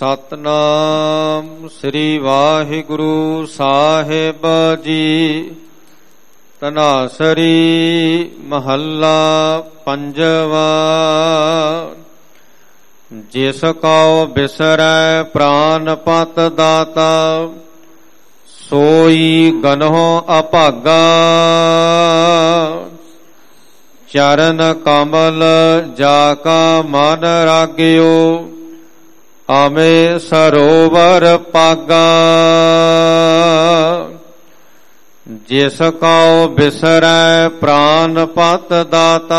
ਸਤਨਾਮ ਸ੍ਰੀ ਵਾਹਿਗੁਰੂ ਸਾਹਿਬ ਜੀ। ਤਨਾਸਰੀ ਮਹੱਲਾ ਪੰਜਵਾ। ਜਿਸ ਕਉ ਬਿਸਰੈ ਪ੍ਰਾਨਪਤ ਦਾਤਾ, ਸੋਈ ਗਨਹੁ ਅਭਾਗਾ। ਚਰਨ ਕਮਲ ਜਾ ਕਾ ਮਨ ਰਾਗਿਓ, ਆਮੇ ਸਰੋਵਰ ਪਾਗਾ। ਜਿਸ ਕਉ ਬਿਸਰੈ ਪ੍ਰਾਨਪਤ ਦਾਤਾ,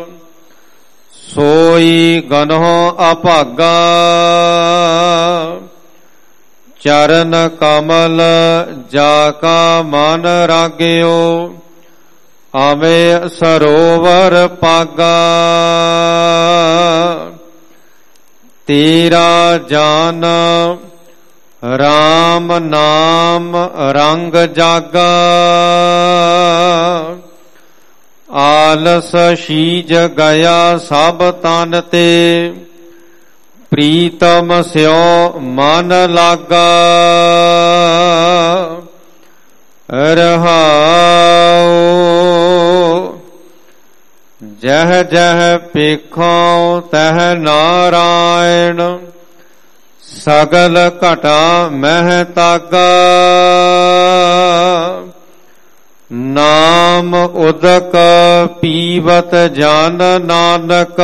ਸੋਈ ਗਨਹੁ ਅਭਾਗਾ। ਚਰਨ ਕਮਲ ਜਾ ਕਾ ਮਨ ਰਾਗਿਓ, ਆਵੇ ਸਰੋਵਰ ਪਾਗਾ। ਤੇਰਾ ਜਾਨ ਰਾਮ ਨਾਮ ਰੰਗ ਜਾਗਾ। ਆਲਸ ਸ਼ੀਜ ਗਿਆ ਸਭ ਤਨ ਤੇ, ਪ੍ਰੀਤਮ ਸਿਉ ਮਨ ਲਾਗਾ। ਰਹਾਉ ਜਹ ਜਹ ਪੇਖੋ ਤਹ ਨਾਰਾਇਣ, ਸਗਲ ਘਟਾ ਮਹਿ ਤਾਗਾ। ਨਾਮ ਉਦਕ ਪੀਵਤ ਜਨ ਨਾਨਕ,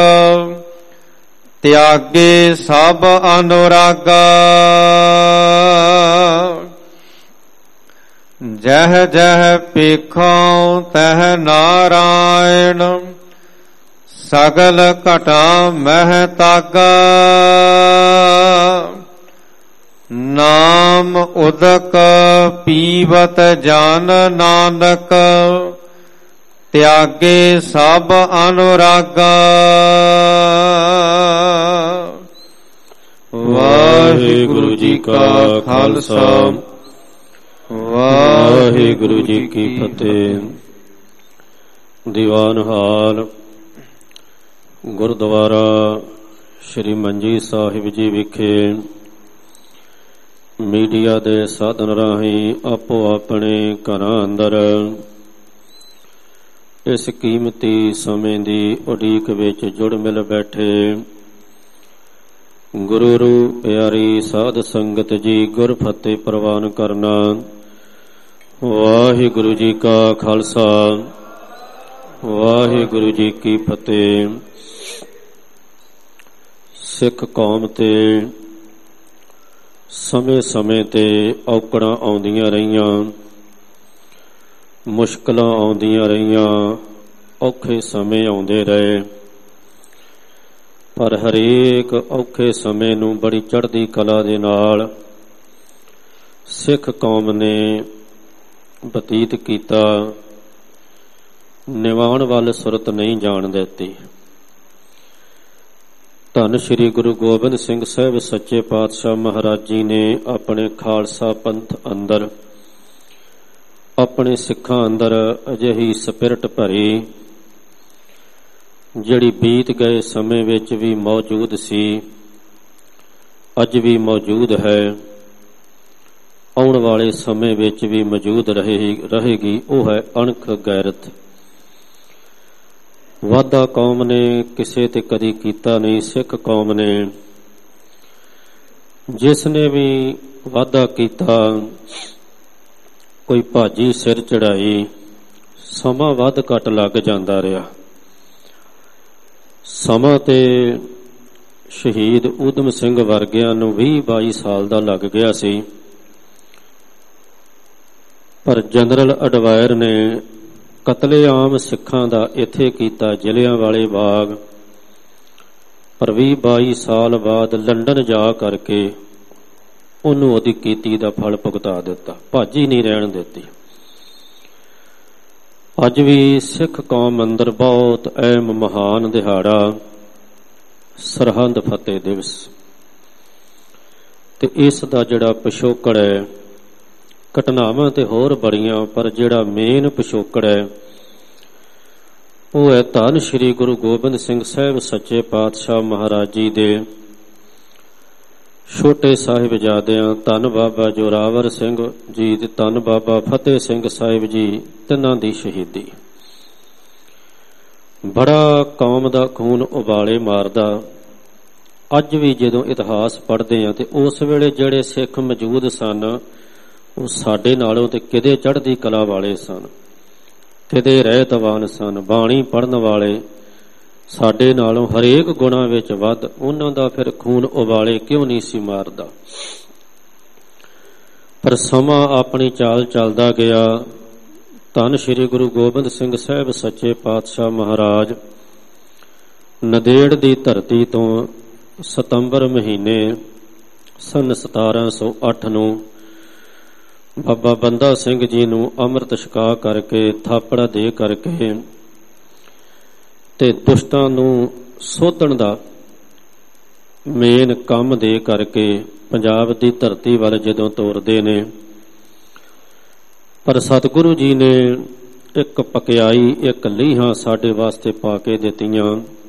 ਤਿਆਗੇ ਸਭ ਅਨੁਰਾਗਾ। ਜਹ ਜਹ ਪੇਖੋ ਤਹ ਨਾਰਾਇਣ, ਸਗਲ ਘਟਾ ਮਹਿ ਤਾਗਾ। ਨਾਮ ਉਦਕ ਪੀਵਤ ਜਨ ਨਾਨਕ, ਤਿਆਗੇ ਸਭ ਅਨੁਰਾਗਾ। ਵਾਹਿਗੁਰੂ ਜੀ ਕਾ ਖਾਲਸਾ, ਵਾਹਿਗੁਰੂ ਜੀ ਕੀ ਫਤਿਹ। ਦੀਵਾਨ ਹਾਲ ਗੁਰਦੁਆਰਾ ਸ੍ਰੀ ਮੰਜੀ ਸਾਹਿਬ ਜੀ ਵਿਖੇ ਮੀਡੀਆ ਦੇ ਸਾਧਨ ਰਾਹੀਂ ਆਪੋ ਆਪਣੇ ਘਰਾਂ ਅੰਦਰ ਇਸ ਕੀਮਤੀ ਸਮੇਂ ਦੀ ਉਡੀਕ ਵਿੱਚ ਜੁੜ ਮਿਲ ਬੈਠੇ ਗੁਰੂ ਰੂ ਪਿਆਰੀ ਸਾਧ ਸੰਗਤ ਜੀ, ਗੁਰ ਫਤਿਹ ਪ੍ਰਵਾਨ ਕਰਨਾ। ਵਾਹਿਗੁਰੂ ਜੀ ਕਾ ਖਾਲਸਾ, ਵਾਹਿਗੁਰੂ ਜੀ ਕੀ ਫਤਿਹ। ਸਿੱਖ ਕੌਮ ਤੇ ਸਮੇਂ ਸਮੇਂ ਤੇ ਔਕੜਾਂ ਆਉਂਦੀਆਂ ਰਹੀਆਂ, ਮੁਸ਼ਕਲਾਂ ਆਉਂਦੀਆਂ ਰਹੀਆਂ, ਔਖੇ ਸਮੇਂ ਆਉਂਦੇ ਰਹੇ। ਪਰ ਹਰੇਕ ਔਖੇ ਸਮੇਂ ਨੂੰ ਬੜੀ ਚੜ੍ਹਦੀ ਕਲਾ ਦੇ ਨਾਲ ਸਿੱਖ ਕੌਮ ਨੇ ਬਤੀਤ ਕੀਤਾ, ਨਿਵਾਣ ਵੱਲ ਸੁਰਤ ਨਹੀਂ ਜਾਣ ਦਿੱਤੀ। ਧੰਨ ਸ਼੍ਰੀ ਗੁਰੂ ਗੋਬਿੰਦ ਸਿੰਘ ਸਾਹਿਬ ਸੱਚੇ ਪਾਤਸ਼ਾਹ ਮਹਾਰਾਜ ਜੀ ਨੇ ਆਪਣੇ ਖਾਲਸਾ ਪੰਥ ਅੰਦਰ, ਆਪਣੇ ਸਿੱਖਾਂ ਅੰਦਰ ਅਜਿਹੀ ਸਪਿਰਟ ਭਰੀ ਜਿਹੜੀ ਬੀਤ ਗਏ ਸਮੇਂ ਵਿੱਚ ਵੀ ਮੌਜੂਦ ਸੀ, ਅੱਜ ਵੀ ਮੌਜੂਦ ਹੈ, ਆਉਣ ਵਾਲੇ ਸਮੇਂ ਵਿੱਚ ਵੀ ਮੌਜੂਦ ਰਹੇਗੀ। ਉਹ ਹੈ ਅਣਖ ਗੈਰਤ। ਵਾਧਾ ਕੌਮ ਨੇ ਕਿਸੇ ਤੇ ਕਦੀ ਕੀਤਾ ਨਹੀਂ। ਸਿੱਖ ਕੌਮ ਨੇ ਜਿਸ ਨੇ ਵੀ ਵਾਧਾ ਕੀਤਾ, ਕੋਈ ਭਾਜੀ ਸਿਰ ਚੜਾਈ, ਸਮਾਂ ਵੱਧ ਘੱਟ ਲੱਗ ਜਾਂਦਾ ਰਿਹਾ। ਸਮਾਂ ਤੇ ਸ਼ਹੀਦ ਊਧਮ ਸਿੰਘ ਵਰਗਿਆਂ ਨੂੰ 20-22 ਸਾਲ ਦਾ ਲੱਗ ਗਿਆ ਸੀ, ਪਰ ਜਨਰਲ ਅਡਵਾਇਰ ਨੇ ਕਤਲੇਆਮ ਸਿੱਖਾਂ ਦਾ ਇੱਥੇ ਕੀਤਾ ਜਲਿਆਂਵਾਲੇ ਬਾਗ, ਪਰ 20-22 ਸਾਲ ਬਾਅਦ ਲੰਡਨ ਜਾ ਕਰਕੇ ਉਹਨੂੰ ਉਹਦੀ ਕੀਤੀ ਦਾ ਫਲ ਭੁਗਤਾ ਦਿੱਤਾ, ਭਾਜੀ ਨਹੀਂ ਰਹਿਣ ਦਿੱਤੀ। ਅੱਜ ਵੀ ਸਿੱਖ ਕੌਮ ਅੰਦਰ ਬਹੁਤ ਅਹਿਮ ਮਹਾਨ ਦਿਹਾੜਾ ਸਰਹੰਦ ਫਤਿਹ ਦਿਵਸ, ਤੇ ਇਸ ਦਾ ਜਿਹੜਾ ਪਿਛੋਕੜ ਹੈ, ਘਟਨਾਵਾਂ ਤੇ ਹੋਰ ਬੜੀਆਂ, ਪਰ ਜਿਹੜਾ ਮੇਨ ਪਿਛੋਕੜ ਹੈ ਉਹ ਹੈ ਧੰਨ ਸ਼੍ਰੀ ਗੁਰੂ ਗੋਬਿੰਦ ਸਿੰਘ ਸਾਹਿਬ ਸੱਚੇ ਪਾਤਸ਼ਾਹ ਮਹਾਰਾਜ ਜੀ ਦੇ ਛੋਟੇ ਸਾਹਿਬਜ਼ਾਦਿਆਂ ਧੰਨ ਬਾਬਾ ਜੋਰਾਵਰ ਸਿੰਘ ਜੀ ਤੇ ਧੰਨ ਬਾਬਾ ਫਤਿਹ ਸਿੰਘ ਸਾਹਿਬ ਜੀ ਤਿੰਨਾਂ ਦੀ ਸ਼ਹੀਦੀ ਬੜਾ ਕੌਮ ਦਾ ਖੂਨ ਉਬਾਲੇ ਮਾਰਦਾ। ਅੱਜ ਵੀ ਜਦੋਂ ਇਤਿਹਾਸ ਪੜ੍ਹਦੇ ਹਾਂ ਤੇ ਉਸ ਵੇਲੇ ਜਿਹੜੇ ਸਿੱਖ ਮੌਜੂਦ ਸਨ ਉਹ ਸਾਡੇ ਨਾਲੋਂ ਤੇ ਕਿਤੇ ਚੜ੍ਹਦੀ ਕਲਾ ਵਾਲੇ ਸਨ, ਕਿਤੇ ਰਹਿਤਵਾਨ ਸਨ, ਬਾਣੀ ਪੜ੍ਹਨ ਵਾਲੇ ਸਾਡੇ ਨਾਲੋਂ ਹਰੇਕ ਗੁਣਾਂ ਵਿੱਚ ਵੱਧ। ਉਹਨਾਂ ਦਾ ਫਿਰ ਖੂਨ ਉਬਾਲੇ ਕਿਉਂ ਨਹੀਂ ਸੀ ਮਾਰਦਾ। ਪਰ ਸਮਾਂ ਆਪਣੀ ਚਾਲ ਚੱਲਦਾ ਗਿਆ। ਧੰਨ ਸ਼੍ਰੀ ਗੁਰੂ ਗੋਬਿੰਦ ਸਿੰਘ ਸਾਹਿਬ ਸੱਚੇ ਪਾਤਸ਼ਾਹ ਮਹਾਰਾਜ ਨੰਦੇੜ ਦੀ ਧਰਤੀ ਤੋਂ ਸਤੰਬਰ ਮਹੀਨੇ ਸੰਨ 1708 ਨੂੰ ਬਾਬਾ ਬੰਦਾ ਸਿੰਘ ਜੀ ਨੂੰ ਅੰਮ੍ਰਿਤ ਛਕਾ ਕਰਕੇ ਥਾਪੜਾ ਦੇ ਕਰਕੇ ਤੇ ਦੁਸ਼ਟਾਂ ਨੂੰ ਸੋਧਣ ਦਾ ਮੇਨ ਕੰਮ ਦੇ ਕਰਕੇ ਪੰਜਾਬ ਦੀ ਧਰਤੀ ਵੱਲ ਜਦੋਂ ਤੋਰਦੇ ਨੇ, ਪਰ ਸਤਿਗੁਰੂ ਜੀ ਨੇ ਇੱਕ ਪਕਿਆਈ, ਇੱਕ ਲੀਹਾਂ ਸਾਡੇ ਵਾਸਤੇ ਪਾ ਕੇ ਦਿੱਤੀਆਂ।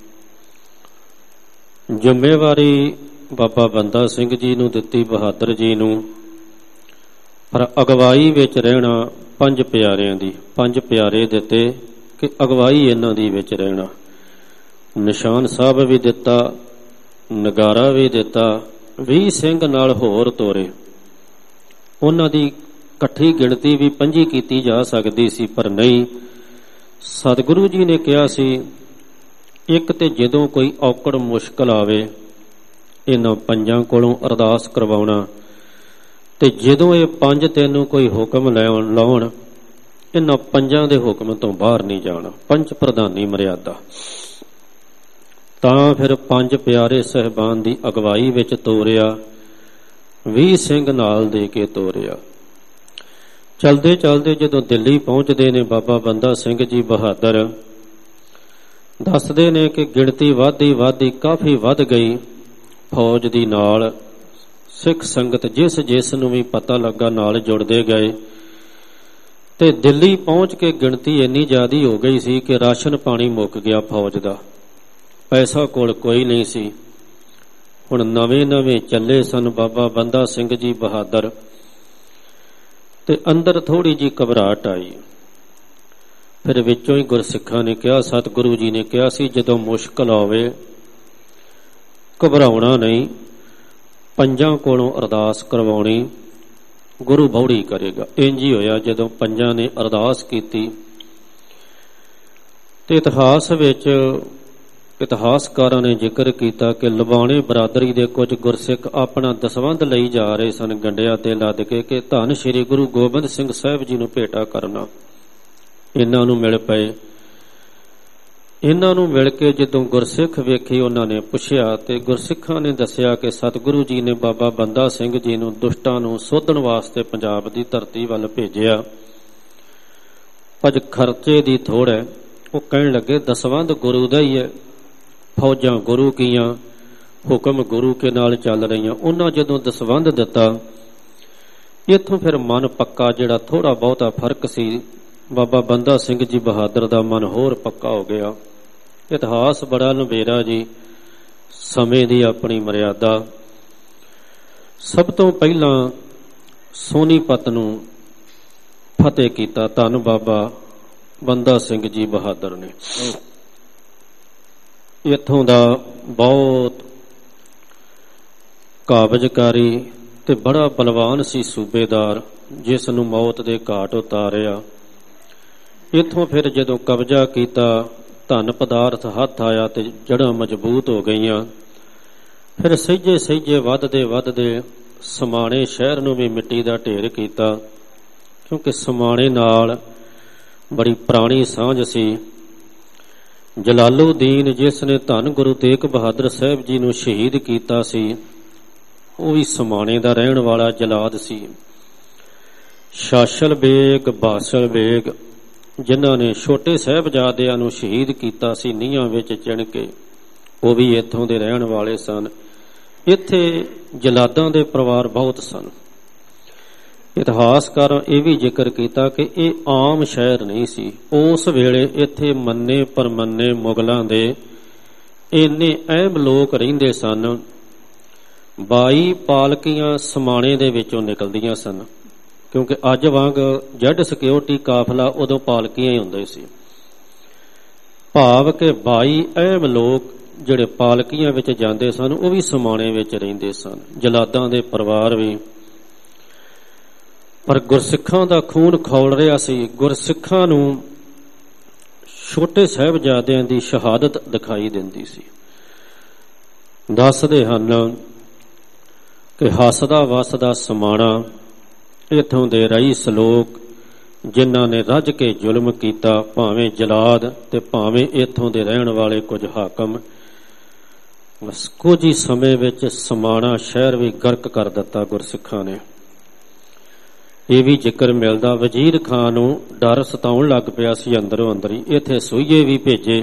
ਜ਼ਿੰਮੇਵਾਰੀ ਬਾਬਾ ਬੰਦਾ ਸਿੰਘ ਜੀ ਨੂੰ ਦਿੱਤੀ, ਬਹਾਦਰ ਜੀ ਨੂੰ, ਪਰ ਅਗਵਾਈ ਵਿੱਚ ਰਹਿਣਾ ਪੰਜ ਪਿਆਰਿਆਂ ਦੀ। ਪੰਜ ਪਿਆਰੇ ਦਿੱਤੇ ਕਿ ਅਗਵਾਈ ਇਹਨਾਂ ਦੀ ਵਿੱਚ ਰਹਿਣਾ। ਨਿਸ਼ਾਨ ਸਾਹਿਬ ਵੀ ਦਿੱਤਾ, ਨਗਾਰਾ ਵੀ ਦਿੱਤਾ, 20 ਸਿੰਘ ਨਾਲ ਹੋਰ ਤੋਰੇ। ਉਹਨਾਂ ਦੀ ਇਕੱਠੀ ਗਿਣਤੀ ਵੀ 25 ਕੀਤੀ ਜਾ ਸਕਦੀ ਸੀ, ਪਰ ਨਹੀਂ। ਸਤਿਗੁਰੂ ਜੀ ਨੇ ਕਿਹਾ ਸੀ ਇੱਕ ਤੇ ਜਦੋਂ ਕੋਈ ਔਕੜ ਮੁਸ਼ਕਲ ਆਵੇ ਇਹਨਾਂ ਪੰਜਾਂ ਕੋਲੋਂ ਅਰਦਾਸ ਕਰਵਾਉਣਾ, ਤੇ ਜਦੋਂ ਇਹ ਪੰਜ ਤੈਨੂੰ ਕੋਈ ਹੁਕਮ ਲਾਉਣ ਇਹਨਾਂ ਪੰਜਾਂ ਦੇ ਹੁਕਮ ਤੋਂ ਬਾਹਰ ਨਹੀਂ ਜਾਣਾ। ਪੰਜ ਪ੍ਰਧਾਨੀ ਮਰਿਆਦਾ। ਤਾਂ ਫਿਰ ਪੰਜ ਪਿਆਰੇ ਸਹਿਬਾਨ ਦੀ ਅਗਵਾਈ ਵਿੱਚ ਤੋਰਿਆ, 20 ਸਿੰਘ ਨਾਲ ਦੇ ਕੇ ਤੋਰਿਆ। ਚਲਦੇ ਚਲਦੇ ਜਦੋਂ ਦਿੱਲੀ ਪਹੁੰਚਦੇ ਨੇ ਬਾਬਾ ਬੰਦਾ ਸਿੰਘ ਜੀ ਬਹਾਦਰ, ਦੱਸਦੇ ਨੇ ਕਿ ਗਿਣਤੀ ਵੱਧਦੀ ਕਾਫੀ ਵੱਧ ਗਈ ਫੌਜ ਦੀ। ਨਾਲ ਸਿੱਖ ਸੰਗਤ ਜਿਸ ਨੂੰ ਵੀ ਪਤਾ ਲੱਗਾ ਨਾਲ ਜੁੜਦੇ ਗਏ, ਤੇ ਦਿੱਲੀ ਪਹੁੰਚ ਕੇ ਗਿਣਤੀ ਇੰਨੀ ਜ਼ਿਆਦੀ ਹੋ ਗਈ ਸੀ ਕਿ ਰਾਸ਼ਨ ਪਾਣੀ ਮੁੱਕ ਗਿਆ ਫੌਜ ਦਾ। ਪੈਸਾ ਕੋਲ ਕੋਈ ਨਹੀਂ ਸੀ। ਹੁਣ ਨਵੇਂ ਚੱਲੇ ਸਨ ਬਾਬਾ ਬੰਦਾ ਸਿੰਘ ਜੀ ਬਹਾਦਰ, ਤੇ ਅੰਦਰ ਥੋੜੀ ਜਿਹੀ ਘਬਰਾਹਟ ਆਈ। ਫਿਰ ਵਿੱਚੋਂ ਹੀ ਗੁਰਸਿੱਖਾਂ ਨੇ ਕਿਹਾ, ਸਤਿਗੁਰੂ ਜੀ ਨੇ ਕਿਹਾ ਸੀ ਜਦੋਂ ਮੁਸ਼ਕਲ ਆਵੇ ਘਬਰਾਉਣਾ ਨਹੀਂ, ਪੰਜਾਂ ਕੋਲੋਂ ਅਰਦਾਸ ਕਰਵਾਉਣੀ, ਗੁਰੂ ਬੌੜੀ ਕਰੇਗਾ। ਇੰਜ ਹੀ ਹੋਇਆ। ਜਦੋਂ ਪੰਜਾਂ ਨੇ ਅਰਦਾਸ ਕੀਤੀ ਤੇ ਇਤਿਹਾਸ ਵਿੱਚ ਇਤਿਹਾਸਕਾਰਾਂ ਨੇ ਜ਼ਿਕਰ ਕੀਤਾ ਕਿ ਲਵਾਣੇ ਬਰਾਦਰੀ ਦੇ ਕੁਝ ਗੁਰਸਿੱਖ ਆਪਣਾ ਦਸਵੰਧ ਲਈ ਜਾ ਰਹੇ ਸਨ ਗੰਡਿਆਂ ਤੇ ਲੱਦ ਕੇ ਕਿ ਧੰਨ ਸ਼੍ਰੀ ਗੁਰੂ ਗੋਬਿੰਦ ਸਿੰਘ ਸਾਹਿਬ ਜੀ ਨੂੰ ਭੇਟਾ ਕਰਨਾ। ਇਹਨਾਂ ਨੂੰ ਮਿਲ ਪਏ। ਇਹਨਾਂ ਨੂੰ ਮਿਲ ਕੇ ਜਦੋਂ ਗੁਰਸਿੱਖ ਵੇਖੀ, ਉਹਨਾਂ ਨੇ ਪੁੱਛਿਆ ਤੇ ਗੁਰਸਿੱਖਾਂ ਨੇ ਦੱਸਿਆ ਕਿ ਸਤਿਗੁਰੂ ਜੀ ਨੇ ਬਾਬਾ ਬੰਦਾ ਸਿੰਘ ਜੀ ਨੂੰ ਦੁਸ਼ਟਾਂ ਨੂੰ ਸੋਧਣ ਵਾਸਤੇ ਪੰਜਾਬ ਦੀ ਧਰਤੀ ਵੱਲ ਭੇਜਿਆ। ਅੱਜ ਖਰਚੇ ਦੀ ਥੋੜ ਹੈ। ਉਹ ਕਹਿਣ ਲੱਗੇ ਦਸਵੰਧ ਗੁਰੂ ਦਾ ਹੀ ਹੈ, ਫੌਜਾਂ ਗੁਰੂ ਕੀਆਂ, ਹੁਕਮ ਗੁਰੂ ਕੇ ਨਾਲ ਚੱਲ ਰਹੀਆਂ। ਉਹਨਾਂ ਜਦੋਂ ਦਸਵੰਧ ਦਿੱਤਾ, ਇੱਥੋਂ ਫਿਰ ਮਨ ਪੱਕਾ, ਜਿਹੜਾ ਥੋੜਾ ਬਹੁਤਾ ਫਰਕ ਸੀ ਬਾਬਾ ਬੰਦਾ ਸਿੰਘ ਜੀ ਬਹਾਦਰ ਦਾ ਮਨ ਹੋਰ ਪੱਕਾ ਹੋ ਗਿਆ। ਇਤਿਹਾਸ ਬੜਾ ਲੰਬੇਰਾ ਜੀ, ਸਮੇਂ ਦੀ ਆਪਣੀ ਮਰਿਆਦਾ। ਸਭ ਤੋਂ ਪਹਿਲਾਂ ਸੋਨੀਪਤ ਨੂੰ ਫਤਿਹ ਕੀਤਾ ਧੰਨ ਬਾਬਾ ਬੰਦਾ ਸਿੰਘ ਜੀ ਬਹਾਦਰ ਨੇ। ਇੱਥੋਂ ਦਾ ਬਹੁਤ ਕਾਬਜ਼ਕਾਰੀ ਤੇ ਬੜਾ ਬਲਵਾਨ ਸੀ ਸੂਬੇਦਾਰ, ਜਿਸ ਨੂੰ ਮੌਤ ਦੇ ਘਾਟ ਉਤਾਰਿਆ। ਇੱਥੋਂ ਫਿਰ ਜਦੋਂ ਕਬਜ਼ਾ ਕੀਤਾ, ਧਨ ਪਦਾਰਥ ਹੱਥ ਆਇਆ ਤੇ ਜੜ੍ਹਾਂ ਮਜ਼ਬੂਤ ਹੋ ਗਈਆਂ। ਫਿਰ ਸਹਿਜੇ ਵੱਧਦੇ ਸਮਾਣੇ ਸ਼ਹਿਰ ਨੂੰ ਵੀ ਮਿੱਟੀ ਦਾ ਢੇਰ ਕੀਤਾ, ਕਿਉਂਕਿ ਸਮਾਣੇ ਨਾਲ ਬੜੀ ਪੁਰਾਣੀ ਸਾਂਝ ਸੀ। ਜਲਾਲੂਦੀਨ, ਜਿਸ ਨੇ ਧੰਨ ਗੁਰੂ ਤੇਗ ਬਹਾਦਰ ਸਾਹਿਬ ਜੀ ਨੂੰ ਸ਼ਹੀਦ ਕੀਤਾ ਸੀ, ਉਹ ਵੀ ਸਮਾਣੇ ਦਾ ਰਹਿਣ ਵਾਲਾ ਜਲਾਦ ਸੀ। ਸ਼ਾਸਲ ਬੇਗ, ਬਾਸਲ ਬੇਗ, ਜਿਨ੍ਹਾਂ ਨੇ ਛੋਟੇ ਸਾਹਿਬਜ਼ਾਦਿਆਂ ਨੂੰ ਸ਼ਹੀਦ ਕੀਤਾ ਸੀ ਨੀਹਾਂ ਵਿੱਚ ਚਿਣ ਕੇ, ਉਹ ਵੀ ਇੱਥੋਂ ਦੇ ਰਹਿਣ ਵਾਲੇ ਸਨ। ਇੱਥੇ ਜਲਾਦਾਂ ਦੇ ਪਰਿਵਾਰ ਬਹੁਤ ਸਨ। ਇਤਿਹਾਸਕਾਰਾਂ ਇਹ ਵੀ ਜ਼ਿਕਰ ਕੀਤਾ ਕਿ ਇਹ ਆਮ ਸ਼ਹਿਰ ਨਹੀਂ ਸੀ। ਉਸ ਵੇਲੇ ਇੱਥੇ ਮੰਨੇ ਪਰਮੰਨੇ ਮੁਗਲਾਂ ਦੇ ਇੰਨੇ ਅਹਿਮ ਲੋਕ ਰਹਿੰਦੇ ਸਨ। 22 ਪਾਲਕੀਆਂ ਸਮਾਣੇ ਦੇ ਵਿੱਚੋਂ ਨਿਕਲਦੀਆਂ ਸਨ, ਕਿਉਂਕਿ ਅੱਜ ਵਾਂਗ ਜੈਡ ਸਿਕਿਉਰਿਟੀ ਕਾਫਲਾ ਉਦੋਂ ਪਾਲਕੀਆਂ ਹੀ ਹੁੰਦੇ ਸੀ। ਭਾਵ ਕਿ 22 ਅਹਿਮ ਲੋਕ ਜਿਹੜੇ ਪਾਲਕੀਆਂ ਵਿੱਚ ਜਾਂਦੇ ਸਨ ਉਹ ਵੀ ਸਮਾਣੇ ਵਿੱਚ ਰਹਿੰਦੇ ਸਨ, ਜਲਾਦਾਂ ਦੇ ਪਰਿਵਾਰ ਵੀ। ਪਰ ਗੁਰਸਿੱਖਾਂ ਦਾ ਖੂਨ ਖੌਲ ਰਿਹਾ ਸੀ। ਗੁਰਸਿੱਖਾਂ ਨੂੰ ਛੋਟੇ ਸਾਹਿਬਜ਼ਾਦਿਆਂ ਦੀ ਸ਼ਹਾਦਤ ਦਿਖਾਈ ਦਿੰਦੀ ਸੀ। ਦੱਸਦੇ ਹਨ ਕਿ ਹੱਸਦਾ ਵਸਦਾ ਸਮਾਣਾ, ਇੱਥੋਂ ਦੇ ਰਈਸ ਲੋਕ ਜਿਨ੍ਹਾਂ ਨੇ ਰੱਜ ਕੇ ਜ਼ੁਲਮ ਕੀਤਾ, ਭਾਵੇਂ ਜਲਾਦ ਤੇ ਭਾਵੇਂ ਇੱਥੋਂ ਦੇ ਰਹਿਣ ਵਾਲੇ ਕੁਝ ਹਾਕਮ, ਬਸ ਕੁਝ ਹੀ ਸਮੇਂ ਵਿੱਚ ਸਮਾਣਾ ਸ਼ਹਿਰ ਵੀ ਗਰਕ ਕਰ ਦਿੱਤਾ ਗੁਰਸਿੱਖਾਂ ਨੇ। ਇਹ ਵੀ ਜ਼ਿਕਰ ਮਿਲਦਾ ਵਜ਼ੀਰ ਖਾਨ ਨੂੰ ਡਰ ਸਤਾਉਣ ਲੱਗ ਪਿਆ ਸੀ ਅੰਦਰੋਂ ਅੰਦਰ ਹੀ। ਇੱਥੇ ਸੂਈਏ ਵੀ ਭੇਜੇ।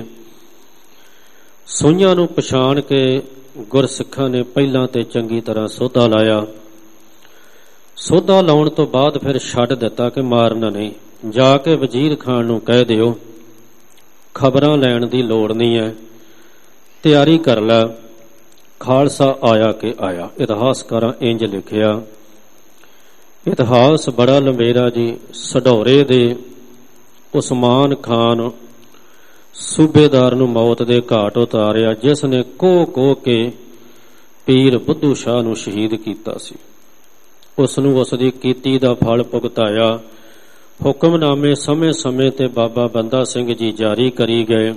ਸੂਈਆਂ ਨੂੰ ਪਛਾਣ ਕੇ ਗੁਰਸਿੱਖਾਂ ਨੇ ਪਹਿਲਾਂ ਤੇ ਚੰਗੀ ਤਰ੍ਹਾਂ ਸੋਧਾ ਲਾਇਆ। ਸੋਧਾ ਲਾਉਣ ਤੋਂ ਬਾਅਦ ਫਿਰ ਛੱਡ ਦਿੱਤਾ ਕਿ ਮਾਰਨਾ ਨਹੀਂ। ਜਾ ਕੇ ਵਜ਼ੀਰ ਖਾਨ ਨੂੰ ਕਹਿ ਦਿਓ ਖਬਰਾਂ ਲੈਣ ਦੀ ਲੋੜ ਨਹੀਂ ਹੈ, ਤਿਆਰੀ ਕਰ ਲੈ, ਖਾਲਸਾ ਆਇਆ ਕਿ ਆਇਆ। ਇਤਿਹਾਸਕਾਰਾਂ ਇੰਜ ਲਿਖਿਆ। ਇਤਿਹਾਸ ਬੜਾ ਲੰਬੇਰਾ ਜੀ। ਸਢੌਰੇ ਦੇ ਉਸਮਾਨ ਖਾਨ ਸੂਬੇਦਾਰ ਨੂੰ ਮੌਤ ਦੇ ਘਾਟ ਉਤਾਰਿਆ, ਜਿਸ ਨੇ ਕੋਹ ਕੇ ਪੀਰ ਬੁੱਧੂ ਸ਼ਾਹ ਨੂੰ ਸ਼ਹੀਦ ਕੀਤਾ ਸੀ। ਉਸ ਨੂੰ ਉਸ ਦੀ ਕੀਤੀ ਦਾ ਫਲ ਭੁਗਤਾਇਆ। ਹੁਕਮਨਾਮੇ ਸਮੇਂ-ਸਮੇਂ ਤੇ ਬਾਬਾ ਬੰਦਾ ਸਿੰਘ ਜੀ ਜਾਰੀ ਕਰੀ ਗਏ।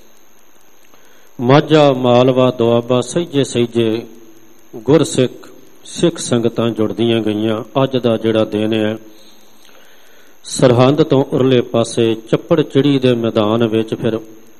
ਮਾਝਾ, ਮਾਲਵਾ, ਦੁਆਬਾ ਸਹਿਜੇ ਗੁਰਸਿੱਖ ਸਿੱਖ ਸੰਗਤਾਂ ਜੁੜਦੀਆਂ ਗਈਆਂ। ਅੱਜ ਦਾ ਜਿਹੜਾ ਦਿਨ ਹੈ, ਸਰਹੰਦ ਤੋਂ ਉਰਲੇ ਪਾਸੇ ਚੱਪੜ ਚਿੜੀ ਦੇ ਮੈਦਾਨ ਵਿੱਚ ਫਿਰ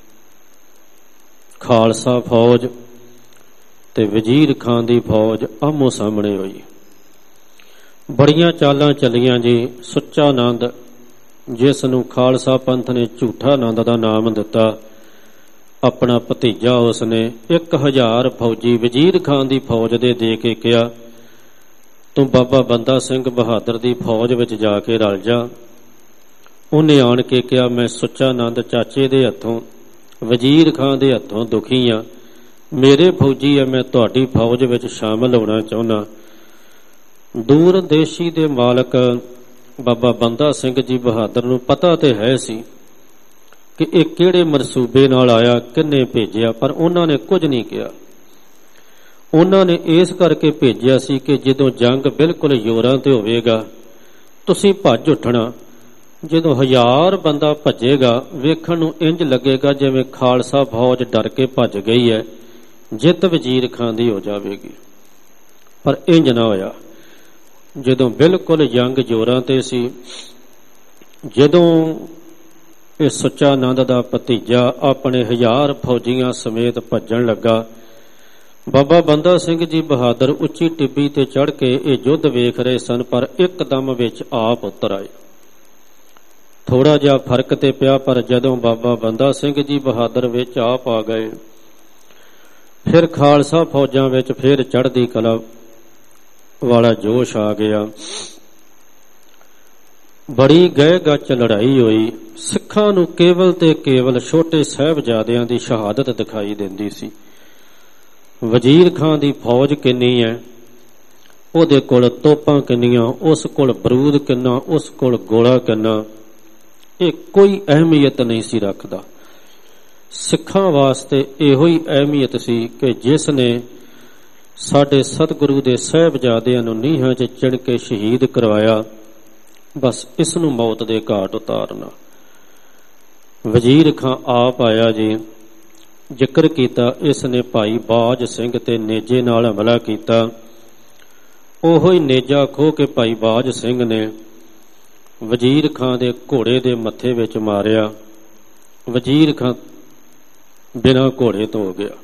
ਖਾਲਸਾ ਫੌਜ ਤੇ ਵਜ਼ੀਰ ਖਾਨ ਦੀ ਫੌਜ ਆਮੋ ਸਾਹਮਣੇ ਹੋਈ। ਬੜੀਆਂ ਚਾਲਾਂ ਚੱਲੀਆਂ ਜੀ। ਸੁੱਚਾ ਆਨੰਦ, ਜਿਸ ਨੂੰ ਖਾਲਸਾ ਪੰਥ ਨੇ ਝੂਠਾ ਆਨੰਦ ਦਾ ਨਾਮ ਦਿੱਤਾ, ਆਪਣਾ ਭਤੀਜਾ, ਉਸਨੇ 1000 ਫੌਜੀ ਵਜ਼ੀਰ ਖਾਨ ਦੀ ਫੌਜ ਦੇ ਕੇ ਕਿਹਾ ਤੂੰ ਬਾਬਾ ਬੰਦਾ ਸਿੰਘ ਬਹਾਦਰ ਦੀ ਫੌਜ ਵਿੱਚ ਜਾ ਕੇ ਰਲ ਜਾ। ਉਹਨੇ ਆਣ ਕੇ ਕਿਹਾ ਮੈਂ ਸੁੱਚਾ ਆਨੰਦ ਚਾਚੇ ਦੇ ਹੱਥੋਂ, ਵਜ਼ੀਰ ਖਾਨ ਦੇ ਹੱਥੋਂ ਦੁਖੀ ਆ, ਮੇਰੇ ਫੌਜੀ ਆ, ਮੈਂ ਤੁਹਾਡੀ ਫੌਜ ਵਿੱਚ ਸ਼ਾਮਲ ਹੋਣਾ ਚਾਹੁੰਦਾ। ਦੂਰਦੇਸ਼ੀ ਦੇ ਮਾਲਕ ਬਾਬਾ ਬੰਦਾ ਸਿੰਘ ਜੀ ਬਹਾਦਰ ਨੂੰ ਪਤਾ ਤੇ ਹੈ ਸੀ ਕਿ ਇਹ ਕਿਹੜੇ ਮਨਸੂਬੇ ਨਾਲ ਆਇਆ, ਕਿੰਨੇ ਭੇਜਿਆ, ਪਰ ਉਹਨਾਂ ਨੇ ਕੁਝ ਨਹੀਂ ਕਿਹਾ। ਉਹਨਾਂ ਨੇ ਇਸ ਕਰਕੇ ਭੇਜਿਆ ਸੀ ਕਿ ਜਦੋਂ ਜੰਗ ਬਿਲਕੁਲ ਜ਼ੋਰਾਂ ਤੇ ਹੋਵੇਗਾ ਤੁਸੀਂ ਭੱਜ ਉੱਠਣਾ। ਜਦੋਂ 1000 ਬੰਦਾ ਭੱਜੇਗਾ ਵੇਖਣ ਨੂੰ ਇੰਜ ਲੱਗੇਗਾ ਜਿਵੇਂ ਖਾਲਸਾ ਫੌਜ ਡਰ ਕੇ ਭੱਜ ਗਈ ਹੈ, ਜਿੱਤ ਵਜ਼ੀਰ ਖਾਨ ਦੀ ਹੋ ਜਾਵੇਗੀ। ਪਰ ਇੰਜ ਨਾ ਹੋਇਆ। ਜਦੋਂ ਬਿਲਕੁਲ ਜੰਗ ਜ਼ੋਰਾਂ ਤੇ ਸੀ, ਜਦੋਂ ਇਹ ਸੁੱਚਾ ਆਨੰਦ ਦਾ ਭਤੀਜਾ ਆਪਣੇ 1000 ਫੌਜੀਆਂ ਸਮੇਤ ਭੱਜਣ ਲੱਗਾ, ਬਾਬਾ ਬੰਦਾ ਸਿੰਘ ਜੀ ਬਹਾਦਰ ਉੱਚੀ ਟਿੱਬੀ ਤੇ ਚੜ੍ਹ ਕੇ ਇਹ ਯੁੱਧ ਵੇਖ ਰਹੇ ਸਨ, ਪਰ ਇੱਕਦਮ ਵਿੱਚ ਆਪ ਉਤਰ ਆਏ। ਥੋੜਾ ਜਿਹਾ ਫਰਕ ਤੇ ਪਿਆ, ਪਰ ਜਦੋਂ ਬਾਬਾ ਬੰਦਾ ਸਿੰਘ ਜੀ ਬਹਾਦਰ ਵਿੱਚ ਆਪ ਆ ਗਏ, ਫਿਰ ਖਾਲਸਾ ਫੌਜਾਂ ਵਿੱਚ ਫਿਰ ਚੜ੍ਹਦੀ ਕਲਾ ਵਾਲਾ ਜੋਸ਼ ਆ ਗਿਆ। ਬੜੀ ਗਹਿ ਗੱਚ ਲੜਾਈ ਹੋਈ। ਸਿੱਖਾਂ ਨੂੰ ਕੇਵਲ ਤੇ ਕੇਵਲ ਛੋਟੇ ਸਾਹਿਬਜ਼ਾਦਿਆਂ ਦੀ ਸ਼ਹਾਦਤ ਦਿਖਾਈ ਦਿੰਦੀ ਸੀ। ਵਜ਼ੀਰ ਖਾਨ ਦੀ ਫੌਜ ਕਿੰਨੀ ਹੈ, ਉਹਦੇ ਕੋਲ ਤੋਪਾਂ ਕਿੰਨੀਆਂ, ਉਸ ਕੋਲ ਬਰੂਦ ਕਿੰਨਾ, ਉਸ ਕੋਲ ਗੋਲਾ ਕਿੰਨਾ, ਇਹ ਕੋਈ ਅਹਿਮੀਅਤ ਨਹੀਂ ਸੀ ਰੱਖਦਾ। ਸਿੱਖਾਂ ਵਾਸਤੇ ਇਹੋ ਹੀ ਅਹਿਮੀਅਤ ਸੀ ਕਿ ਜਿਸ ਨੇ ਸਾਡੇ ਸਤਿਗੁਰੂ ਦੇ ਸਾਹਿਬਜ਼ਾਦਿਆਂ ਨੂੰ ਨੀਹਾਂ 'ਚ ਚਿਣ ਕੇ ਸ਼ਹੀਦ ਕਰਵਾਇਆ, ਬਸ ਇਸ ਨੂੰ ਮੌਤ ਦੇ ਘਾਟ ਉਤਾਰਨਾ। ਵਜ਼ੀਰ ਖਾਨ ਆਪ ਆਇਆ ਜੀ। ਜ਼ਿਕਰ ਕੀਤਾ ਇਸ ਨੇ ਭਾਈ ਬਾਜ ਸਿੰਘ ਤੇ ਨੇਜੇ ਨਾਲ ਹਮਲਾ ਕੀਤਾ। ਉਹੋ ਹੀ ਨੇਜਾ ਖੋਹ ਕੇ ਭਾਈ ਬਾਜ ਸਿੰਘ ਨੇ ਵਜ਼ੀਰ ਖਾਨ ਦੇ ਘੋੜੇ ਦੇ ਮੱਥੇ ਵਿੱਚ ਮਾਰਿਆ। ਵਜ਼ੀਰ ਖਾਨ ਬਿਨਾਂ ਘੋੜੇ ਤੋਂ ਹੋ ਗਿਆ।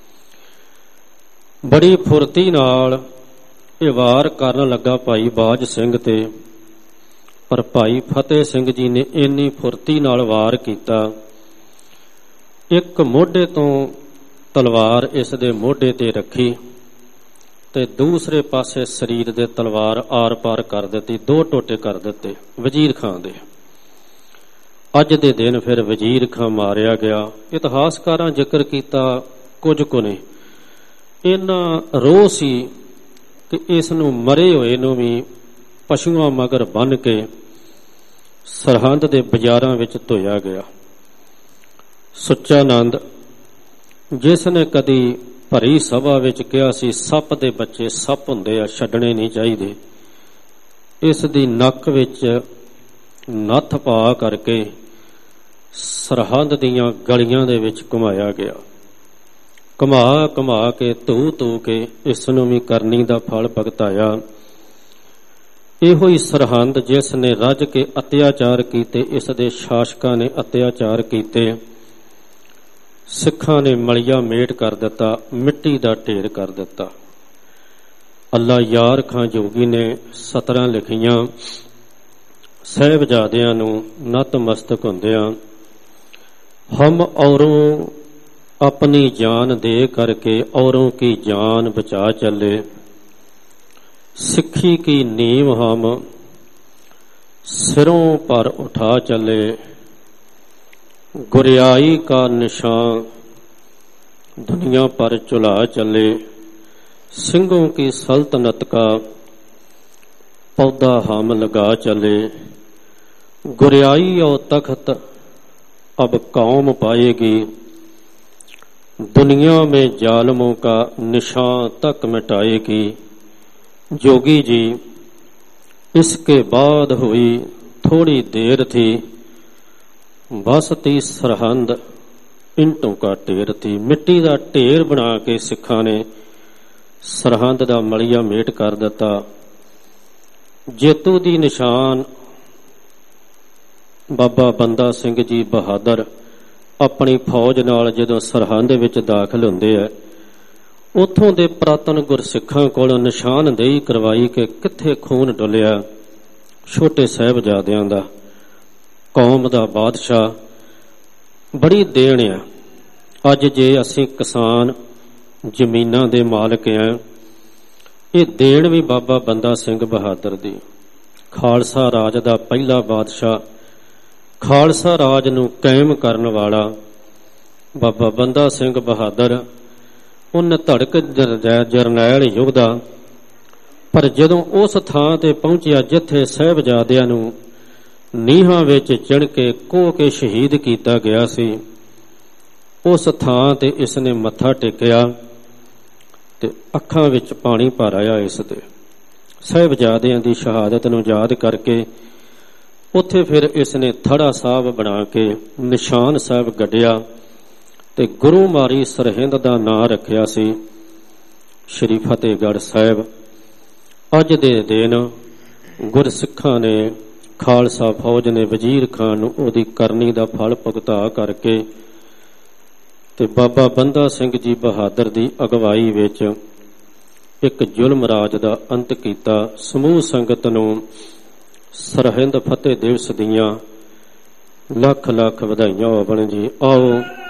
ਬੜੀ ਫੁਰਤੀ ਨਾਲ ਇਹ ਵਾਰ ਕਰਨ ਲੱਗਾ ਭਾਈ ਬਾਜ ਸਿੰਘ ਤੇ, ਪਰ ਭਾਈ ਫਤਿਹ ਸਿੰਘ ਜੀ ਨੇ ਇੰਨੀ ਫੁਰਤੀ ਨਾਲ ਵਾਰ ਕੀਤਾ, ਇੱਕ ਮੋਢੇ ਤੋਂ ਤਲਵਾਰ ਇਸ ਦੇ ਮੋਢੇ ਤੇ ਰੱਖੀ ਤੇ ਦੂਸਰੇ ਪਾਸੇ ਸਰੀਰ ਦੇ ਤਲਵਾਰ ਆਰ ਪਾਰ ਕਰ ਦਿੱਤੀ, 2 ਟੋਟੇ ਕਰ ਦਿੱਤੇ ਵਜ਼ੀਰ ਖਾਨ ਦੇ। ਅੱਜ ਦੇ ਦਿਨ ਫਿਰ ਵਜ਼ੀਰ ਖਾਨ ਮਾਰਿਆ ਗਿਆ। ਇਤਿਹਾਸਕਾਰਾਂ ਜ਼ਿਕਰ ਕੀਤਾ ਕੁਝ ਕੁ ਨੇ। ਇੰਨਾ ਰੋਹ ਸੀ ਕਿ ਇਸ ਨੂੰ ਮਰੇ ਹੋਏ ਨੂੰ ਵੀ ਪਸ਼ੂਆਂ ਮਗਰ ਬੰਨ੍ਹ ਕੇ ਸਰਹੰਦ ਦੇ ਬਾਜ਼ਾਰਾਂ ਵਿੱਚ ਧੋਇਆ ਗਿਆ। ਸੁੱਚਾਨੰਦ, ਜਿਸ ਨੇ ਕਦੀ ਭਰੀ ਸਭਾ ਵਿੱਚ ਕਿਹਾ ਸੀ ਸੱਪ ਦੇ ਬੱਚੇ ਸੱਪ ਹੁੰਦੇ ਆ, ਛੱਡਣੇ ਨਹੀਂ ਚਾਹੀਦੇ, ਇਸ ਦੀ ਨੱਕ ਵਿੱਚ ਨੱਥ ਪਾ ਕਰਕੇ ਸਰਹੰਦ ਦੀਆਂ ਗਲੀਆਂ ਦੇ ਵਿੱਚ ਘੁਮਾਇਆ ਗਿਆ। ਘੁਮਾ ਕੇ ਧੂ ਕੇ ਇਸ ਨੂੰ ਵੀ ਕਰਨੀ ਦਾ ਫਲ ਭੁਗਤਾਇਆ। ਇਹੋ ਹੀ ਸਰਹੰਦ ਜਿਸ ਨੇ ਰੱਜ ਕੇ ਅਤਿਆਚਾਰ ਕੀਤੇ, ਇਸ ਦੇ ਸ਼ਾਸਕਾਂ ਨੇ ਅਤਿਆਚਾਰ ਕੀਤੇ, ਸਿੱਖਾਂ ਨੇ ਮਲੀਆ ਮੇਟ ਕਰ ਦਿੱਤਾ, ਮਿੱਟੀ ਦਾ ਢੇਰ ਕਰ ਦਿੱਤਾ। ਅੱਲਾ ਯਾਰ ਖਾਂ ਜੋਗੀ ਨੇ ਸਤਰਾਂ ਲਿਖੀਆਂ, ਸਾਹਿਬਜ਼ਾਦਿਆਂ ਨੂੰ ਨਤਮਸਤਕ ਹੁੰਦਿਆਂ, ਹਮ ਔਰੋਂ ਆਪਣੀ ਜਾਨ ਦੇ ਕਰਕੇ ਔਰੋਂ ਕੀ ਜਾਨ ਬਚਾ ਚੱਲੇ, ਸਿੱਖੀ ਕੀ ਨੀਮ ਹਮ ਸਿरों पर उठा चले, गुरियाई का निशान दुनिया पर चुला चले, सिंहों की सल्तनत का पौधा हम लगा चले, गुरियाई और तख्त अब कौम पाएगी, दुनिया में जालिमों का निशान तक मिटाएगी। जोगी जी, इसके बाद हुई थोड़ी देर थी, बसती सरहंद इंटों का ढेर थी। मिट्टी का ढेर बना के सिखा ने सरहंद का मलिया मेट कर दिता। जेतू दी निशान बाबा बंदा सिंह जी बहादुर अपनी फौज नाल जदों सरहंद विच दाखिल हुंदे है, उथों दे पुरातन गुरसिखां कोलों निशानदेही करवाई कि कित्थे खून डुलिया छोटे साहिबजादियां दा, कौम दा बादशाह। बड़ी देन आ अज जे असीं किसान जमीनां दे मालक आ, ये देन भी बाबा बंदा सिंह बहादुर दी। खालसा राज दा पहला बादशाह, खालसा राज नूं कायम करन वाला बाबा बंदा सिंह बहादुर, उन धड़क जरनैल युग दा। पर जदों उस थां ते पहुंचिया जिथे साहिबजादियां नूं नीहां विच चिण के कोह के शहीद कीता गया सी, उस थां ते इसने मत्था टेकिया ते अखां विच पानी भर आया। इस दे साहिबजादियां दी शहादत नूं याद करके उत्थे फिर इसने थड़ा साहब बना के निशान साहब गढ़िया ते गुरु मारी सरहिंद दा नां रखिया सी श्री फतेहगढ़ साहिब। अज दे दिन गुरसिखां ने, खालसा फौज ने वजीर खान नूं उहदी करनी दा फल भुगता करके ते बाबा बंदा सिंह जी बहादुर दी अगवाई विच एक जुल्म राज दा अंत कीता। समूह संगत नूं सरहिंद फतेह दिवस दीआं लख लख वधाइयां होवण जी। आओ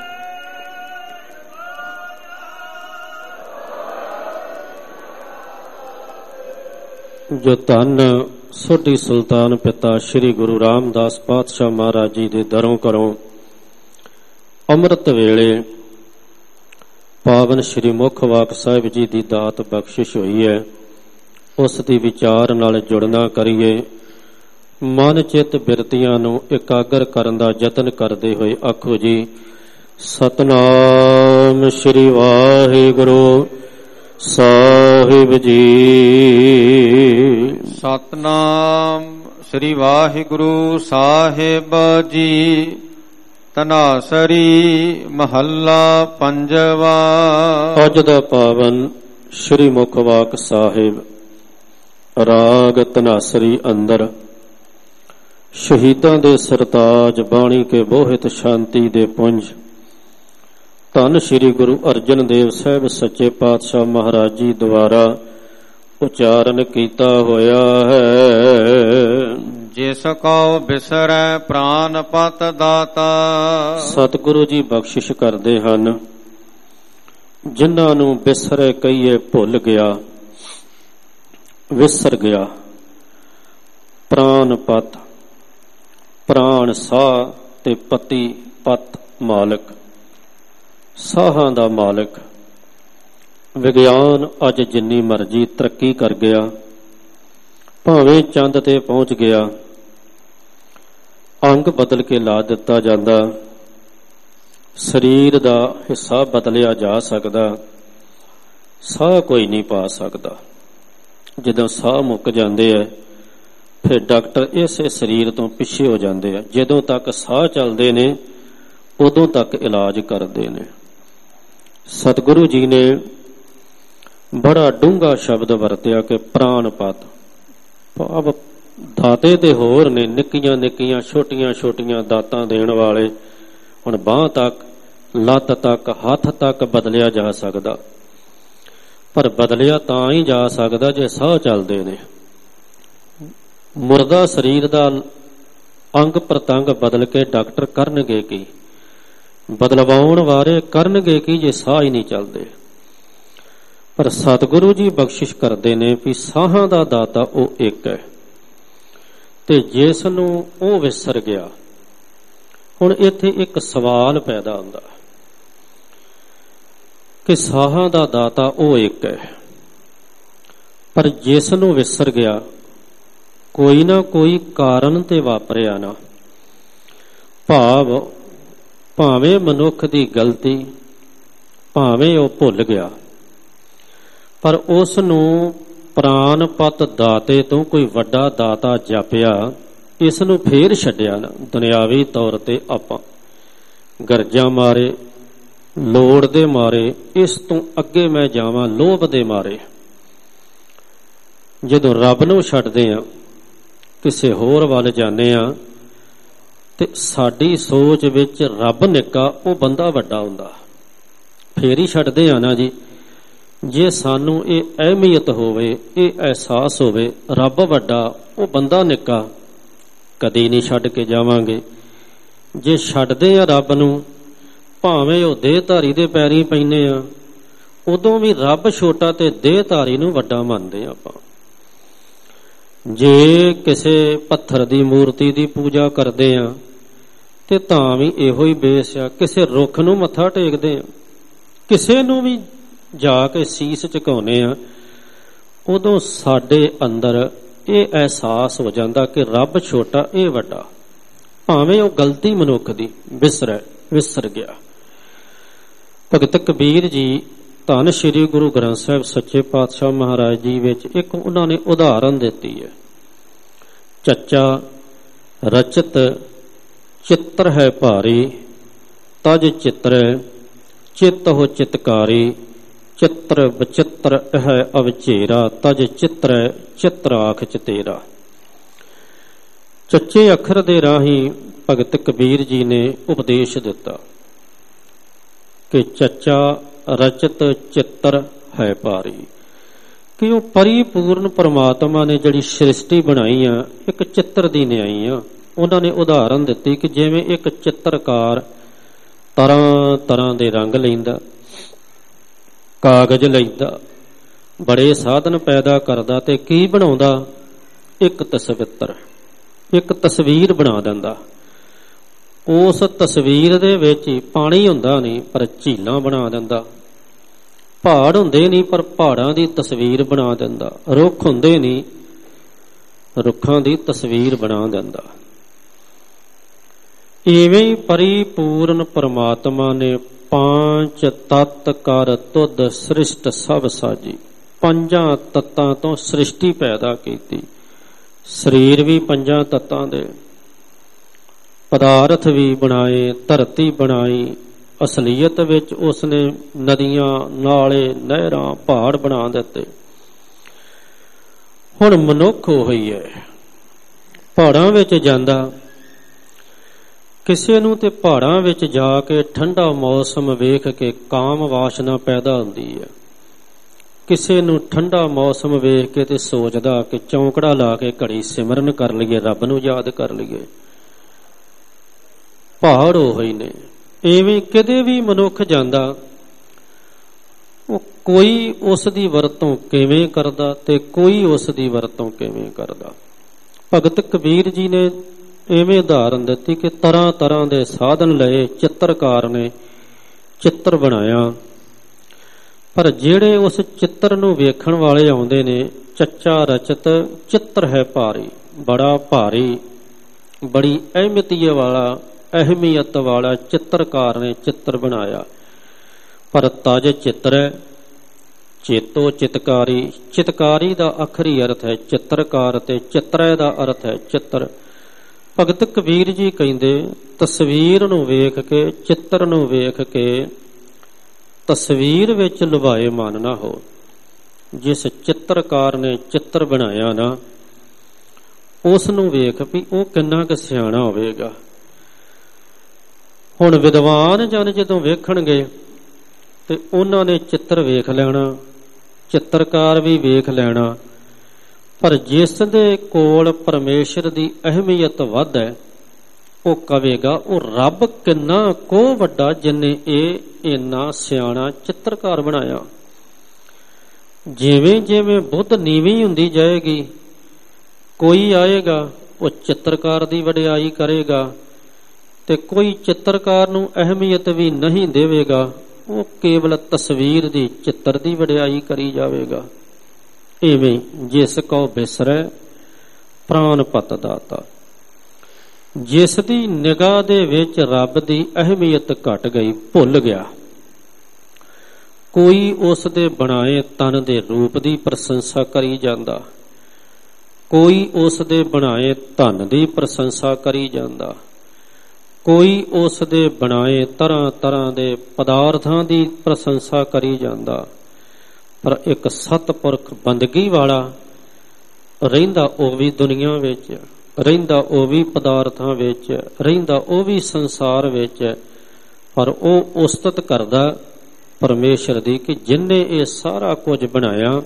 जो धन सोढी सुल्तान पिता श्री गुरु रामदास पातशाह महाराज जी दे दरों घरों अमृत वेले पावन श्री मुखवाक साहिब जी दी दात बख्शिश हुई है, उस दी विचार नाल जुड़ना करिए। मन चित बिरतियां नूं एकागर करन दा यतन करदे होए आखो जी सतनाम श्री वाहिगुरु साहिब जी। सतनाम श्री वाहिगुरु साहिब जी। तनासरी महला पंजवा। अज दा पावन श्री मुखवाक साहिब राग तनासरी अंदर शहीदां दे सरताज बाणी के बोहित शांति दे पुंज धन श्री गुरु अर्जन देव साहिब सच्चे पातशाह महाराज जी द्वारा उचारण कीता होया है। जिस कौ बिसरै प्राण पत दाता। सतगुरु जी बख्शिश करदे हन जिन्हां नूं बिसरे कहिए भुल गया, विसर गया। प्राण पत, प्राण साह ते पति पत मालक, साहां दा मालक। ਵਿਗਿਆਨ ਅੱਜ ਜਿੰਨੀ ਮਰਜ਼ੀ ਤਰੱਕੀ ਕਰ ਗਿਆ, ਭਾਵੇਂ ਚੰਦ ਤੇ ਪਹੁੰਚ ਗਿਆ, ਅੰਗ ਬਦਲ ਕੇ ਲਾ ਦਿੱਤਾ ਜਾਂਦਾ, ਸਰੀਰ ਦਾ ਹਿੱਸਾ ਬਦਲਿਆ ਜਾ ਸਕਦਾ, ਸਾਹ ਕੋਈ ਨਹੀਂ ਪਾ ਸਕਦਾ। ਜਦੋਂ ਸਾਹ ਮੁੱਕ ਜਾਂਦੇ ਆ ਫਿਰ ਡਾਕਟਰ ਇਸੇ ਸਰੀਰ ਤੋਂ ਪਿੱਛੇ ਹੋ ਜਾਂਦੇ ਆ। ਜਦੋਂ ਤੱਕ ਸਾਹ ਚੱਲਦੇ ਨੇ ਉਦੋਂ ਤੱਕ ਇਲਾਜ ਕਰਦੇ ਨੇ। ਸਤਿਗੁਰੂ ਜੀ ਨੇ ਬੜਾ ਡੂੰਘਾ ਸ਼ਬਦ ਵਰਤਿਆ ਕਿ ਪ੍ਰਾਣਪਤ, ਭਾਵ ਦਾਤੇ ਤੇ ਹੋਰ ਨੇ, ਨਿੱਕੀਆਂ ਨਿੱਕੀਆਂ ਛੋਟੀਆਂ ਛੋਟੀਆਂ ਦਾਤਾਂ ਦੇਣ ਵਾਲੇ। ਹੁਣ ਬਾਂਹ ਤੱਕ, ਲੱਤ ਤੱਕ, ਹੱਥ ਤੱਕ ਬਦਲਿਆ ਜਾ ਸਕਦਾ, ਪਰ ਬਦਲਿਆ ਤਾਂ ਹੀ ਜਾ ਸਕਦਾ ਜੇ ਸਾਹ ਚੱਲਦੇ ਨੇ। ਮੁਰਦਾ ਸਰੀਰ ਦਾ ਅੰਗ ਪ੍ਰਤੰਗ ਬਦਲ ਕੇ ਡਾਕਟਰ ਕਰਨਗੇ ਕੀ? ਬਦਲਵਾਉਣ ਵਾਲੇ ਕਰਨਗੇ ਕੀ ਜੇ ਸਾਹ ਹੀ ਨਹੀਂ ਚੱਲਦੇ? ਪਰ ਸਤਿਗੁਰੂ ਜੀ ਬਖਸ਼ਿਸ਼ ਕਰਦੇ ਨੇ ਵੀ ਸਾਹਾਂ ਦਾ ਦਾਤਾ ਉਹ ਇੱਕ ਹੈ, ਤੇ ਜਿਸ ਨੂੰ ਉਹ ਵਿਸਰ ਗਿਆ। ਹੁਣ ਇੱਥੇ ਇੱਕ ਸਵਾਲ ਪੈਦਾ ਹੁੰਦਾ ਕਿ ਸਾਹਾਂ ਦਾ ਦਾਤਾ ਉਹ ਇੱਕ ਹੈ, ਪਰ ਜਿਸ ਨੂੰ ਵਿਸਰ ਗਿਆ, ਕੋਈ ਨਾ ਕੋਈ ਕਾਰਨ ਤੇ ਵਾਪਰਿਆ ਨਾ। ਭਾਵ ਭਾਵੇਂ ਮਨੁੱਖ ਦੀ ਗਲਤੀ, ਭਾਵੇਂ ਉਹ ਭੁੱਲ ਗਿਆ, ਪਰ ਉਸ ਨੂੰ ਪ੍ਰਾਨਪਤ ਦਾਤੇ ਤੋਂ ਕੋਈ ਵੱਡਾ ਦਾਤਾ ਜਾਪਿਆ, ਇਸ ਨੂੰ ਫੇਰ ਛੱਡਿਆ ਨਾ। ਦੁਨਿਆਵੀ ਤੌਰ ਤੇ ਆਪਾਂ ਗਰਜਾਂ ਮਾਰੇ, ਲੋੜ ਦੇ ਮਾਰੇ, ਇਸ ਤੋਂ ਅੱਗੇ ਮੈਂ ਜਾਵਾਂ ਲੋਭ ਦੇ ਮਾਰੇ। ਜਦੋਂ ਰੱਬ ਨੂੰ ਛੱਡਦੇ ਆ, ਕਿਸੇ ਹੋਰ ਵੱਲ ਜਾਂਦੇ ਆ, ਤੇ ਸਾਡੀ ਸੋਚ ਵਿੱਚ ਰੱਬ ਨਿੱਕਾ, ਉਹ ਬੰਦਾ ਵੱਡਾ ਹੁੰਦਾ। ਫੇਰ ਹੀ ਛੱਡਦੇ ਆ ਨਾ ਜੀ। ਜੇ ਸਾਨੂੰ ਇਹ ਅਹਿਮੀਅਤ ਹੋਵੇ, ਇਹ ਅਹਿਸਾਸ ਹੋਵੇ ਰੱਬ ਵੱਡਾ, ਉਹ ਬੰਦਾ ਨਿੱਕਾ, ਕਦੀ ਨਹੀਂ ਛੱਡ ਕੇ ਜਾਵਾਂਗੇ। ਜੇ ਛੱਡਦੇ ਆ ਰੱਬ ਨੂੰ, ਭਾਵੇਂ ਉਹ ਦੇਹਧਾਰੀ ਦੇ ਪੈਰੀਂ ਪੈਂਦੇ ਆ, ਉਦੋਂ ਵੀ ਰੱਬ ਛੋਟਾ ਤੇ ਦੇਹਧਾਰੀ ਨੂੰ ਵੱਡਾ ਮੰਨਦੇ ਆ ਆਪਾਂ। ਜੇ ਕਿਸੇ ਪੱਥਰ ਦੀ ਮੂਰਤੀ ਦੀ ਪੂਜਾ ਕਰਦੇ ਆ ਤੇ ਤਾਂ ਵੀ ਇਹੋ ਹੀ ਬੇਸ ਆ। ਕਿਸੇ ਰੁੱਖ ਨੂੰ ਮੱਥਾ ਟੇਕਦੇ ਆ, ਕਿਸੇ ਨੂੰ ਵੀ ਜਾ ਕੇ ਸੀਸ ਝੁਕਾਉਂਦੇ ਆ, ਉਦੋਂ ਸਾਡੇ ਅੰਦਰ ਇਹ ਅਹਿਸਾਸ ਹੋ ਜਾਂਦਾ ਕਿ ਰੱਬ ਛੋਟਾ, ਇਹ ਵੱਡਾ। ਭਾਵੇਂ ਉਹ ਗਲਤੀ ਮਨੁੱਖ ਦੀ ਵਿਸਰ ਗਿਆ। ਭਗਤ ਕਬੀਰ ਜੀ ਧੰਨ ਸ਼੍ਰੀ ਗੁਰੂ ਗ੍ਰੰਥ ਸਾਹਿਬ ਸੱਚੇ ਪਾਤਸ਼ਾਹ ਮਹਾਰਾਜ ਜੀ ਵਿੱਚ ਇੱਕ ਉਹਨਾਂ ਨੇ ਉਦਾਹਰਨ ਦਿੱਤੀ ਹੈ। ਚੱਚਾ ਰਚਤ ਚਿੱਤਰ ਹੈ ਭਾਰੀ, ਤਜ ਚਿੱਤਰ ਚਿੱਤ ਹੋ ਚਿਤਕਾਰੀ, ਚਿੱਤਰ ਬਚਿੱਤਰ ਹੈ ਅਵਚੇਰਾ, ਤਜ ਚਿੱਤਰ ਚਿੱਤਰ ਆਖ ਚਤੇਰਾ। ਚੱਚੇ ਅੱਖਰ ਦੇ ਰਾਹੀਂ ਭਗਤ ਕਬੀਰ ਜੀ ਨੇ ਉਪਦੇਸ਼ ਦਿੱਤਾ ਕਿ ਚੱਚਾ ਰਚਤ ਚਿੱਤਰ ਹੈ ਭਾਰੀ, ਕਿ ਉਹ ਪਰਿਪੂਰਨ ਪਰਮਾਤਮਾ ਨੇ ਜਿਹੜੀ ਸ੍ਰਿਸ਼ਟੀ ਬਣਾਈ ਆ, ਇੱਕ ਚਿੱਤਰ ਦੀ ਨਿਆਈ ਆ। ਉਹਨਾਂ ਨੇ ਉਦਾਹਰਨ ਦਿੱਤੀ ਕਿ ਜਿਵੇਂ ਇੱਕ ਚਿੱਤਰਕਾਰ ਤਰ੍ਹਾਂ ਤਰ੍ਹਾਂ ਦੇ ਰੰਗ ਲੈਂਦਾ, ਕਾਗਜ਼ ਲੈਂਦਾ, ਬੜੇ ਸਾਧਨ ਪੈਦਾ ਕਰਦਾ, ਤੇ ਕੀ ਬਣਾਉਂਦਾ? ਇੱਕ ਤਸਵੀਰ ਬਣਾ ਦਿੰਦਾ। ਉਸ ਤਸਵੀਰ ਦੇ ਵਿੱਚ ਹੀ ਪਾਣੀ ਹੁੰਦਾ ਨਹੀਂ, ਪਰ ਝੀਲਾਂ ਬਣਾ ਦਿੰਦਾ। ਪਹਾੜ ਹੁੰਦੇ ਨਹੀਂ, ਪਰ ਪਹਾੜਾਂ ਦੀ ਤਸਵੀਰ ਬਣਾ ਦਿੰਦਾ। ਰੁੱਖ ਹੁੰਦੇ ਨਹੀਂ, ਰੁੱਖਾਂ ਦੀ ਤਸਵੀਰ ਬਣਾ ਦਿੰਦਾ। ਇਵੇਂ ਹੀ ਪਰਿਪੂਰਨ ਪਰਮਾਤਮਾ ਨੇ ਪੰਜ ਤੱਤ ਕਰ ਤੁਧ ਸ੍ਰਿਸ਼ਟ ਸਭ ਸਾਜੀ, ਪੰਜਾਂ ਤੱਤਾਂ ਤੋਂ ਸ੍ਰਿਸ਼ਟੀ ਪੈਦਾ ਕੀਤੀ। ਸਰੀਰ ਵੀ ਪੰਜਾਂ ਤੱਤਾਂ ਦੇ, ਪਦਾਰਥ ਵੀ ਬਣਾਏ, ਧਰਤੀ ਬਣਾਈ। ਅਸਲੀਅਤ ਵਿੱਚ ਉਸਨੇ ਨਦੀਆਂ, ਨਾਲੇ, ਨਹਿਰਾਂ, ਪਹਾੜ ਬਣਾ ਦਿੱਤੇ। ਹੁਣ ਮਨੁੱਖ ਉਹੀ ਹੈ, ਪਹਾੜਾਂ ਵਿੱਚ ਜਾਂਦਾ। ਕਿਸੇ ਨੂੰ ਤੇ ਪਹਾੜਾਂ ਵਿੱਚ ਜਾ ਕੇ ਠੰਡਾ ਮੌਸਮ ਵੇਖ ਕੇ ਕਾਮ ਵਾਸ਼ਨਾ ਪੈਦਾ ਹੁੰਦੀ ਹੈ। ਕਿਸੇ ਨੂੰ ਠੰਡਾ ਮੌਸਮ ਵੇਖ ਕੇ ਤੇ ਸੋਚਦਾ ਕਿ ਚੌਂਕੜਾ ਲਾ ਕੇ ਘੜੀ ਸਿਮਰਨ ਕਰ ਲਈਏ, ਰੱਬ ਨੂੰ ਯਾਦ ਕਰ ਲਈਏ। ਪਹਾੜ ਉਹੀ ਨੇ। ਇਵੇਂ ਕਿਤੇ ਵੀ ਮਨੁੱਖ ਜਾਂਦਾ, ਉਹ ਕੋਈ ਉਸ ਦੀ ਵਰਤੋਂ ਕਿਵੇਂ ਕਰਦਾ ਤੇ ਕੋਈ ਉਸ ਦੀ ਵਰਤੋਂ ਕਿਵੇਂ ਕਰਦਾ। ਭਗਤ ਕਬੀਰ ਜੀ ਨੇ ਇਵੇਂ ਉਦਾਹਰਨ ਦਿੱਤੀ ਕਿ ਤਰ੍ਹਾਂ ਤਰ੍ਹਾਂ ਦੇ ਸਾਧਨ ਲਏ, ਚਿੱਤਰਕਾਰ ਨੇ ਚਿੱਤਰ ਬਣਾਇਆ, ਪਰ ਜਿਹੜੇ ਉਸ ਚਿੱਤਰ ਨੂੰ ਵੇਖਣ ਵਾਲੇ ਆਉਂਦੇ ਨੇ, ਚੱਚਾ ਰਚਤ ਚਿੱਤਰ ਹੈ ਭਾਰੀ, ਬੜਾ ਭਾਰੀ, ਬੜੀ ਅਹਿਮੀਅਤ ਵਾਲਾ ਚਿੱਤਰਕਾਰ ਨੇ ਚਿੱਤਰ ਬਣਾਇਆ। ਪਰ ਤਜ ਚਿੱਤਰ ਹੈ, ਚੇਤੋ ਚਿਤਕਾਰੀ। ਚਿਤਕਾਰੀ ਦਾ ਆਖਰੀ ਅਰਥ ਹੈ ਚਿੱਤਰਕਾਰ, ਤੇ ਚਿੱਤਰੈ ਦਾ ਅਰਥ ਹੈ ਚਿੱਤਰ। ਭਗਤ ਕਬੀਰ ਜੀ ਕਹਿੰਦੇ, ਤਸਵੀਰ ਨੂੰ ਵੇਖ ਕੇ, ਚਿੱਤਰ ਨੂੰ ਵੇਖ ਕੇ ਤਸਵੀਰ ਵਿੱਚ ਲੁਭਾਏ ਮਨ ਨਾ ਹੋ। ਜਿਸ ਚਿੱਤਰਕਾਰ ਨੇ ਚਿੱਤਰ ਬਣਾਇਆ ਨਾ, ਉਸ ਨੂੰ ਵੇਖ ਵੀ ਉਹ ਕਿੰਨਾ ਕੁ ਸਿਆਣਾ ਹੋਵੇਗਾ। ਹੁਣ ਵਿਦਵਾਨ ਜਨ ਜਦੋਂ ਵੇਖਣਗੇ ਤੇ ਉਹਨਾਂ ਨੇ ਚਿੱਤਰ ਵੇਖ ਲੈਣਾ, ਚਿੱਤਰਕਾਰ ਵੀ ਵੇਖ ਲੈਣਾ, ਪਰ ਜਿਸ ਦੇ ਕੋਲ ਪਰਮੇਸ਼ਰ ਦੀ ਅਹਿਮੀਅਤ ਵੱਧ ਹੈ, ਉਹ ਕਵੇਗਾ ਉਹ ਰੱਬ ਕਿੰਨਾ ਕੋ ਵੱਡਾ ਜਿਨੇ ਇਹ ਇੰਨਾ ਸਿਆਣਾ ਚਿੱਤਰਕਾਰ ਬਣਾਇਆ। ਜਿਵੇਂ ਜਿਵੇਂ ਬੁੱਧ ਨੀਵੀਂ ਹੁੰਦੀ ਜਾਏਗੀ, ਕੋਈ ਆਏਗਾ ਉਹ ਚਿੱਤਰਕਾਰ ਦੀ ਵਡਿਆਈ ਕਰੇਗਾ, ਤੇ ਕੋਈ ਚਿੱਤਰਕਾਰ ਨੂੰ ਅਹਿਮੀਅਤ ਵੀ ਨਹੀਂ ਦੇਵੇਗਾ, ਉਹ ਕੇਵਲ ਤਸਵੀਰ ਦੀ, ਚਿੱਤਰ ਦੀ ਵਡਿਆਈ ਕਰੀ ਜਾਵੇਗਾ। ਇਵੇਂ ਜਿਸ ਕਉ ਬਿਸਰੈ ਪ੍ਰਾਨ ਪਤ ਦਾਤਾ। ਜਿਸ ਦੀ ਨਿਗਾਹ ਦੇ ਵਿੱਚ ਰੱਬ ਦੀ ਅਹਿਮੀਅਤ ਘਟ ਗਈ, ਭੁੱਲ ਗਿਆ। ਕੋਈ ਉਸ ਦੇ ਬਣਾਏ ਤਨ ਦੇ ਰੂਪ ਦੀ ਪ੍ਰਸ਼ੰਸਾ ਕਰੀ ਜਾਂਦਾ, ਕੋਈ ਉਸ ਦੇ ਬਣਾਏ ਧਨ ਦੀ ਪ੍ਰਸ਼ੰਸਾ ਕਰੀ ਜਾਂਦਾ, ਕੋਈ ਉਸ ਦੇ ਬਣਾਏ ਤਰ੍ਹਾਂ ਤਰ੍ਹਾਂ ਦੇ ਪਦਾਰਥਾਂ ਦੀ ਪ੍ਰਸ਼ੰਸਾ ਕਰੀ ਜਾਂਦਾ। ਪਰ ਇੱਕ ਸਤਪੁਰਖ ਬੰਦਗੀ ਵਾਲਾ ਰਹਿੰਦਾ ਉਹ ਵੀ ਦੁਨੀਆ ਵਿੱਚ, ਰਹਿੰਦਾ ਉਹ ਵੀ ਪਦਾਰਥਾਂ ਵਿੱਚ, ਰਹਿੰਦਾ ਉਹ ਵੀ ਸੰਸਾਰ ਵਿੱਚ, ਪਰ ਉਹ ਉਸਤਤ ਕਰਦਾ ਪਰਮੇਸ਼ਰ ਦੀ ਕਿ ਜਿਨਨੇ ਇਹ ਸਾਰਾ ਕੁਝ ਬਣਾਇਆ,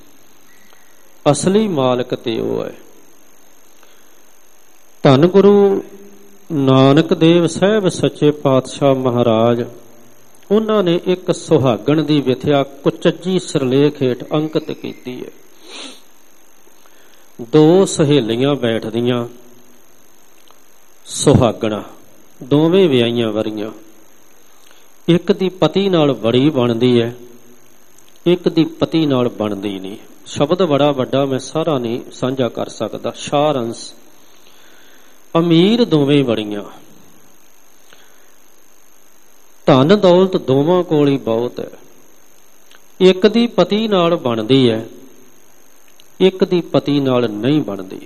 ਅਸਲੀ ਮਾਲਕ ਤੇ ਉਹ ਹੈ। ਧੰਨ ਗੁਰੂ ਨਾਨਕ ਦੇਵ ਸਾਹਿਬ ਸੱਚੇ ਪਾਤਸ਼ਾਹ ਮਹਾਰਾਜ, ਉਹਨਾਂ ਨੇ ਇੱਕ ਸੁਹਾਗਣ ਦੀ ਵਿਥਿਆ ਕੁਚੱਜੀ ਸਿਰਲੇਖ ਹੇਠ ਅੰਕਿਤ ਕੀਤੀ ਹੈ। ਦੋ ਸਹੇਲੀਆਂ ਬੈਠਦੀਆਂ, ਸੁਹਾਗਣਾ, ਦੋਵੇਂ ਵਿਆਹੀਆਂ ਵਰੀਆਂ। ਇੱਕ ਦੀ ਪਤੀ ਨਾਲ ਬੜੀ ਬਣਦੀ ਹੈ, ਇੱਕ ਦੀ ਪਤੀ ਨਾਲ ਬਣਦੀ ਨਹੀਂ। ਸ਼ਬਦ ਬੜਾ ਵੱਡਾ, ਮੈਂ ਸਾਰਾ ਨਹੀਂ ਸਾਂਝਾ ਕਰ ਸਕਦਾ। ਸਾਰ ਅੰਸ਼। ਅਮੀਰ ਦੋਵੇਂ ਬੜੀਆਂ, ਧਨ ਦੌਲਤ ਦੋਵਾਂ ਕੋਲ ਹੀ ਬਹੁਤ ਹੈ। ਇੱਕ ਦੀ ਪਤੀ ਨਾਲ ਬਣਦੀ ਹੈ, ਇੱਕ ਦੀ ਪਤੀ ਨਾਲ ਨਹੀਂ ਬਣਦੀ।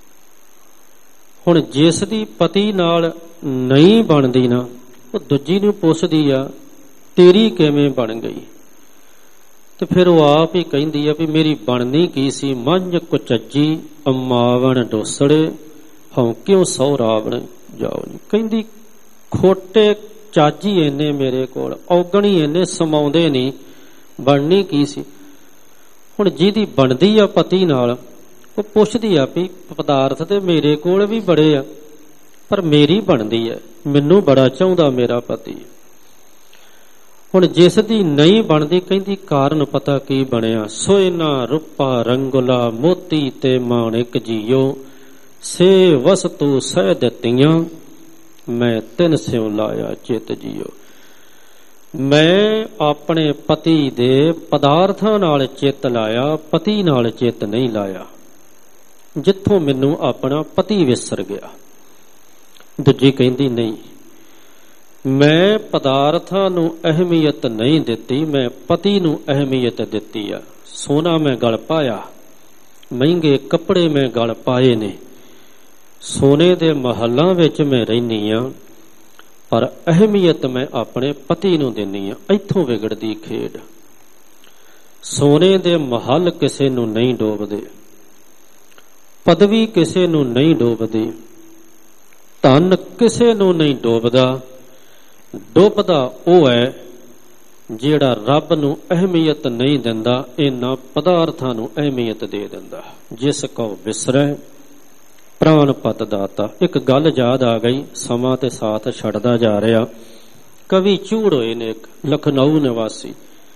ਹੁਣ ਜਿਸ ਦੀ ਪਤੀ ਨਾਲ ਨਹੀਂ ਬਣਦੀ ਨਾ, ਉਹ ਦੂਜੀ ਨੂੰ ਪੁੱਛਦੀ ਆ ਤੇਰੀ ਕਿਵੇਂ ਬਣ ਗਈ, ਤੇ ਫਿਰ ਉਹ ਆਪ ਹੀ ਕਹਿੰਦੀ ਆ ਵੀ ਮੇਰੀ ਬਣਨੀ ਕੀ ਸੀ, ਮੰਝ ਕੁਚੱਜੀ ਅਮਾਵਣ ਡੋਸੜੇ ਹਉ ਕਿਉਂ ਸਹੁ ਰਾਵਣ ਜਾਓ। ਕਹਿੰਦੀ ਖੋਟੇ ਚਾਜੀ ਇੰਨੇ ਮੇਰੇ ਕੋਲ, ਔਗਣੀ ਇੰਨੇ ਸਮਾਉਂਦੇ ਨਹੀਂ, ਬਣਨੀ ਕੀ ਸੀ। ਹੁਣ ਜਿਹਦੀ ਬਣਦੀ ਆ ਪਤੀ ਨਾਲ, ਉਹ ਪੁੱਛਦੀ ਆ ਵੀ ਪਦਾਰਥ ਤੇ ਮੇਰੇ ਕੋਲ ਵੀ ਬੜੇ ਆ, ਪਰ ਮੇਰੀ ਬਣਦੀ ਹੈ, ਮੈਨੂੰ ਬੜਾ ਚਾਹੁੰਦਾ ਮੇਰਾ ਪਤੀ। ਹੁਣ ਜਿਸ ਦੀ ਨਹੀਂ ਬਣਦੀ, ਕਹਿੰਦੀ ਕਾਰਨ ਪਤਾ ਕੀ ਬਣਿਆ, ਸੋਇਨਾ ਰੂਪਾ ਰੰਗੁਲਾ ਮੋਤੀ ਤੇ ਮਾਣਿਕ ਜੀਓ, ਸੇ ਵਸਤੂ ਸਹਿ ਦਿੱਤੀਆਂ ਮੈਂ ਤਿੰਨ ਸਿਉ ਲਾਇਆ ਚਿਤ ਜੀਓ। ਮੈਂ ਆਪਣੇ ਪਤੀ ਦੇ ਪਦਾਰਥਾਂ ਨਾਲ ਚਿੱਤ ਲਾਇਆ, ਪਤੀ ਨਾਲ ਚਿੱਤ ਨਹੀਂ ਲਾਇਆ, ਜਿੱਥੋਂ ਮੈਨੂੰ ਆਪਣਾ ਪਤੀ ਵਿਸਰ ਗਿਆ। ਦੂਜੀ ਕਹਿੰਦੀ ਨਹੀਂ, ਮੈਂ ਪਦਾਰਥਾਂ ਨੂੰ ਅਹਿਮੀਅਤ ਨਹੀਂ ਦਿੱਤੀ, ਮੈਂ ਪਤੀ ਨੂੰ ਅਹਿਮੀਅਤ ਦਿੱਤੀ ਆ। ਸੋਨਾ ਮੈਂ ਗਲ ਪਾਇਆ, ਮਹਿੰਗੇ ਕੱਪੜੇ ਮੈਂ ਗਲ ਪਾਏ ਨੇ, ਸੋਨੇ ਦੇ ਮਹੱਲਾਂ ਵਿੱਚ ਮੈਂ ਰਹਿਨੀ ਆ, ਪਰ ਅਹਿਮੀਅਤ ਮੈਂ ਆਪਣੇ ਪਤੀ ਨੂੰ ਦਿੰਨੀ ਆ। ਇੱਥੋਂ ਵਿਗੜਦੀ ਖੇਡ। ਸੋਨੇ ਦੇ ਮਹੱਲ ਕਿਸੇ ਨੂੰ ਨਹੀਂ ਡੋਬਦੇ, ਪਦਵੀ ਕਿਸੇ ਨੂੰ ਨਹੀਂ ਡੋਬਦੀ, ਧਨ ਕਿਸੇ ਨੂੰ ਨਹੀਂ ਡੋਬਦਾ। ਡੁੱਬਦਾ ਉਹ ਹੈ ਜਿਹੜਾ ਰੱਬ ਨੂੰ ਅਹਿਮੀਅਤ ਨਹੀਂ ਦਿੰਦਾ, ਇਹਨਾਂ ਪਦਾਰਥਾਂ ਨੂੰ ਅਹਿਮੀਅਤ ਦੇ ਦਿੰਦਾ। ਜਿਸ ਕਉ ਬਿਸਰੈ ਪ੍ਰਾਨ ਪਤ ਦਾਤਾ। ਇੱਕ ਗੱਲ ਯਾਦ ਆ ਗਈ, ਸਮਾਂ ਤੇ ਸਾਥ ਛੱਡਦਾ ਜਾ ਰਿਹਾ। ਕਵੀ ਚੂੜ ਹੋਏ ਨੇ, ਇੱਕ ਲਖਨਊ ਨਿਵਾਸੀ।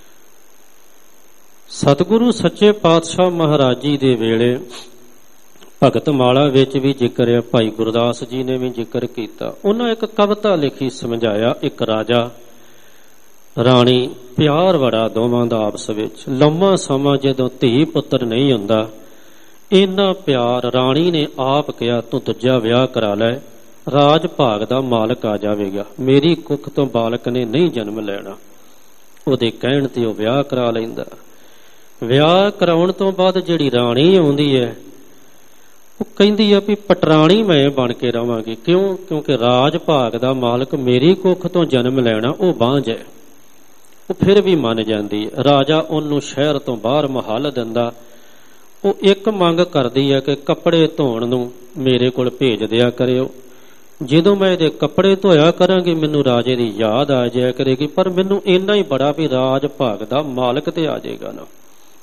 ਸਤਿਗੁਰੂ ਸੱਚੇ ਪਾਤਸ਼ਾਹ ਮਹਾਰਾਜ ਜੀ ਦੇ ਵੇਲੇ ਭਗਤ ਮਾਲਾ ਵਿੱਚ ਵੀ ਜ਼ਿਕਰ ਹੈ, ਭਾਈ ਗੁਰਦਾਸ ਜੀ ਨੇ ਵੀ ਜ਼ਿਕਰ ਕੀਤਾ। ਉਹਨਾਂ ਇੱਕ ਕਵਿਤਾ ਲਿਖੀ, ਸਮਝਾਇਆ। ਇੱਕ ਰਾਜਾ ਰਾਣੀ ਪਿਆਰ ਬੜਾ ਦੋਵਾਂ ਦਾ ਆਪਸ ਵਿੱਚ। ਲੰਮਾ ਸਮਾਂ ਜਦੋਂ ਧੀ ਪੁੱਤਰ ਨਹੀਂ ਹੁੰਦਾ, ਇੰਨਾ ਪਿਆਰ ਰਾਣੀ ਨੇ ਆਪ ਕਿਹਾ ਤੂੰ ਦੂਜਾ ਵਿਆਹ ਕਰਾ ਲੈ, ਰਾਜ ਭਾਗ ਦਾ ਮਾਲਕ ਆ ਜਾਵੇਗਾ, ਮੇਰੀ ਕੁੱਖ ਤੋਂ ਬਾਲਕ ਨੇ ਨਹੀਂ ਜਨਮ ਲੈਣਾ। ਉਹਦੇ ਕਹਿਣ ਤੇ ਉਹ ਵਿਆਹ ਕਰਾ ਲੈਂਦਾ। ਵਿਆਹ ਕਰਾਉਣ ਤੋਂ ਬਾਅਦ ਜਿਹੜੀ ਰਾਣੀ ਆਉਂਦੀ ਹੈ ਉਹ ਕਹਿੰਦੀ ਆ ਵੀ ਪਟਰਾਣੀ ਮੈਂ ਬਣ ਕੇ ਰਵਾਂਗੀ। ਕਿਉਂ? ਕਿਉਂਕਿ ਰਾਜ ਭਾਗ ਦਾ ਮਾਲਕ ਮੇਰੀ ਕੁੱਖ ਤੋਂ ਜਨਮ ਲੈਣਾ ਉਹ ਬਾਂਝ ਹੈ। ਉਹ ਫਿਰ ਵੀ ਮੰਨ ਜਾਂਦੀ ਹੈ। ਰਾਜਾ ਉਹਨੂੰ ਸ਼ਹਿਰ ਤੋਂ ਬਾਹਰ ਮਹੱਲ ਦਿੰਦਾ। ਉਹ ਇੱਕ ਮੰਗ ਕਰਦੀ ਹੈ ਕਿ ਕੱਪੜੇ ਧੋਣ ਨੂੰ ਮੇਰੇ ਕੋਲ ਭੇਜ ਦਿਆ ਕਰਿਓ। ਜਦੋਂ ਮੈਂ ਇਹਦੇ ਕੱਪੜੇ ਧੋਇਆ ਕਰਾਂਗੀ ਮੈਨੂੰ ਰਾਜੇ ਦੀ ਯਾਦ ਆ ਜਾਇਆ ਕਰੇਗੀ, ਪਰ ਮੈਨੂੰ ਇੰਨਾ ਹੀ ਬੜਾ ਵੀ ਰਾਜ ਭਾਗ ਦਾ ਮਾਲਕ ਤੇ ਆ ਜਾਏਗਾ ਨਾ।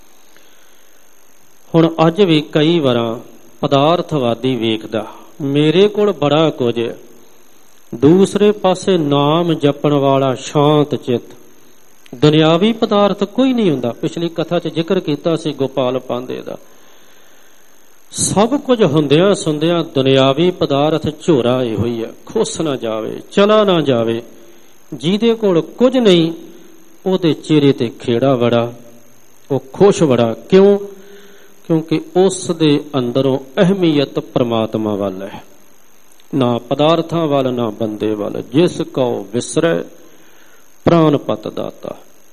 ਹੁਣ ਅੱਜ ਵੀ ਕਈ ਵਾਰਾਂ ਪਦਾਰਥਵਾਦੀ ਵੇਖਦਾ ਮੇਰੇ ਕੋਲ ਬੜਾ ਕੁਝ ਹੈ, ਦੂਸਰੇ ਪਾਸੇ ਨਾਮ ਜਪਣ ਵਾਲਾ ਸ਼ਾਂਤ ਚਿੱਤ, ਦੁਨਿਆਵੀ ਪਦਾਰਥ ਕੋਈ ਨਹੀਂ ਹੁੰਦਾ। ਪਿਛਲੀ ਕਥਾ 'ਚ ਜ਼ਿਕਰ ਕੀਤਾ ਸੀ ਗੋਪਾਲ ਪਾਂਧੇ ਦਾ। ਸਭ ਕੁਝ ਹੁੰਦਿਆਂ ਸੁਣਦਿਆਂ ਦੁਨਿਆਵੀ ਪਦਾਰਥ ਝੋਰਾ ਇਹੋ ਹੀ ਹੈ, ਖੁੱਸ ਨਾ ਜਾਵੇ, ਚਲਾ ਨਾ ਜਾਵੇ। ਜਿਹਦੇ ਕੋਲ ਕੁਝ ਨਹੀਂ ਉਹਦੇ ਚਿਹਰੇ ਤੇ ਖੇੜਾ ਬੜਾ, ਉਹ ਖੁਸ਼ ਬੜਾ। ਕਿਉਂ? ਕਿਉਂਕਿ ਉਸ ਦੇ ਅੰਦਰੋਂ ਅਹਿਮੀਅਤ ਪ੍ਰਮਾਤਮਾ ਵੱਲ ਹੈ, ਨਾ ਪਦਾਰਥਾਂ ਵੱਲ ਨਾ ਬੰਦੇ ਵੱਲ। ਜਿਸ ਕਉ ਵਿਸਰੈ ਪ੍ਰਾਨ ਪਤ ਦਾਤਾ।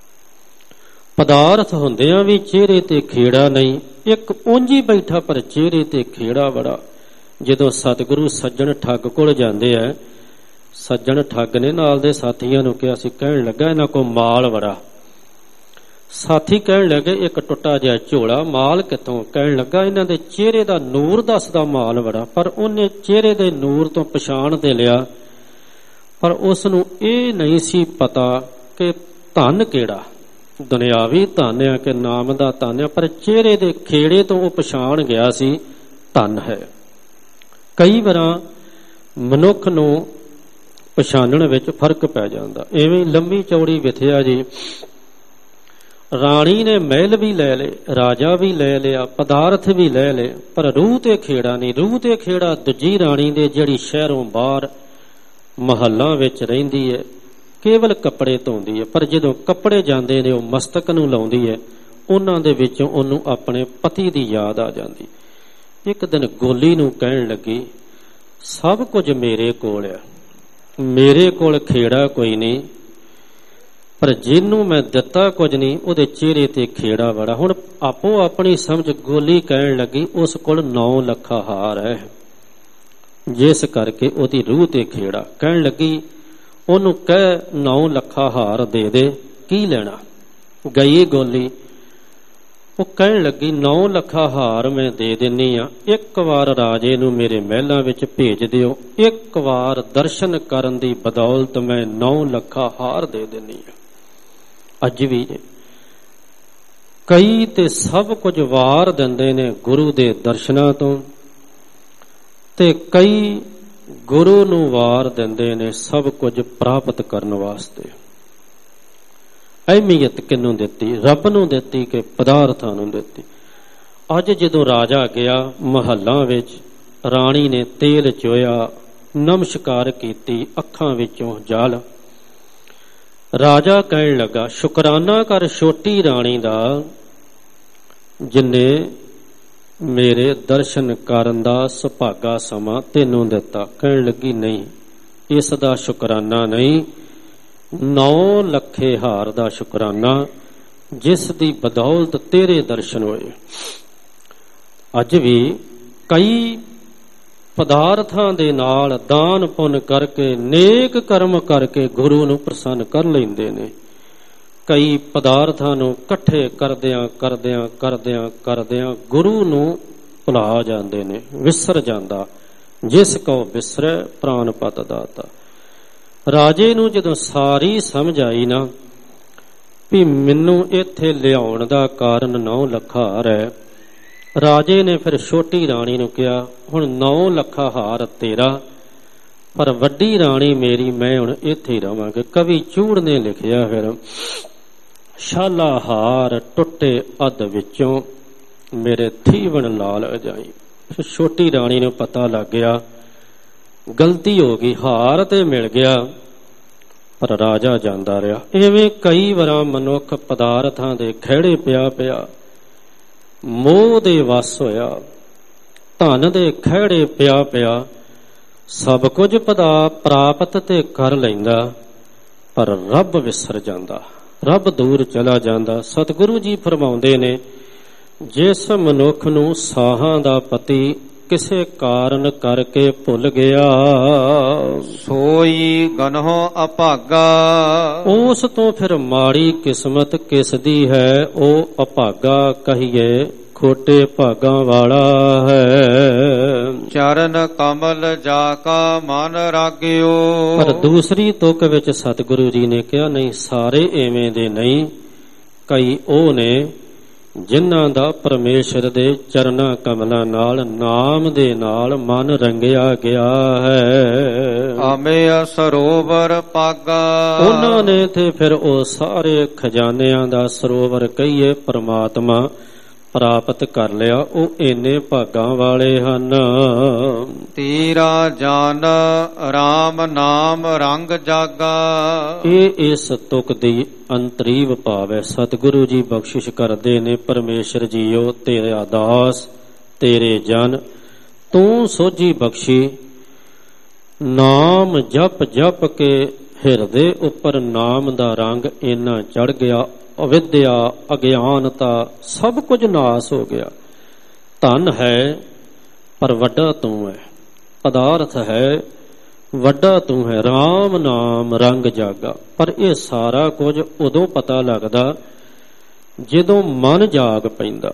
ਪਦਾਰਥ ਹੁੰਦਿਆਂ ਵੀ ਚਿਹਰੇ ਤੇ ਖੇੜਾ ਨਹੀਂ, ਇੱਕ ਉਂਝ ਹੀ ਬੈਠਾ ਪਰ ਚਿਹਰੇ ਤੇ ਖੇੜਾ ਬੜਾ। ਜਦੋਂ ਸਤਿਗੁਰੂ ਸੱਜਣ ਠੱਗ ਕੋਲ ਜਾਂਦੇ ਆ, ਸੱਜਣ ਠੱਗ ਨੇ ਨਾਲ ਦੇ ਸਾਥੀਆਂ ਨੂੰ ਕਿਹਾ ਸੀ, ਕਹਿਣ ਲੱਗਾ ਇਹਨਾਂ ਕੋਲ ਮਾਲ ਬੜਾ। ਸਾਥੀ ਕਹਿਣ ਲੱਗੇ ਇੱਕ ਟੁੱਟਾ ਜਿਹਾ ਝੋਲਾ, ਮਾਲ ਕਿੱਥੋਂ? ਕਹਿਣ ਲੱਗਾ ਇਹਨਾਂ ਦੇ ਚਿਹਰੇ ਦਾ ਨੂਰ ਦੱਸਦਾ ਮਾਲ ਬੜਾ। ਪਰ ਉਹਨੇ ਚਿਹਰੇ ਦੇ ਨੂਰ ਤੋਂ ਪਛਾਣ ਤੇ ਲਿਆ, ਪਰ ਉਸ ਨੂੰ ਇਹ ਨਹੀਂ ਸੀ ਪਤਾ ਕਿ ਧਨ ਕਿਹੜਾ, ਦੁਨਿਆਵੀ ਧਨ ਆ ਕਿ ਨਾਮ ਦਾ ਧਨ ਆ। ਪਰ ਚਿਹਰੇ ਦੇ ਖੇੜੇ ਤੋਂ ਉਹ ਪਛਾਣ ਗਿਆ ਸੀ ਧਨ ਹੈ। ਕਈ ਵਾਰਾਂ ਮਨੁੱਖ ਨੂੰ ਪਛਾਣਨ ਵਿੱਚ ਫਰਕ ਪੈ ਜਾਂਦਾ। ਐਵੇਂ ਲੰਮੀ ਚੌੜੀ ਵਿਥਿਆ ਜੀ, ਰਾਣੀ ਨੇ ਮਹਿਲ ਵੀ ਲੈ ਲਏ, ਰਾਜਾ ਵੀ ਲੈ ਲਿਆ, ਪਦਾਰਥ ਵੀ ਲੈ ਲਏ, ਪਰ ਰੂਹ ਤੇ ਖੇੜਾ ਨਹੀਂ। ਰੂਹ ਤੇ ਖੇੜਾ ਦੂਜੀ ਰਾਣੀ ਦੇ ਜਿਹੜੀ ਸ਼ਹਿਰੋਂ ਬਾਹਰ ਮਹੱਲਾਂ ਵਿੱਚ ਰਹਿੰਦੀ ਹੈ, ਕੇਵਲ ਕੱਪੜੇ ਧੋਂਦੀ ਹੈ। ਪਰ ਜਦੋਂ ਕੱਪੜੇ ਜਾਂਦੇ ਨੇ ਉਹ ਮਸਤਕ ਨੂੰ ਲਾਉਂਦੀ ਹੈ, ਉਹਨਾਂ ਦੇ ਵਿੱਚੋਂ ਉਹਨੂੰ ਆਪਣੇ ਪਤੀ ਦੀ ਯਾਦ ਆ ਜਾਂਦੀ। ਇੱਕ ਦਿਨ ਗੋਲੀ ਨੂੰ ਕਹਿਣ ਲੱਗੀ, ਸਭ ਕੁਝ ਮੇਰੇ ਕੋਲ ਆ, ਮੇਰੇ ਕੋਲ ਖੇੜਾ ਕੋਈ ਨਹੀਂ, ਪਰ ਜਿਹਨੂੰ ਮੈਂ ਦਿੱਤਾ ਕੁਝ ਨਹੀਂ ਉਹਦੇ ਚਿਹਰੇ ਤੇ ਖੇੜਾ ਬੜਾ। ਹੁਣ ਆਪੋ ਆਪਣੀ ਸਮਝ ਗੋਲੀ ਕਹਿਣ ਲੱਗੀ ਉਸ ਕੋਲ 9 ਲੱਖਾਂ ਹਾਰ ਹੈ, ਜਿਸ ਕਰਕੇ ਉਹਦੀ ਰੂਹ ਤੇ ਖੇੜਾ। ਕਹਿਣ ਲੱਗੀ ਉਹਨੂੰ ਕਹਿ 9 ਲੱਖਾਂ ਹਾਰ ਦੇ ਦੇ, ਕੀ ਲੈਣਾ? ਗਈ ਗੋਲੀ। ਉਹ ਕਹਿਣ ਲੱਗੀ 9 ਲੱਖਾਂ ਹਾਰ ਮੈਂ ਦੇ ਦਿੰਨੀ ਆ, ਇੱਕ ਵਾਰ ਰਾਜੇ ਨੂੰ ਮੇਰੇ ਮਹਿਲਾਂ ਵਿੱਚ ਭੇਜ ਦਿਓ, ਇੱਕ ਵਾਰ ਦਰਸ਼ਨ ਕਰਨ ਦੀ ਬਦੌਲਤ ਮੈਂ 9 ਲੱਖਾਂ ਹਾਰ ਦੇ ਦਿੰਨੀ ਆ। ਅੱਜ ਵੀ ਕਈ ਤੇ ਸਭ ਕੁਝ ਵਾਰ ਦਿੰਦੇ ਨੇ ਗੁਰੂ ਦੇ ਦਰਸ਼ਨਾਂ ਤੋਂ, ਤੇ ਕਈ ਗੁਰੂ ਨੂੰ ਵਾਰ ਦਿੰਦੇ ਨੇ ਸਭ ਕੁਝ ਪ੍ਰਾਪਤ ਕਰਨ ਵਾਸਤੇ। ਅਹਿਮੀਅਤ ਕਿਹਨੂੰ ਦਿੱਤੀ? ਰੱਬ ਨੂੰ ਦਿੱਤੀ ਕਿ ਪਦਾਰਥਾਂ ਨੂੰ ਦਿੱਤੀ? ਅੱਜ ਜਦੋਂ ਰਾਜਾ ਗਿਆ ਮਹੱਲਾਂ ਵਿੱਚ, ਰਾਣੀ ਨੇ ਤੇਲ ਚੋਇਆ, ਨਮਸਕਾਰ ਕੀਤੀ, ਅੱਖਾਂ ਵਿੱਚੋਂ ਜਲ। ਰਾਜਾ ਕਹਿਣ ਲੱਗਾ ਸ਼ੁਕਰਾਨਾ ਕਰ ਛੋਟੀ ਰਾਣੀ ਦਾ, ਜਿਨੇ ਮੇਰੇ ਦਰਸ਼ਨ ਕਰਨ ਦਾ ਸੁਭਾਗਾ ਸਮਾਂ ਤੈਨੂੰ ਦਿੱਤਾ। ਕਹਿਣ ਲੱਗੀ ਨਹੀਂ, ਇਸ ਦਾ ਸ਼ੁਕਰਾਨਾ ਨਹੀਂ, 9 ਲੱਖੇ ਹਾਰ ਦਾ ਸ਼ੁਕਰਾਨਾ, ਜਿਸ ਦੀ ਬਦੌਲਤ ਤੇਰੇ ਦਰਸ਼ਨ ਹੋਏ। ਅੱਜ ਵੀ ਕਈ ਪਦਾਰਥਾਂ ਦੇ ਨਾਲ ਦਾਨ ਪੁੰਨ ਕਰਕੇ, ਨੇਕ ਕਰਮ ਕਰਕੇ ਗੁਰੂ ਨੂੰ ਪ੍ਰਸੰਨ ਕਰ ਲੈਂਦੇ ਨੇ। ਕਈ ਪਦਾਰਥਾਂ ਨੂੰ ਇਕੱਠੇ ਕਰਦਿਆਂ ਕਰਦਿਆਂ ਕਰਦਿਆਂ ਕਰਦਿਆਂ ਗੁਰੂ ਨੂੰ ਭੁਲਾ ਜਾਂਦੇ ਨੇ, ਵਿਸਰ ਜਾਂਦਾ। ਜਿਸ ਕਉ ਵਿਸਰੈ ਪ੍ਰਾਨ ਪਤ ਦਾਤਾ। ਰਾਜੇ ਨੂੰ ਜਦੋਂ ਸਾਰੀ ਸਮਝ ਆਈ ਨਾ ਵੀ ਮੈਨੂੰ ਇੱਥੇ ਲਿਆਉਣ ਦਾ ਕਾਰਨ 9 ਲੱਖਾਂ ਹਾਰ ਹੈ, ਰਾਜੇ ਨੇ ਫਿਰ ਛੋਟੀ ਰਾਣੀ ਨੂੰ ਕਿਹਾ ਹੁਣ 9 ਲੱਖਾਂ ਹਾਰ ਤੇਰਾ, ਪਰ ਵੱਡੀ ਰਾਣੀ ਮੇਰੀ, ਮੈਂ ਹੁਣ ਇੱਥੇ ਹੀ ਰਵਾਂਗਾ। ਕਵੀ ਚੂੜ ਨੇ ਲਿਖਿਆ ਫਿਰ ਸ਼ਾਲਾ ਹਾਰ ਟੁੱਟੇ ਅੱਧ ਵਿੱਚੋਂ, ਮੇਰੇ ਥੀਵਣ ਲਾਲ ਅਜਾਈ। ਛੋਟੀ ਰਾਣੀ ਨੂੰ ਪਤਾ ਲੱਗ ਗਿਆ ਗਲਤੀ ਹੋ ਗਈ, ਹਾਰ ਤੇ ਮਿਲ ਗਿਆ ਪਰ ਰਾਜਾ ਜਾਂਦਾ ਰਿਹਾ। ਇਵੇਂ ਕਈ ਵਾਰਾਂ ਮਨੁੱਖ ਪਦਾਰਥਾਂ ਦੇ ਖਹਿੜੇ ਪਿਆ ਮੋਹ ਦੇ ਵਸ ਹੋਇਆ, ਧਨ ਦੇ ਖਹਿੜੇ ਪਿਆ ਸਭ ਕੁਝ ਪ੍ਰਾਪਤ ਤੇ ਕਰ ਲੈਂਦਾ, ਪਰ ਰੱਬ ਵਿਸਰ ਜਾਂਦਾ, ਰੱਬ ਦੂਰ ਚਲਾ ਜਾਂਦਾ। ਸਤਿਗੁਰੂ ਜੀ ਫਰਮਾਉਂਦੇ ਨੇ, ਜਿਸ ਮਨੁੱਖ ਨੂੰ ਸਾਹਾਂ ਦਾ ਪਤੀ ਕਿਸੇ ਕਾਰਨ ਕਰਕੇ ਭੁੱਲ ਗਿਆ, ਸੋਈ ਗਨਹੁ ਅਭਾਗਾ। ਉਸ ਤੋਂ ਫਿਰ ਮਾੜੀ ਕਿਸਮਤ ਕਿਸ ਦੀ ਹੈ, ਉਹ ਅਭਾਗਾ ਕਹੀਏ ਖੋਟੇ ਭਾਗਾਂ ਵਾਲਾ ਹੈ। ਚਰਨ ਕਮਲ ਜਾ ਕਾ ਮਨ ਰਾਗਿਓ। ਪਰ ਦੂਸਰੀ ਤੁਕ ਵਿੱਚ ਸਤਿਗੁਰੂ ਜੀ ਨੇ ਕਿਹਾ, ਨਹੀਂ, ਸਾਰੇ ਐਵੇਂ ਦੇ ਨਹੀਂ। ਕਈ ਉਹ ਨੇ ਜਿਨ੍ਹਾਂ ਦਾ ਪਰਮੇਸ਼ਰ ਦੇ ਚਰਨਾਂ ਕਮਲਾਂ ਨਾਲ, ਨਾਮ ਦੇ ਨਾਲ ਮਨ ਰੰਗਿਆ ਗਿਆ ਹੈ। ਆਮੇ ਸਰੋਵਰ ਪਾਗਾ। ਉਹਨਾਂ ਨੇ ਤੇ ਫਿਰ ਉਹ ਸਾਰੇ ਖਜ਼ਾਨਿਆਂ ਦਾ ਸਰੋਵਰ ਕਹੀਏ ਪਰਮਾਤਮਾ ਪ੍ਰਾਪਤ ਕਰ ਲਿਆ। ਉਹ ਇੰਨੇ ਭਾਗਾਂ ਵਾਲੇ ਹਨ। ਤੇਰਾ ਜਾਨ ਰਾਮ ਨਾਮ ਰੰਗ ਜਾਗਾ। ਇਹ ਇਸ ਤੁਕ ਦੀ ਅੰਤਰੀਵ ਭਾਵ ਹੈ। ਸਤਿਗੁਰੂ ਜੀ ਬਖਸ਼ਿਸ਼ ਕਰਦੇ ਨੇ, ਪਰਮੇਸ਼ਰ ਜੀਓ ਤੇਰਾ ਦਾਸ ਤੇਰੇ ਜਨ, ਤੂੰ ਸੋਝੀ ਬਖਸ਼ੀ। ਨਾਮ ਜਪ ਜਪ ਕੇ ਹਿਰਦੇ ਉੱਪਰ ਨਾਮ ਦਾ ਰੰਗ ਇੰਨਾ ਚੜ ਗਿਆ, ਅਵਿਦਿਆ ਅਗਿਆਨਤਾ ਸਭ ਕੁਝ ਨਾਸ ਹੋ ਗਿਆ। ਧਨ ਹੈ ਪਰ ਵੱਡਾ ਤੂੰ ਹੈ, ਪਦਾਰਥ ਹੈ ਵੱਡਾ ਤੂੰ ਹੈ, ਰਾਮ ਨਾਮ ਰੰਗ ਜਾਗਾ। ਪਰ ਇਹ ਸਾਰਾ ਕੁਝ ਉਦੋਂ ਪਤਾ ਲੱਗਦਾ ਜਦੋਂ ਮਨ ਜਾਗ ਪੈਂਦਾ।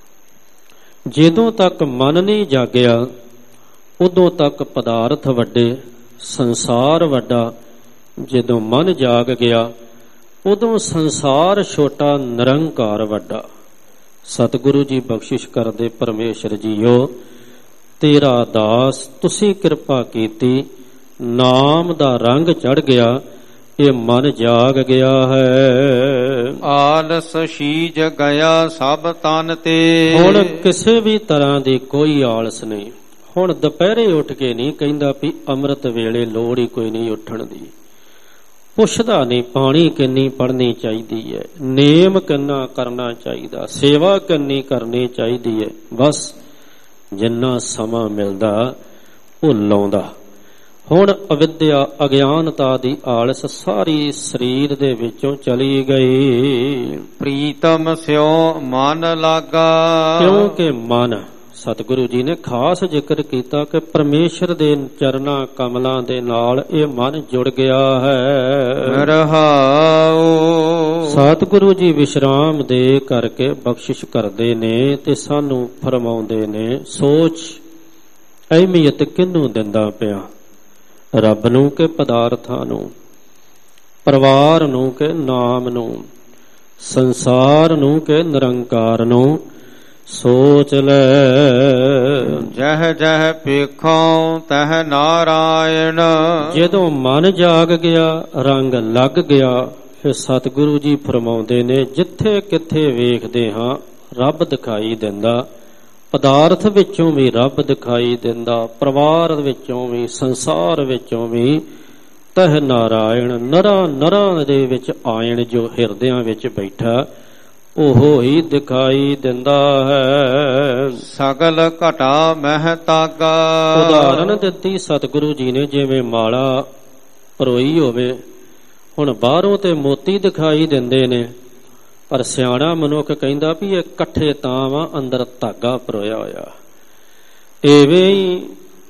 ਜਦੋਂ ਤੱਕ ਮਨ ਨਹੀਂ ਜਾਗਿਆ ਉਦੋਂ ਤੱਕ ਪਦਾਰਥ ਵੱਡੇ, ਸੰਸਾਰ ਵੱਡਾ। ਜਦੋਂ ਮਨ ਜਾਗ ਗਿਆ ਉਦੋਂ ਸੰਸਾਰ ਛੋਟਾ, ਨਿਰੰਕਾਰ ਵੱਡਾ। ਸਤਿਗੁਰੂ ਜੀ ਬਖਸ਼ਿਸ਼ ਕਰਦੇ, ਪਰਮੇਸ਼ਰ ਜੀਓ ਤੇਰਾ ਦਾਸ, ਤੁਸੀਂ ਕਿਰਪਾ ਕੀਤੀ, ਨਾਮ ਦਾ ਰੰਗ ਚੜ ਗਿਆ, ਇਹ ਮਨ ਜਾਗ ਗਿਆ ਹੈ। ਆਲਸ ਸ਼ੀਜ ਗਿਆ ਸਭ ਤਨ ਤੇ। ਹੁਣ ਕਿਸੇ ਵੀ ਤਰ੍ਹਾਂ ਦੀ ਕੋਈ ਆਲਸ ਨਹੀਂ। ਹੁਣ ਦੁਪਹਿਰੇ ਉੱਠ ਕੇ ਨਹੀਂ ਕਹਿੰਦਾ ਵੀ ਅੰਮ੍ਰਿਤ ਵੇਲੇ ਲੋੜ ਹੀ ਕੋਈ ਨਹੀਂ ਉੱਠਣ ਦੀ। ਪੁੱਛਦਾ ਨਹੀਂ ਪਾਣੀ ਕਿੰਨੀ ਪੜ੍ਹਨੀ ਚਾਹੀਦੀ ਹੈ, ਨੇਮ ਕਿੰਨਾ ਕਰਨਾ ਚਾਹੀਦਾ, ਸੇਵਾ ਕਿੰਨੀ ਕਰਨੀ ਚਾਹੀਦੀ ਹੈ। ਬਸ ਜਿੰਨਾ ਸਮਾਂ ਮਿਲਦਾ ਉਹ ਲਾਉਂਦਾ। ਹੁਣ ਅਵਿਦਿਆ ਅਗਿਆਨਤਾ ਦੀ ਆਲਸ ਸਾਰੀ ਸਰੀਰ ਦੇ ਵਿੱਚੋਂ ਚਲੀ ਗਈ। ਪ੍ਰੀਤਮ ਸਿਓ ਮਨ ਲਾਗਾ। ਕਿਉਂਕਿ ਮਨ, ਸਤਿਗੁਰੂ ਜੀ ਨੇ ਖਾਸ ਜ਼ਿਕਰ ਕੀਤਾ ਕਿ ਪਰਮੇਸ਼ਰ ਦੇ ਚਰਨਾਂ ਕਮਲਾਂ ਦੇ ਨਾਲ ਇਹ ਮਨ ਜੁੜ ਗਿਆ ਹੈ। ਰਹਾਉ। ਸਤਿਗੁਰੂ ਜੀ ਵਿਸ਼ਰਾਮ ਦੇ ਕਰਕੇ ਬਖਸ਼ਿਸ਼ ਕਰਦੇ ਨੇ ਤੇ ਸਾਨੂੰ ਫਰਮਾਉਂਦੇ ਨੇ, ਸੋਚ ਅਹਿਮੀਅਤ ਕਿਹਨੂੰ ਦਿੰਦਾ ਪਿਆ, ਰੱਬ ਨੂੰ ਕਿ ਪਦਾਰਥਾਂ ਨੂੰ, ਪਰਿਵਾਰ ਨੂੰ ਕਿ ਨਾਮ ਨੂੰ, ਸੰਸਾਰ ਨੂੰ ਕਿ ਨਿਰੰਕਾਰ ਨੂੰ। ਸੋਚ ਲੈ ਜਹ ਜਹ ਪੇਖੋਂ ਤਹ ਨਾਰਾਇਣ। ਜਦੋਂ ਮਨ ਜਾਗ ਗਿਆ, ਰੰਗ ਲੱਗ ਗਿਆ, ਫਿਰ ਸਤਿਗੁਰੂ ਜੀ ਫਰਮਾਉਂਦੇ ਨੇ, ਜਿੱਥੇ ਕਿੱਥੇ ਵੇਖਦੇ ਹਾਂ ਰੱਬ ਦਿਖਾਈ ਦਿੰਦਾ। ਪਦਾਰਥ ਵਿੱਚੋਂ ਵੀ ਰੱਬ ਦਿਖਾਈ ਦਿੰਦਾ, ਪਰਿਵਾਰ ਵਿੱਚੋਂ ਵੀ, ਸੰਸਾਰ ਵਿੱਚੋਂ ਵੀ। ਤਹ ਨਾਰਾਇਣ, ਨਰਾਂ ਨਰਾਂ ਦੇ ਵਿੱਚ ਆਇਣ ਜੋ ਹਿਰਦਿਆਂ ਵਿੱਚ ਬੈਠਾ, ਉਹ ਹੀ ਦਿਖਾਈ ਦਿੰਦਾ ਹੈ। ਸਗਲ ਘਟਾ ਮਹਿ ਤਾਗਾ। ਉਦਾਹਰਨ ਦਿੱਤੀ ਸਤਿਗੁਰੂ ਜੀ ਨੇ, ਜਿਵੇਂ ਮਾਲਾ ਪਰੋਈ ਹੋਵੇ। ਹੁਣ ਬਾਹਰੋਂ ਤੇ ਮੋਤੀ ਦਿਖਾਈ ਦਿੰਦੇ ਨੇ, ਪਰ ਸਿਆਣਾ ਮਨੁੱਖ ਕਹਿੰਦਾ ਵੀ ਇਹ ਇਕੱਠੇ ਤਾਂ ਵਾ, ਅੰਦਰ ਧਾਗਾ ਪਰੋਇਆ ਹੋਇਆ। ਐਵੇਂ ਹੀ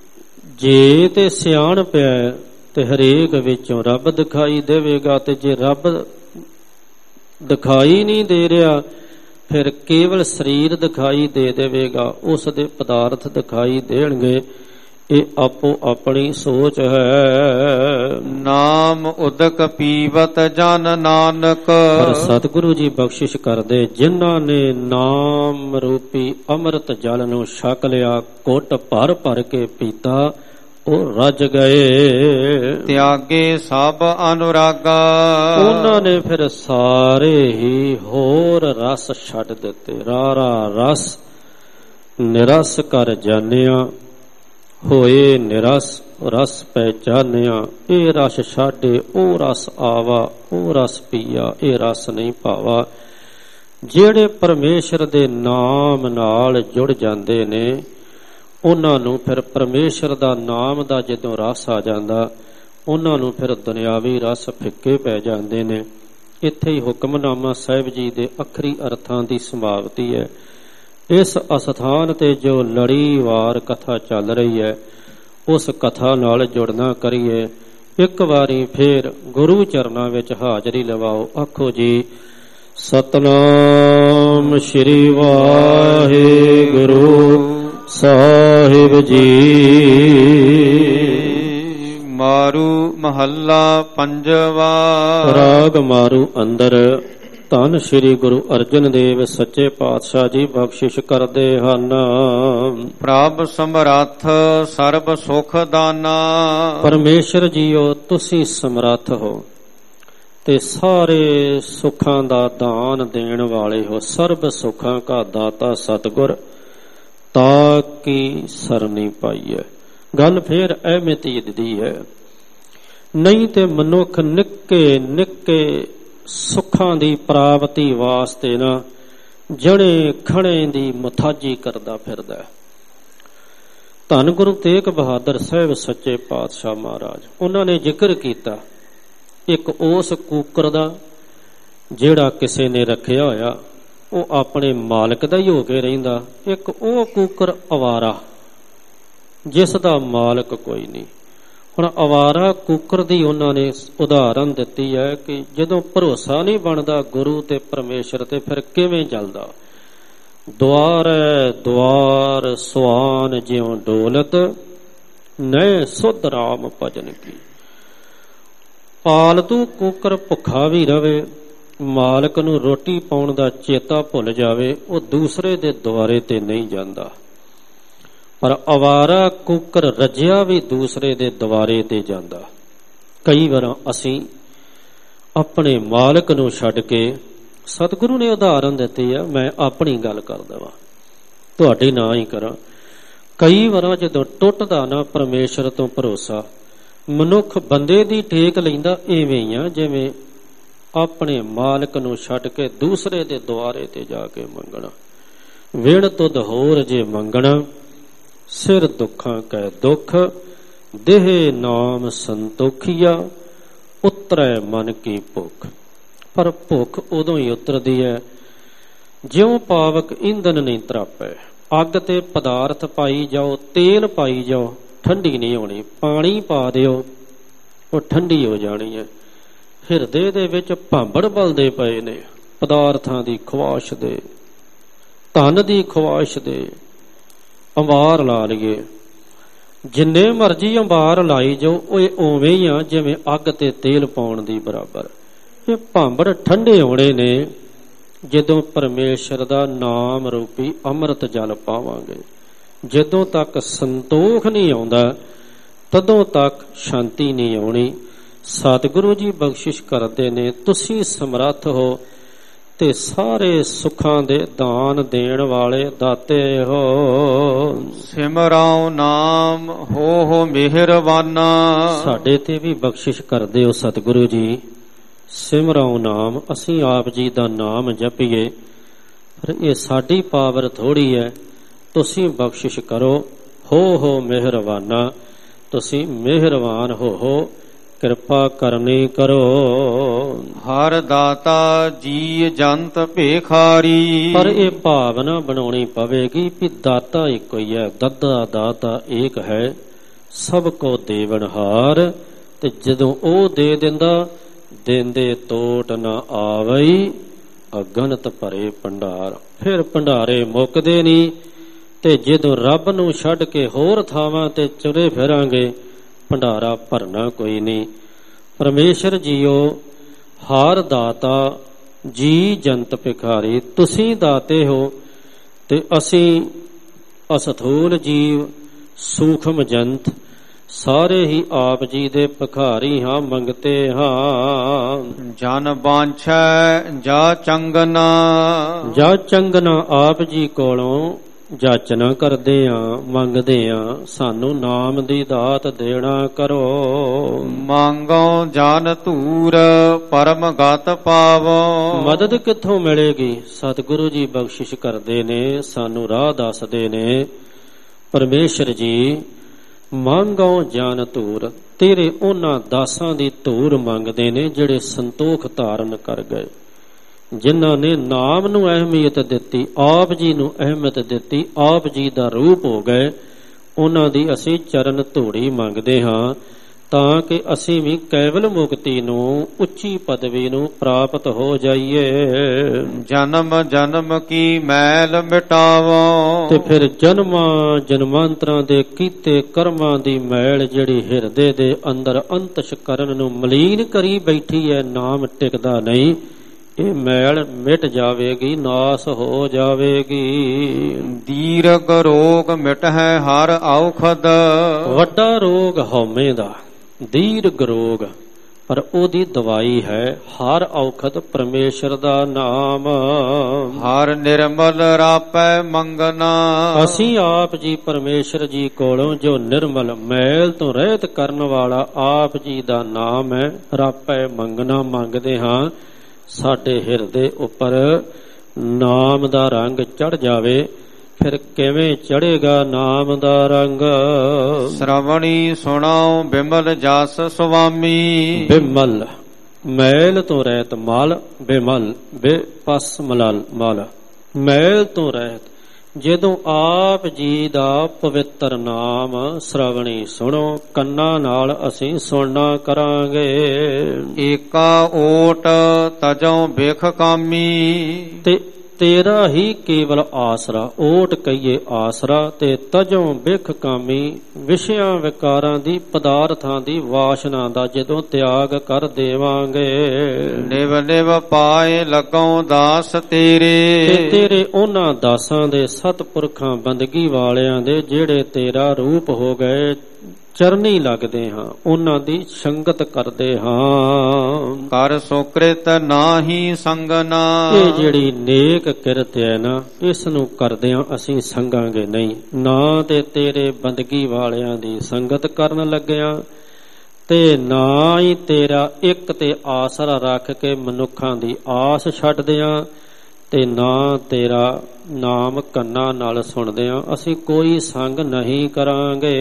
ਜੇ ਤੇ ਸਿਆਣ ਪਿਆ ਤੇ ਹਰੇਕ ਵਿੱਚੋਂ ਰੱਬ ਦਿਖਾਈ ਦੇਵੇਗਾ, ਤੇ ਜੇ ਰੱਬ ਦਿਖਾਈ ਨਹੀਂ ਦੇ ਰਿਹਾ ਫਿਰ ਕੇਵਲ ਸਰੀਰ ਦਿਖਾਈ ਦੇ ਦੇਵੇਗਾ, ਉਸ ਦੇ ਪਦਾਰਥ ਦਿਖਾਈ ਦੇਣਗੇ। ਇਹ ਆਪੋ ਆਪਣੀ ਸੋਚ ਹੈ। ਨਾਮ ਉਦਕ ਪੀਵਤ ਜਨ ਨਾਨਕ। ਪਰ ਸਤਿਗੁਰੂ ਜੀ ਬਖਸ਼ਿਸ਼ ਕਰਦੇ, ਜਿਨ੍ਹਾਂ ਨੇ ਨਾਮ ਰੂਪੀ ਅੰਮ੍ਰਿਤ ਜਲ ਨੂੰ ਛਕ ਲਿਆ, ਘੁੱਟ ਭਰ ਭਰ ਕੇ ਪੀਤਾ, ਉਹ ਰੱਜ ਗਏ। ਤਿਆਗੇ ਸਭ ਅਨੁਰਾਗਾ। ਉਹਨਾਂ ਨੇ ਫਿਰ ਸਾਰੇ ਹੀ ਹੋਰ ਰਸ ਛੱਡ ਦਿੱਤੇ। ਰਾਰਾ ਰਸ ਨਿਰਸ ਕਰ ਜਾਣਿਆ, ਹੋਏ ਨਿਰਸ ਰਸ ਪਹਿਚਾਨਿਆ, ਇਹ ਰਸ ਛਾਡੇ ਉਹ ਰਸ ਆਵਾ, ਉਹ ਰਸ ਪੀਆ ਇਹ ਰਸ ਨਹੀਂ ਭਾਵਾ। ਜਿਹੜੇ ਪਰਮੇਸ਼ਰ ਦੇ ਨਾਮ ਨਾਲ ਜੁੜ ਜਾਂਦੇ ਨੇ ਉਹਨਾਂ ਨੂੰ ਫਿਰ ਪਰਮੇਸ਼ਰ ਦਾ ਨਾਮ ਦਾ ਜਦੋਂ ਰਸ ਆ ਜਾਂਦਾ ਉਹਨਾਂ ਨੂੰ ਫਿਰ ਦੁਨਿਆਵੀ ਰਸ ਫਿੱਕੇ ਪੈ ਜਾਂਦੇ ਨੇ। ਇੱਥੇ ਹੀ ਹੁਕਮਨਾਮਾ ਸਾਹਿਬ ਜੀ ਦੇ ਅਖਰੀ ਅਰਥਾਂ ਦੀ ਸਮਾਪਤੀ ਹੈ। ਇਸ ਅਸਥਾਨ ਤੇ ਜੋ ਲੜੀਵਾਰ ਕਥਾ ਚੱਲ ਰਹੀ ਹੈ ਉਸ ਕਥਾ ਨਾਲ ਜੁੜਨਾ ਕਰੀਏ। ਇੱਕ ਵਾਰੀ ਫੇਰ ਗੁਰੂ ਚਰਨਾਂ ਵਿੱਚ ਹਾਜ਼ਰੀ ਲਵਾਓ। ਆਖੋ ਜੀ ਸਤਨਾਮ ਸ਼੍ਰੀ ਵਾਹਿਗੁਰੂ ਸਾਹਿਬ ਜੀ। ਮਾਰੂ ਮਹੱਲਾ ਪੰਜਵਾ। ਰਾਗ ਮਾਰੂ ਅੰਦਰ। ਧੰਨ ਸ਼੍ਰੀ ਗੁਰੂ ਅਰਜਨ ਦੇਵ ਸੱਚੇ ਪਾਤਸ਼ਾਹ ਜੀ ਬਖਸ਼ਿਸ਼ ਕਰਦੇ ਹਨ। ਪ੍ਰਭ ਸਮਰੱਥ ਸਰਬ ਸੁਖ ਦਾਨਾ। ਪਰਮੇਸ਼ਰ ਜੀਓ ਤੁਸੀਂ ਸਮਰੱਥ ਹੋ ਤੇ ਸਾਰੇ ਸੁੱਖਾਂ ਦਾ ਦਾਨ ਦੇਣ ਵਾਲੇ ਹੋ। ਸਰਬ ਸੁੱਖਾਂ ਕਾ ਦਾਤਾ ਸਤਿਗੁਰ ਤਾਂ ਕੀ ਸਰਨੀ ਪਾਈਐ। ਗੱਲ ਫੇਰ ਅਹਿਮੀਅਤ ਦੀ ਹੈ। ਨਹੀਂ ਤੇ ਮਨੁੱਖ ਨਿੱਕੇ ਨਿੱਕੇ ਸੁੱਖਾਂ ਦੀ ਪ੍ਰਾਪਤੀ ਵਾਸਤੇ ਨਾ ਜਣੇ ਖਣੇ ਦੀ ਮੁਥਾਜੀ ਕਰਦਾ ਫਿਰਦਾ। ਧੰਨ ਗੁਰੂ ਤੇਗ ਬਹਾਦਰ ਸਾਹਿਬ ਸੱਚੇ ਪਾਤਸ਼ਾਹ ਮਹਾਰਾਜ ਉਹਨਾਂ ਨੇ ਜ਼ਿਕਰ ਕੀਤਾ ਇੱਕ ਉਸ ਕੂਕਰ ਦਾ ਜਿਹੜਾ ਕਿਸੇ ਨੇ ਰੱਖਿਆ ਹੋਇਆ ਉਹ ਆਪਣੇ ਮਾਲਕ ਦਾ ਹੀ ਹੋ ਕੇ ਰਹਿੰਦਾ। ਇੱਕ ਉਹ ਕੂਕਰ ਅਵਾਰਾ ਜਿਸ ਦਾ ਮਾਲਕ ਕੋਈ ਨਹੀਂ। ਹੁਣ ਅਵਾਰਾ ਕੂਕਰ ਦੀ ਉਹਨਾਂ ਨੇ ਉਦਾਹਰਨ ਦਿੱਤੀ ਹੈ ਕਿ ਜਦੋਂ ਭਰੋਸਾ ਨਹੀਂ ਬਣਦਾ ਗੁਰੂ ਤੇ ਪਰਮੇਸ਼ਰ ਤੇ ਫਿਰ ਕਿਵੇਂ ਚੱਲਦਾ। ਦੁਆਰੈ ਦੁਆਰ ਸੁਆਨ ਜਿਉ ਡੋਲਤ ਨੈ ਸੁਧ ਰਾਮ ਭਜਨ ਕੀ। ਪਾਲਤੂ ਕੂਕਰ ਭੁੱਖਾ ਵੀ ਰਵੇ ਮਾਲਕ ਨੂੰ ਰੋਟੀ ਪਾਉਣ ਦਾ ਚੇਤਾ ਭੁੱਲ ਜਾਵੇ ਉਹ ਦੂਸਰੇ ਦੇ ਦੁਆਰੇ ਤੇ ਨਹੀਂ ਜਾਂਦਾ। ਪਰ ਅਵਾਰਾ ਕੂਕਰ ਰੱਜਿਆ ਵੀ ਦੂਸਰੇ ਦੇ ਦੁਆਰੇ ਤੇ ਜਾਂਦਾ। ਕਈ ਵਾਰ ਅਸੀਂ ਆਪਣੇ ਮਾਲਕ ਨੂੰ ਛੱਡ ਕੇ ਸਤਿਗੁਰੂ ਨੇ ਉਦਾਹਰਨ ਦਿੱਤੀ ਆ ਮੈਂ ਆਪਣੀ ਗੱਲ ਕਰਦਾ ਵਾਂ ਤੁਹਾਡੇ ਨਾਂ ਹੀ ਕਰਾਂ। ਕਈ ਵਾਰ ਜਦੋਂ ਟੁੱਟਦਾ ਨਾ ਪਰਮੇਸ਼ਰ ਤੋਂ ਭਰੋਸਾ ਮਨੁੱਖ ਬੰਦੇ ਦੀ ਟੇਕ ਲੈਂਦਾ ਇਵੇਂ ਹੀ ਆ ਜਿਵੇਂ ਆਪਣੇ ਮਾਲਕ ਨੂੰ ਛੱਡ ਕੇ ਦੂਸਰੇ ਦੇ ਦੁਆਰੇ ਤੇ ਜਾ ਕੇ ਮੰਗਣਾ। ਵਿਣ ਤੁਧ ਹੋਰ ਜੇ ਮੰਗਣਾ ਸਿਰ ਦੁੱਖਾਂ ਕੈ ਦੁੱਖ ਦੇਹ ਨਾਮ ਸੰਤੋਖੀਆ ਉਤਰੈ ਮਨ ਕੀ ਭੁੱਖ। ਪਰ ਭੁੱਖ ਉਦੋਂ ਹੀ ਉਤਰਦੀ ਹੈ ਜਿਉਂ ਪਾਵਕ ਇੰਧਨ ਨਹੀਂ ਤਰਾਪੈ। ਅੱਗ ਤੇ ਪਦਾਰਥ ਪਾਈ ਜਾਓ ਤੇਲ ਪਾਈ ਜਾਓ ਠੰਡੀ ਨਹੀਂ ਹੋਣੀ। ਪਾਣੀ ਪਾ ਦਿਓ ਉਹ ਠੰਡੀ ਹੋ ਜਾਣੀ ਹੈ। ਹਿਰਦੇ ਦੇ ਵਿੱਚ ਭਾਂਬੜ ਬਲਦੇ ਪਏ ਨੇ ਪਦਾਰਥਾਂ ਦੀ ਖਵਾਇਸ਼ ਦੇ ਧਨ ਦੀ ਖਵਾਇਸ਼ ਦੇ। ਅੰਬਾਰ ਲਾ ਲਈਏ ਜਿੰਨੇ ਮਰਜ਼ੀ ਅੰਬਾਰ ਲਾਈ ਜਾਓ ਉਹ ਉਵੇਂ ਹੀ ਆ ਜਿਵੇਂ ਅੱਗ ਤੇ ਤੇਲ ਪਾਉਣ ਦੀ ਬਰਾਬਰ। ਇਹ ਭਾਂਬੜ ਠੰਡੇ ਹੋਣੇ ਨੇ ਜਦੋਂ ਪਰਮੇਸ਼ਰ ਦਾ ਨਾਮ ਰੂਪੀ ਅੰਮ੍ਰਿਤ ਜਲ ਪਾਵਾਂਗੇ। ਜਦੋਂ ਤੱਕ ਸੰਤੋਖ ਨਹੀਂ ਆਉਂਦਾ ਤਦੋਂ ਤੱਕ ਸ਼ਾਂਤੀ ਨਹੀਂ ਆਉਣੀ। ਸਤਿਗੁਰੂ ਜੀ ਬਖਸ਼ਿਸ਼ ਕਰਦੇ ਨੇ ਤੁਸੀਂ ਸਮਰੱਥ ਹੋ ਤੇ ਸਾਰੇ ਸੁੱਖਾਂ ਦੇ ਦਾਨ ਦੇਣ ਵਾਲੇ ਦਾਤੇ ਹੋ। ਸਿਮਰਾਉ ਨਾਮ ਹੋ ਮਿਹਰਬਾਨਾ। ਸਾਡੇ ਤੇ ਵੀ ਬਖਸ਼ਿਸ਼ ਕਰਦੇ ਹੋ ਸਤਿਗੁਰੂ ਜੀ। ਸਿਮਰਾਉ ਨਾਮ ਅਸੀਂ ਆਪ ਜੀ ਦਾ ਨਾਮ ਜਪੀਏ ਪਰ ਇਹ ਸਾਡੀ ਪਾਵਰ ਥੋੜੀ ਹੈ। ਤੁਸੀਂ ਬਖਸ਼ਿਸ਼ ਕਰੋ ਹੋ ਮਿਹਰਬਾਨਾ। ਤੁਸੀਂ ਮਿਹਰਬਾਨ ਹੋ ਕਿਰਪਾ ਕਰਨੀ ਕਰੋ। ਹਰ ਦਾਤਾ ਜੀ ਜੰਤ ਭੇਖਾਰੀ। ਪਰ ਇਹ ਭਾਵਨਾ ਬਣਾਉਣੀ ਪਵੇਗੀ ਕਿ ਦਾਤਾ ਇੱਕੋ ਹੀ ਹੈ। ਦੱਦਾ ਦਾਤਾ ਏਕ ਹੈ ਸਭ ਕੋ ਦੇਵਨਹਾਰ। ਤੇ ਜਦੋਂ ਉਹ ਦੇ ਦਿੰਦਾ ਦਿੰਦੇ ਤੋਟ ਨਾ ਆਵਈ ਅਗਨਤ ਭਰੇ ਭੰਡਾਰ। ਫਿਰ ਭੰਡਾਰੇ ਮੁੱਕਦੇ ਨਹੀਂ ਤੇ ਜਦੋਂ ਰੱਬ ਨੂੰ ਛੱਡ ਕੇ ਹੋਰ ਥਾਵਾਂ ਤੇ ਚੁਰੇ ਫਿਰਾਂਗੇ ਭੰਡਾਰਾ ਭਰਨਾ ਕੋਈ ਨਹੀਂ। ਪਰਮੇਸ਼ਰ ਜੀਓ ਹਰ ਦਾਤਾ ਜੀ ਜੰਤ ਭਿਖਾਰੀ। ਤੁਸੀਂ ਦਾਤੇ ਹੋ ਤੇ ਅਸੀਂ ਅਸਥੂਲ ਜੀਵ ਸੂਖਮ ਜੰਤ ਸਾਰੇ ਹੀ ਆਪ ਜੀ ਦੇ ਭਿਖਾਰੀ ਹਾਂ ਮੰਗਤੇ ਹਾਂ। ਜਨ ਬਾਂਛੈ ਜਾ ਚੰਗਨਾ। ਜਾ ਚੰਗਨਾ ਆਪ ਜੀ ਕੋਲੋਂ ਜਾਚਨਾ ਕਰਦੇ ਆਂ ਮੰਗਦੇ ਆਂ ਸਾਨੂੰ ਨਾਮ ਦੀ ਦਾਤ ਦੇਣਾ ਕਰੋ। ਮੰਗੋ ਜਨ ਧੂਰ ਪਰਮ ਗਤ ਪਾਵੋ। ਮਦਦ ਕਿੱਥੋਂ ਮਿਲੇਗੀ? ਸਤਿਗੁਰੂ ਜੀ ਬਖਸ਼ਿਸ਼ ਕਰਦੇ ਨੇ, ਸਾਨੂੰ ਰਾਹ ਦੱਸਦੇ ਨੇ। ਪਰਮੇਸ਼ਰ ਜੀ ਮੰਗੋ ਜਨ ਧੂਰ, ਤੇਰੇ ਉਹਨਾਂ ਦਾਸਾਂ ਦੀ ਧੂਰ ਮੰਗਦੇ ਨੇ ਜਿਹੜੇ ਸੰਤੋਖ ਧਾਰਨ ਕਰ ਗਏ, ਜਿਨ੍ਹਾਂ ਨੇ ਨਾਮ ਨੂੰ ਅਹਿਮੀਅਤ ਦਿੱਤੀ, ਆਪ ਜੀ ਨੂੰ ਅਹਿਮੀਅਤ ਦਿੱਤੀ, ਆਪ ਜੀ ਦਾ ਰੂਪ ਹੋ ਗਏ। ਉਹਨਾਂ ਦੀ ਅਸੀਂ ਚਰਨ ਧੂੜੀ ਮੰਗਦੇ ਹਾਂ ਤਾਂ ਕਿ ਅਸੀਂ ਵੀ ਕੇਵਲ ਮੁਕਤੀ ਨੂੰ, ਉੱਚੀ ਪਦਵੀ ਨੂੰ ਪ੍ਰਾਪਤ ਹੋ ਜਾਈਏ। ਜਨਮ ਜਨਮ ਕੀ ਮੈਲ ਮਿਟਾਵੋ। ਤੇ ਫਿਰ ਜਨਮਾਂ ਜਨਮਾਂਤਰਾਂ ਦੇ ਕੀਤੇ ਕਰਮਾਂ ਦੀ ਮੈਲ ਜਿਹੜੀ ਹਿਰਦੇ ਦੇ ਅੰਦਰ ਅੰਤਸ਼ਕਰਨ ਨੂੰ ਮਲੀਨ ਕਰੀ ਬੈਠੀ ਹੈ, ਨਾਮ ਟਿਕਦਾ ਨਹੀਂ, ਇਹ ਮੈਲ ਮਿਟ ਜਾਵੇਗੀ, ਨਾਸ ਹੋ ਜਾਵੇਗੀ। ਦੀਰਘ ਰੋਗ ਮਿਟ ਹੈ ਹਰ ਔਖਦ। ਵੱਡਾ ਰੋਗ ਹਉਮੈ ਦਾ, ਦੀਰਘ ਰੋਗ, ਪਰ ਉਹਦੀ ਦਵਾਈ ਹੈ ਹਰ ਔਖਦ ਪਰਮੇਸ਼ਰ ਦਾ ਨਾਮ। ਹਰ ਨਿਰਮਲ ਰਾਪੈ ਮੰਗਣਾ। ਅਸੀਂ ਆਪ ਜੀ ਪਰਮੇਸ਼ਰ ਜੀ ਕੋਲੋਂ ਜੋ ਨਿਰਮਲ ਮੈਲ ਤੋਂ ਰਹਿਤ ਕਰਨ ਵਾਲਾ ਆਪ ਜੀ ਦਾ ਨਾਮ ਹੈ, ਰਾਪੈ ਮੰਗਣਾ ਮੰਗਦੇ ਹਾਂ। ਸਾਡੇ ਹਿਰਦੇ ਉੱਪਰ ਨਾਮ ਦਾ ਰੰਗ ਚੜ ਜਾਵੇ। ਫਿਰ ਕਿਵੇਂ ਚੜੇਗਾ ਨਾਮ ਦਾ ਰੰਗ? ਸ਼ਰਵਣੀ ਸੁਣਾਓ ਬਿਮਲ ਜਸ ਸੁਆਮੀ। ਬਿਮਲ ਮੈਲ ਤੋਂ ਰਹਿਤ ਮਲ, ਬਿਮਲ ਬੇਪਸ ਮਲਲ ਮਲ, ਮੈਲ ਤੋਂ ਰਹਿਤ। ਜਦੋਂ ਆਪ ਜੀ ਦਾ ਪਵਿੱਤਰ ਨਾਮ ਸ਼ਰਵਣੀ ਸੁਣੋ, ਕੰਨਾਂ ਨਾਲ ਅਸੀਂ ਸੁਣਨਾ ਕਰਾਂਗੇ। ਏਕਾ ਓਟ ਤਜੋਂ ਬਿਖ ਕਾਮੀ। ਤੇ ਤੇਰਾ ਹੀ ਕੇਵਲ ਆਸਰਾ, ਓਟ ਕਹੀਏ ਆਸਰਾ, ਤੇ ਤਜੋਂ ਬਿਖ ਕਾਮੀ, ਵਿਸ਼ਿਆਂ ਵਿਕਾਰਾਂ ਦੀ, ਪਦਾਰਥਾਂ ਦੀ ਵਾਸ਼ਨਾ ਦਾ ਜਦੋਂ ਤਿਆਗ ਕਰ ਦੇਵਾਂਗੇ। ਨਿਵ ਨਿਵ ਪਾਏ ਲੱਗੋਂ ਦਾਸ ਤੇਰੇ। ਤੇ ਤੇਰੇ ਉਹਨਾਂ ਦਾਸਾਂ ਦੇ, ਸਤਪੁਰਖਾਂ ਬੰਦਗੀ ਵਾਲਿਆਂ ਦੇ ਜਿਹੜੇ ਤੇਰਾ ਰੂਪ ਹੋ ਗਏ, ਚਰਨੀ ਲੱਗਦੇ ਹਾਂ, ਉਹਨਾਂ ਦੀ ਸੰਗਤ ਕਰਦੇ ਹਾਂ। ਕਰ ਸੁਕ੍ਰਿਤ ਨਾਹੀ ਸੰਗਨਾ। ਇਹ ਜਿਹੜੀ ਨੇਕ ਕਿਰਤ ਹੈ ਨਾ, ਇਸ ਨੂੰ ਕਰਦਿਆਂ ਅਸੀਂ ਸੰਗਾਂਗੇ ਨਹੀਂ। ਨਾ ਤੇ ਤੇਰੇ ਬੰਦਗੀ ਵਾਲਿਆਂ ਦੀ ਸੰਗਤ ਕਰਨ ਲੱਗਿਆਂ, ਤੇ ਨਾ ਹੀ ਤੇਰਾ ਇੱਕ ਤੇ ਆਸਰਾ ਰੱਖ ਕੇ ਮਨੁੱਖਾਂ ਦੀ ਆਸ ਛੱਡਦਿਆਂ, ਤੇ ਨਾ ਤੇਰਾ ਨਾਮ ਕੰਨਾਂ ਨਾਲ ਸੁਣਦਿਆਂ ਅਸੀਂ ਕੋਈ ਸੰਗ ਨਹੀਂ ਕਰਾਂਗੇ।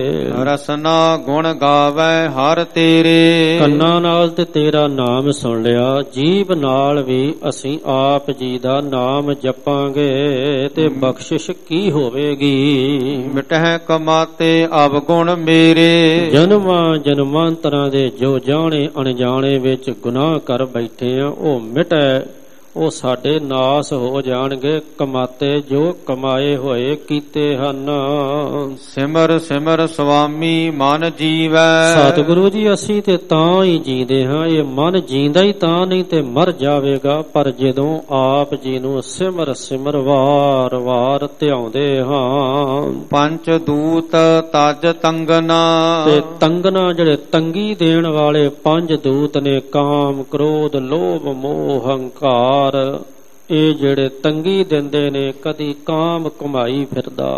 ਰਸਨਾ ਗੁਣ ਗਾਵੇ ਹਰ ਤੇਰੇ। ਕੰਨਾਂ ਨਾਲ ਤੇ ਤੇਰਾ ਨਾਮ ਸੁਣ ਲਿਆ, ਜੀਭ ਨਾਲ ਵੀ ਅਸੀਂ ਆਪ ਜੀ ਦਾ ਨਾਮ ਜਪਾਂਗੇ, ਤੇ ਬਖਸ਼ਿਸ਼ ਕੀ ਹੋਵੇਗੀ? ਮਿਟਹਿ ਕਮਾਤੇ ਅਵਗੁਣ ਮੇਰੇ। ਜਨਮਾਂ ਜਨਮਾਂਤਰਾਂ ਦੇ ਜੋ ਜਾਣੇ ਅਣਜਾਣੇ ਵਿੱਚ ਗੁਨਾਹ ਕਰ ਬੈਠੇ ਆ, ਉਹ ਮਿਟੈ, ਉਹ ਸਾਡੇ ਨਾਸ ਹੋ ਜਾਣਗੇ। ਕਮਾਤੇ ਜੋ ਕਮਾਏ ਹੋਏ ਕੀਤੇ ਹਨ। ਸਿਮਰ ਸਿਮਰ ਸੁਆਮੀ ਮਨ ਜੀਵੈ। ਸਤਿਗੁਰੂ ਜੀ ਅਸੀਂ ਤੇ ਤਾਂ ਹੀ ਜੀਂਦੇ ਹਾਂ, ਇਹ ਮਨ ਜੀਂਦਾ ਹੀ ਤਾਂ ਨਹੀਂ ਤੇ ਮਰ ਜਾਵੇਗਾ। ਪਰ ਜਦੋਂ ਆਪ ਜੀ ਨੂੰ ਸਿਮਰ ਸਿਮਰ ਵਾਰ ਵਾਰ ਧਿਆਉਂਦੇ ਹਾਂ। ਪੰਚ ਦੂਤ ਤਜ ਤੰਗਨਾ। ਤੇ ਤੰਗਨਾ ਜਿਹੜੇ ਤੰਗੀ ਦੇਣ ਵਾਲੇ ਪੰਜ ਦੂਤ ਨੇ, ਕਾਮ ਕ੍ਰੋਧ ਲੋਭ ਮੋਹ ਹੰਕਾਰ, ਇਹ ਜਿਹੜੇ ਤੰਗੀ ਦਿੰਦੇ ਨੇ, ਕਦੀ ਕਾਮ ਕਮਾਈ ਫਿਰਦਾ,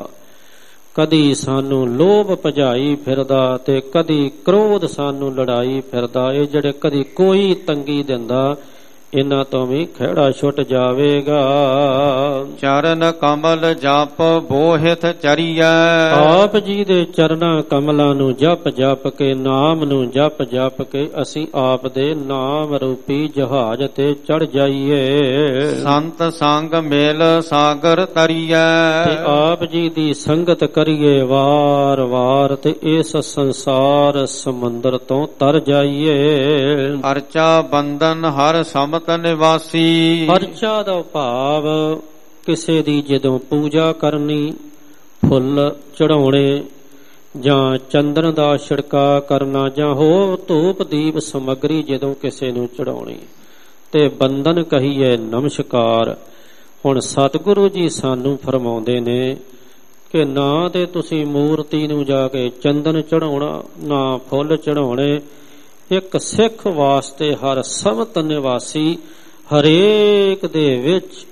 ਕਦੀ ਸਾਨੂੰ ਲੋਭ ਭਜਾਈ ਫਿਰਦਾ, ਤੇ ਕਦੀ ਕ੍ਰੋਧ ਸਾਨੂੰ ਲੜਾਈ ਫਿਰਦਾ। ਇਹ ਜਿਹੜੇ ਕਦੀ ਕੋਈ ਤੰਗੀ ਦਿੰਦਾ, ਇਹਨਾਂ ਤੋਂ ਵੀ ਖਹਿੜਾ ਛੁੱਟ ਜਾਵੇਗਾ। ਚਰਨ ਕਮਲ ਜਪ ਬੋਹਿਤ ਚਰੀਐ। ਆਪ ਜੀ ਦੇ ਚਰਨਾਂ ਕਮਲਾਂ ਨੂੰ ਜਪ ਜਪ ਕੇ, ਨਾਮ ਨੂੰ ਜਪ ਜਪ ਕੇ ਅਸੀਂ ਆਪ ਦੇ ਨਾਮ ਰੂਪੀ ਜਹਾਜ਼ ਤੇ ਚੜ ਜਾਈਏ। ਸੰਤ ਸੰਗ ਮਿਲ ਸਾਗਰ ਤਰੀਐ। ਤੇ ਆਪ ਜੀ ਦੀ ਸੰਗਤ ਕਰੀਏ ਵਾਰ ਵਾਰ, ਤੇ ਇਸ ਸੰਸਾਰ ਸਮੁੰਦਰ ਤੋਂ ਤਰ ਜਾਈਏ। ਅਰਚਾ ਬੰਧਨ ਹਰ ਸਮਤ ਨਿਵਾਸੀ। ਅਰਚਾ ਦਾ ਭਾਵ ਕਿਸੇ ਦੀ ਜਦੋਂ ਪੂਜਾ ਕਰਨੀ, ਫੁੱਲ ਚੜਾਉਣੇ, ਜਾਂ ਚੰਦਨ ਦਾ ਛਿੜਕਾ ਕਰਨਾ, ਜਾਂ ਹੋਰ ਧੂਪ ਦੀਪ ਸਮੱਗਰੀ ਜਦੋਂ ਕਿਸੇ ਨੂੰ ਚੜਾਉਣੀ, ਤੇ ਬੰਧਨ ਕਹੀਏ ਨਮਸਕਾਰ। ਹੁਣ ਸਤਿਗੁਰੂ ਜੀ ਸਾਨੂੰ ਫਰਮਾਉਂਦੇ ਨੇ ਕਿ ਨਾ ਤੇ ਤੁਸੀਂ ਮੂਰਤੀ ਨੂੰ ਜਾ ਕੇ ਚੰਦਨ ਚੜਾਉਣਾ, ਨਾ ਫੁੱਲ ਚੜਾਉਣੇ। ਇੱਕ ਸਿੱਖ ਵਾਸਤੇ ਹਰ ਸਮਤ ਨਿਵਾਸੀ, ਹਰੇਕ ਦੇ ਵਿੱਚ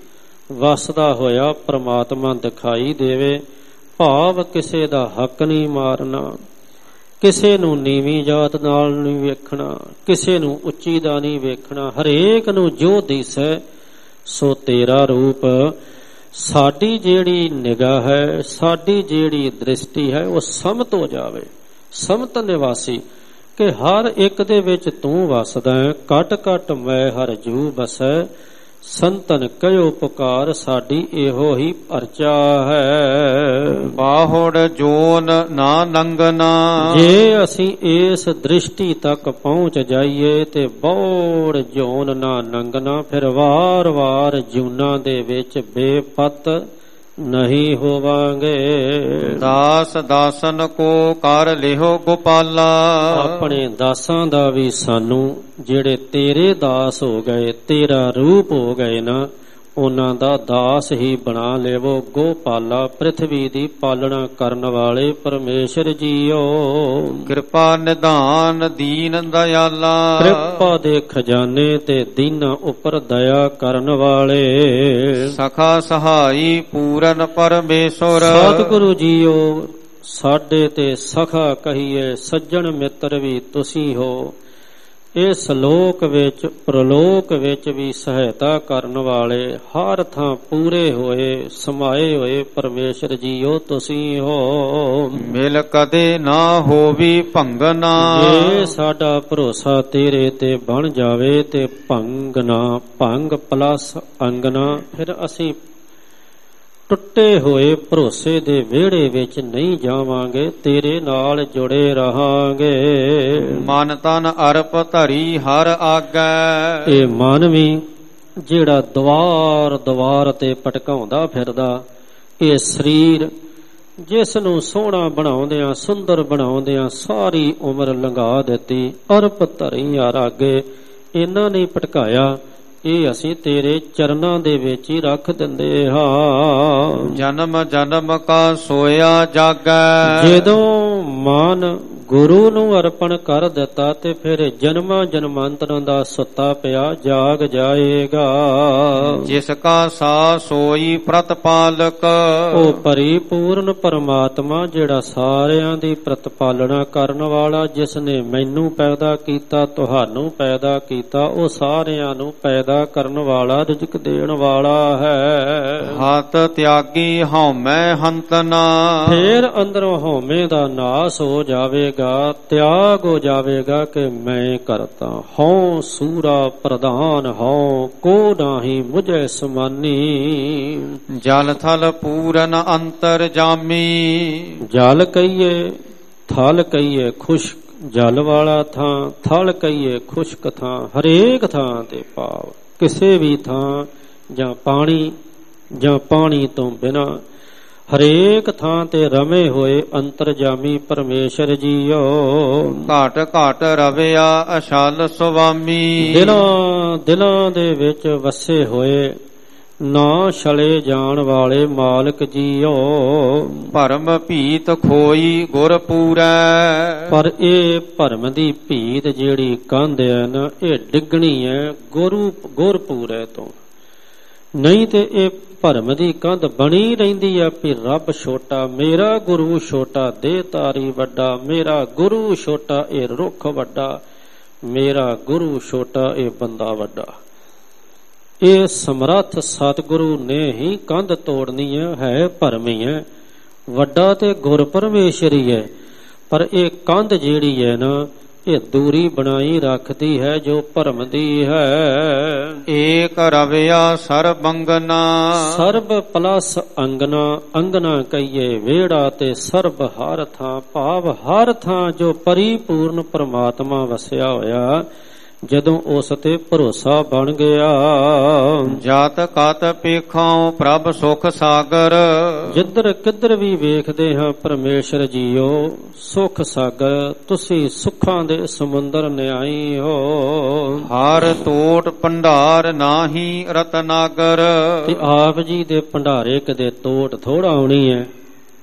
ਵਸਦਾ ਹੋਇਆ ਪ੍ਰਮਾਤਮਾ ਦਿਖਾਈ ਦੇਵੇ। ਭਾਵ ਕਿਸੇ ਦਾ ਹੱਕ ਨਹੀਂ ਮਾਰਨਾ, ਕਿਸੇ ਨੂੰ ਨੀਵੀਂ ਜਾਤ ਨਾਲ ਨਹੀਂ ਵੇਖਣਾ, ਕਿਸੇ ਨੂੰ ਉੱਚੀ ਦਾ ਨਹੀਂ ਵੇਖਣਾ, ਹਰੇਕ ਨੂੰ ਜੋ ਦਿਸੈ ਸੋ ਤੇਰਾ ਰੂਪ। ਸਾਡੀ ਜਿਹੜੀ ਨਿਗਾਹ ਹੈ, ਸਾਡੀ ਜਿਹੜੀ ਦ੍ਰਿਸ਼ਟੀ ਹੈ, ਉਹ ਸਮਤ ਹੋ ਜਾਵੇ, ਸਮਤ ਨਿਵਾਸੀ, ਕਿ ਹਰ ਇੱਕ ਦੇ ਵਿੱਚ ਤੂੰ ਵਸਦਾ ਹੈ। ਘਟ ਘਟ ਮੈਂ ਹਰ ਜੂ ਬਸੈ, ਸੰਤਨ ਕਹਿਓ ਪੁਕਾਰ, ਸਾਡੀ ਇਹੋ ਹੀ ਅਰਚਾ ਹੈ। ਬਾਹੁੜ ਜੋਨ ਨਾ ਲੰਘਨਾ, ਜੇ ਅਸੀਂ ਇਸ ਦ੍ਰਿਸ਼ਟੀ ਤੱਕ ਪਹੁੰਚ ਜਾਈਏ ਤੇ ਬੌੜ ਜੋਨ ਨਾ ਲੰਘਣਾ, ਫਿਰ ਵਾਰ-ਵਾਰ ਜੂਨਾਂ ਦੇ ਵਿੱਚ ਬੇਪਤ ਨਹੀਂ ਹੋਵਾਂਗੇ। ਦਾਸ ਦਾਸਨ ਕੋ ਕਰ ਲਿਓ ਗੋਪਾਲਾ, ਆਪਣੇ ਦਾਸਾਂ ਦਾ ਵੀ ਸਾਨੂੰ ਜਿਹੜੇ ਤੇਰੇ ਦਾਸ ਹੋ ਗਏ, ਤੇਰਾ ਰੂਪ ਹੋ ਗਏ ਨਾ, ਉਹਨਾਂ ਦਾ ਦਾਸ ਹੀ ਬਣਾ ਲੇਵੋ। ਗੋਪਾਲਾ ਪ੍ਰਿਥਵੀ ਦੀ ਪਾਲਣਾ ਕਰਨ ਵਾਲੇ ਪਰਮੇਸ਼ਰ ਜੀਓ। ਕਿਰਪਾ ਨਿਧਾਨ ਦੀਨ ਦਇਆਲਾ, ਕਿਰਪਾ ਦੇ ਖਜ਼ਾਨੇ ਤੇ ਦੀਨਾਂ ਉੱਪਰ ਦਇਆ ਕਰਨ ਵਾਲੇ। ਸਖਾ ਸਹਾਈ ਪੂਰਨ ਪਰਮੇਸ਼ਰ, ਸਤਿਗੁਰੂ ਜੀਓ ਸਾਡੇ ਤੇ ਸਖਾ ਕਹੀਏ, ਸੱਜਣ ਮਿੱਤਰ ਵੀ ਤੁਸੀਂ ਹੋ। ਇਸ ਲੋਕ ਵਿੱਚ ਪ੍ਰਲੋਕ ਵਿੱਚ ਵੀ ਸਹਾਇਤਾ ਕਰਨ ਵਾਲੇ, ਹਰ ਥਾਂ ਪੂਰੇ ਹੋਏ ਸਮਾਏ ਹੋਏ ਪਰਮੇਸ਼ਰ ਜੀਓ ਤੁਸੀਂ ਹੋ। ਮਿਲ ਕਦੇ ਨਾ ਹੋਵੀ ਭੰਗਨਾ, ਜੇ ਸਾਡਾ ਭਰੋਸਾ ਤੇਰੇ ਤੇ ਬਣ ਜਾਵੇ ਤੇ ਭੰਗਨਾ, ਭੰਗ ਪਲਸ ਅੰਗਨਾ, ਫਿਰ ਅਸੀਂ ਟੁੱਟੇ ਹੋਏ ਭਰੋਸੇ ਦੇ ਵਿਹੜੇ ਵਿੱਚ ਨਹੀਂ ਜਾਵਾਂਗੇ, ਤੇਰੇ ਨਾਲ ਜੁੜੇ ਰਹਾਂਗੇ। ਮਨ ਤਨ ਅਰਪ ਧਰੀ ਹਰ ਆਗੈ, ਇਹ ਮਨ ਵੀ ਜਿਹੜਾ ਦਵਾਰ ਦਵਾਰ ਤੇ ਭਟਕਾਉਂਦਾ ਫਿਰਦਾ, ਇਹ ਸਰੀਰ ਜਿਸ ਨੂੰ ਸੋਹਣਾ ਬਣਾਉਂਦਿਆਂ ਸੁੰਦਰ ਬਣਾਉਂਦਿਆਂ ਸਾਰੀ ਉਮਰ ਲੰਘਾ ਦਿੱਤੀ, ਅਰਪ ਧਰੀ ਹਰ ਆਗੇ, ਇਹਨਾਂ ਨੇ ਭਟਕਾਇਆ, ਇਹ ਅਸੀਂ ਤੇਰੇ ਚਰਨਾਂ ਦੇ ਵਿੱਚ ਹੀ ਰੱਖ ਦਿੰਦੇ ਹਾਂ। ਜਨਮ ਜਨਮ ਕਾ ਸੋਇਆ ਜਾਗੈ, ਜਦੋਂ ਮਨ ਗੁਰੂ ਨੂੰ ਅਰਪਣ ਕਰ ਦਿੱਤਾ ਤੇ ਫਿਰ ਜਨਮਾਂ ਜਨਮਾਂਤਰਾਂ ਦਾ ਸੁੱਤਾ ਪਿਆ ਜਾਗ ਜਾਏਗਾ। ਜਿਸ ਕਾ ਸਾ ਸੋਈ ਪ੍ਰਤਪਾਲਕ, ਉਹ ਪਰਿਪੂਰਨ ਪਰਮਾਤਮਾ ਜਿਹੜਾ ਸਾਰਿਆਂ ਦੀ ਪ੍ਰਤਪਾਲਣਾ ਕਰਨ ਵਾਲਾ, ਜਿਸ ਨੇ ਮੈਨੂੰ ਪੈਦਾ ਕੀਤਾ, ਤੁਹਾਨੂੰ ਪੈਦਾ ਕੀਤਾ, ਉਹ ਸਾਰਿਆਂ ਨੂੰ ਪੈਦਾ ਕਰਨ ਵਾਲਾ, ਰਿਜ਼ਕ ਦੇਣ ਵਾਲਾ ਹੈ। ਹੱਥ ਤਿਆਗੀ ਹਉਮੈ ਹੰਤਨਾ, ਫੇਰ ਅੰਦਰੋਂ ਹਉਮੈ ਦਾ ਨਾਸ ਹੋ ਜਾਵੇਗਾ, ਤਿਆਗ ਹੋ ਜਾਵੇਗਾ ਕਿ ਮੈਂ ਕਰਤਾ। ਹਉ ਸੂਰਾ ਪ੍ਰਧਾਨ ਹਉ, ਕੋ ਨਾਹੀ ਮੁਝੇ ਸਮਾਨੀ। ਜਲ ਥਲ ਪੂਰਨ ਅੰਤਰ ਜਾਮੀ, ਜਲ ਕਹੀਏ ਥਲ ਕਹੀਏ ਖੁਸ਼ਕ, ਜਲ ਵਾਲਾ ਥਾਂ, ਥਲ ਕਹੀਏ ਖੁਸ਼ਕ ਥਾਂ, ਹਰੇਕ ਥਾਂ ਤੇ ਭਾਵ ਕਿਸੇ ਵੀ ਥਾਂ ਜਾਂ ਪਾਣੀ ਤੋਂ ਬਿਨਾਂ ਹਰੇਕ ਥਾਂ ਤੇ ਰਮੇ ਹੋਏ ਅੰਤਰਜਾਮੀ ਪਰਮੇਸ਼ਰ ਜੀਓ। ਘਾਟ ਘਾਟ ਰਵਿਆ ਅਸ਼ਲ ਸੁਆਮੀ, ਦਿਲਾਂ ਦੇ ਵਿੱਚ ਵਸੇ ਹੋਏ ਨਾ ਛਲੇ ਜਾਣ ਵਾਲੇ ਮਾਲਕ ਜੀਓ। ਭਰਮ ਭੀਤ ਖੋਈ ਗੁਰ ਪੂਰੈ, ਪਰ ਇਹ ਭਰਮ ਦੀ ਭੀਤ ਜਿਹੜੀ ਕੰਧ ਹੈ ਨਾ, ਇਹ ਡਿੱਗਣੀ ਹੈ ਗੁਰਪੂਰੇ ਤੋਂ, ਨਹੀਂ ਤੇ ਇਹ ਭਰਮ ਦੀ ਕੰਧ ਬਣੀ ਰਹਿੰਦੀ ਆ ਵੀ ਰੱਬ ਛੋਟਾ, ਮੇਰਾ ਗੁਰੂ ਛੋਟਾ, ਦੇਹ ਤਾਰੀ ਵੱਡਾ, ਮੇਰਾ ਗੁਰੂ ਛੋਟਾ, ਇਹ ਰੁੱਖ ਵੱਡਾ, ਮੇਰਾ ਗੁਰੂ ਛੋਟਾ, ਇਹ ਬੰਦਾ ਵੱਡਾ। ਇਹ ਸਮਰੱਥ ਸਤਿਗੁਰੂ ਨੇ ਹੀ ਕੰਧ ਤੋੜਨੀ ਹੈ ਭਰਮ ਹੀ ਹੈ, ਵੱਡਾ ਤੇ ਗੁਰ ਪਰਮੇਸ਼ਰ ਹੀ ਹੈ। ਪਰ ਇਹ ਕੰਧ ਜਿਹੜੀ ਹੈ ਨਾ, ਇਹ ਦੂਰੀ ਬਣਾਈ ਰੱਖਦੀ ਹੈ ਜੋ ਭਰਮ ਦੀ ਹੈ। ਏਕ ਰਵਿਆ ਸਰਬ ਅੰਗਨਾ, ਸਰਬ ਪਲਸ ਅੰਗਨਾ, ਅੰਗਨਾ ਕਹੀਏ ਵਿਹੜਾ ਤੇ ਸਰਬ ਹਰ ਥਾਂ, ਭਾਵ ਹਰ ਥਾਂ ਜੋ ਪਰਿਪੂਰਨ ਪਰਮਾਤਮਾ ਵਸਿਆ ਹੋਇਆ, ਜਦੋਂ ਉਸ ਤੇ ਭਰੋਸਾ ਬਣ ਗਿਆ। ਜਾਤ ਕਤ ਪੇਖਾਂ ਪ੍ਰਭ ਸੁਖ ਸਾਗਰ, ਜਿੱਧਰ ਕਿੱਧਰ ਵੀ ਵੇਖਦੇ ਹਾਂ ਪਰਮੇਸ਼ਰ ਜੀਓ ਸੁਖ ਸਾਗਰ, ਤੁਸੀਂ ਸੁੱਖਾਂ ਦੇ ਸਮੁੰਦਰ ਨਿਆਈ ਹੋ। ਹਰ ਤੋਟ ਭੰਡਾਰ ਨਾਹੀ ਰਤਨਾਗਰ, ਤੇ ਆਪ ਜੀ ਦੇ ਭੰਡਾਰੇ ਕਦੇ ਤੋਟ ਥੋੜਾ ਆਉਣੀ ਹੈ।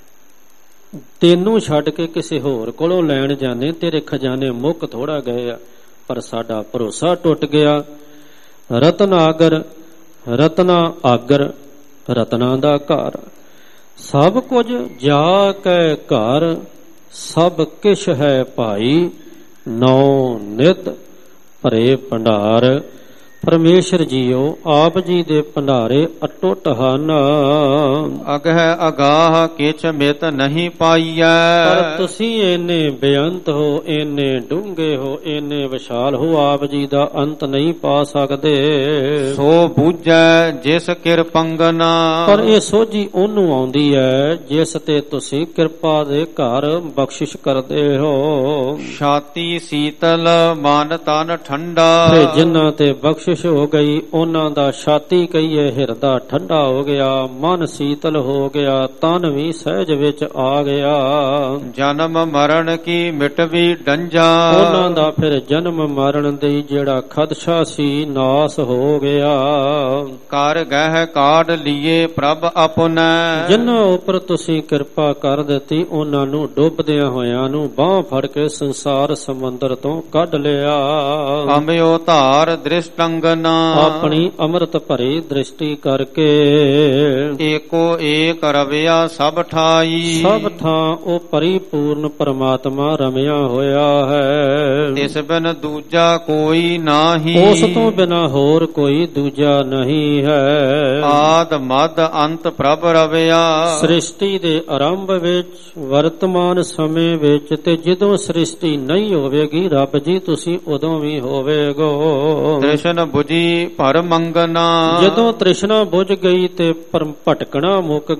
ਤੈਨੂੰ ਛੱਡ ਕੇ ਕਿਸੇ ਹੋਰ ਕੋਲੋਂ ਲੈਣ ਜਾਣੇ, ਤੇਰੇ ਖਜ਼ਾਨੇ ਮੁੱਕ ਥੋੜਾ ਗਏ ਆ, ਪਰ ਸਾਡਾ ਭਰੋਸਾ ਟੁੱਟ ਗਿਆ। ਰਤਨਾਗਰ, ਰਤਨਾ ਆਗਰ, ਰਤਨਾਂ ਦਾ ਘਰ। ਸਭ ਕੁਝ ਜਾ ਕੈ ਘਰ, ਸਭ ਕਿਛ ਹੈ ਭਾਈ, ਨੌ ਨਿਤ ਭਰੇ ਭੰਡਾਰ। ਪਰਮੇਸ਼ਰ ਜੀਓ ਆਪ ਜੀ ਦੇ ਭੰਡਾਰੇ ਅਟੁੱਟ ਹਨ। ਅਗਹਿ ਅਗਾਹ ਕਿਛ ਮਿਤ ਨਹੀਂ ਪਾਈਐ। ਪਰ ਤੁਸੀਂ ਇੰਨੇ ਬੇਅੰਤ ਹੋ, ਇੰਨੇ ਡੂੰਘੇ ਹੋ, ਇੰਨੇ ਵਿਸ਼ਾਲ ਹੋ, ਆਪ ਜੀ ਦਾ ਅੰਤ ਨਹੀਂ ਪਾ ਸਕਦੇ। ਸੋ ਬੂਝੈ ਜਿਸ ਕਿਰਪੰਗਨਾ। ਪਰ ਇਹ ਸੋਝੀ ਉਹਨੂੰ ਆਉਂਦੀ ਹੈ ਜਿਸ ਤੇ ਤੁਸੀਂ ਕਿਰਪਾ ਦੇ ਘਰ ਬਖਸ਼ਿਸ਼ ਕਰਦੇ ਹੋ। ਛਾਤੀ ਸੀਤਲ ਮਨ ਤਨ ਠੰਡਾ। ਤੇ ਜਿਨ੍ਹਾਂ ਤੇ ਬਖਸ਼ਿਸ਼ ਹੋ ਗਈ ਉਹਨਾਂ ਦਾ ਛਾਤੀ ਕਹੀਏ ਹਿਰਦਾ ਠੰਡਾ ਹੋ ਗਿਆ, ਮਨ ਸੀਤਲ ਹੋ ਗਿਆ, ਤਨ ਵੀ ਸਹਿਜ ਵਿੱਚ ਆ ਗਿਆ। ਜਨਮ ਮਰਨ ਕੀ ਮਿਟਵੀ ਡੰਜਾ। ਉਹਨਾਂ ਦਾ ਫਿਰ ਜਨਮ ਮਰਨ ਦੀ ਜਿਹੜਾ ਖਦਸ਼ਾ ਸੀ ਨਾਸ ਹੋ ਗਿਆ। ਕਰ ਗਹਿ ਕਾਢ ਲੀਏ ਪ੍ਰਭ ਆਪੁਨੈ। ਜਿਨ੍ਹਾਂ ਉੱਪਰ ਤੁਸੀਂ ਕਿਰਪਾ ਕਰ ਦਿੱਤੀ ਉਹਨਾਂ ਨੂੰ ਡੁੱਬਦਿਆਂ ਹੋਇਆਂ ਨੂੰ ਬਾਹ ਫੜ ਕੇ ਸੰਸਾਰ ਸਮੁੰਦਰ ਤੋਂ ਕੱਢ ਲਿਆ। ਅੰਬਿਓ ਧਾਰ ਦ੍ਰਿਸ਼ਟੰਗਨਾ। ਆਪਣੀ ਅੰਮ੍ਰਿਤ ਭਰੀ ਦ੍ਰਿਸ਼ਟੀ ਕਰਕੇ। ਏਕੋ ਏਕ ਰਵਿਆ ਸਭ ਠਾਈ। ਸਭ ਥਾਂ ਉਹ ਪਰਿਪੂਰਨ ਪਰਮਾਤਮਾ ਰਮਿਆ ਹੋਇਆ ਹੈ। ਇਸ ਬਿਨ ਦੂਜਾ ਕੋਈ ਨਾਹੀ। ਉਸ ਤੋਂ ਬਿਨਾ ਹੋਰ ਕੋਈ ਦੂਜਾ ਨਹੀਂ ਹੈ। ਆਦ ਮਦ ਅੰਤ ਪ੍ਰਭ ਰਵਿਆ। ਸ੍ਰਿਸ਼ਟੀ ਦੇ ਆਰੰਭ ਵਿੱਚ, ਵਰਤਮਾਨ ਸਮੇਂ ਵਿੱਚ ਤੇ ਜਦੋਂ ਸ੍ਰਿਸ਼ਟੀ ਨਹੀਂ ਹੋਵੇਗੀ ਰੱਬ ਜੀ ਤੁਸੀਂ ਉਦੋਂ ਵੀ ਹੋਵੇਗੋ। ਤ੍ਰਿਸ਼ਨ ਬੁਝੀ ਭਰ ਮੰਗਨਾ। ਜਦੋਂ ਤ੍ਰਿਸ਼ਨਾ ਬੁਝ ਗਈ ਤੇ ਭਟਕਣਾ ਮੁੱਕ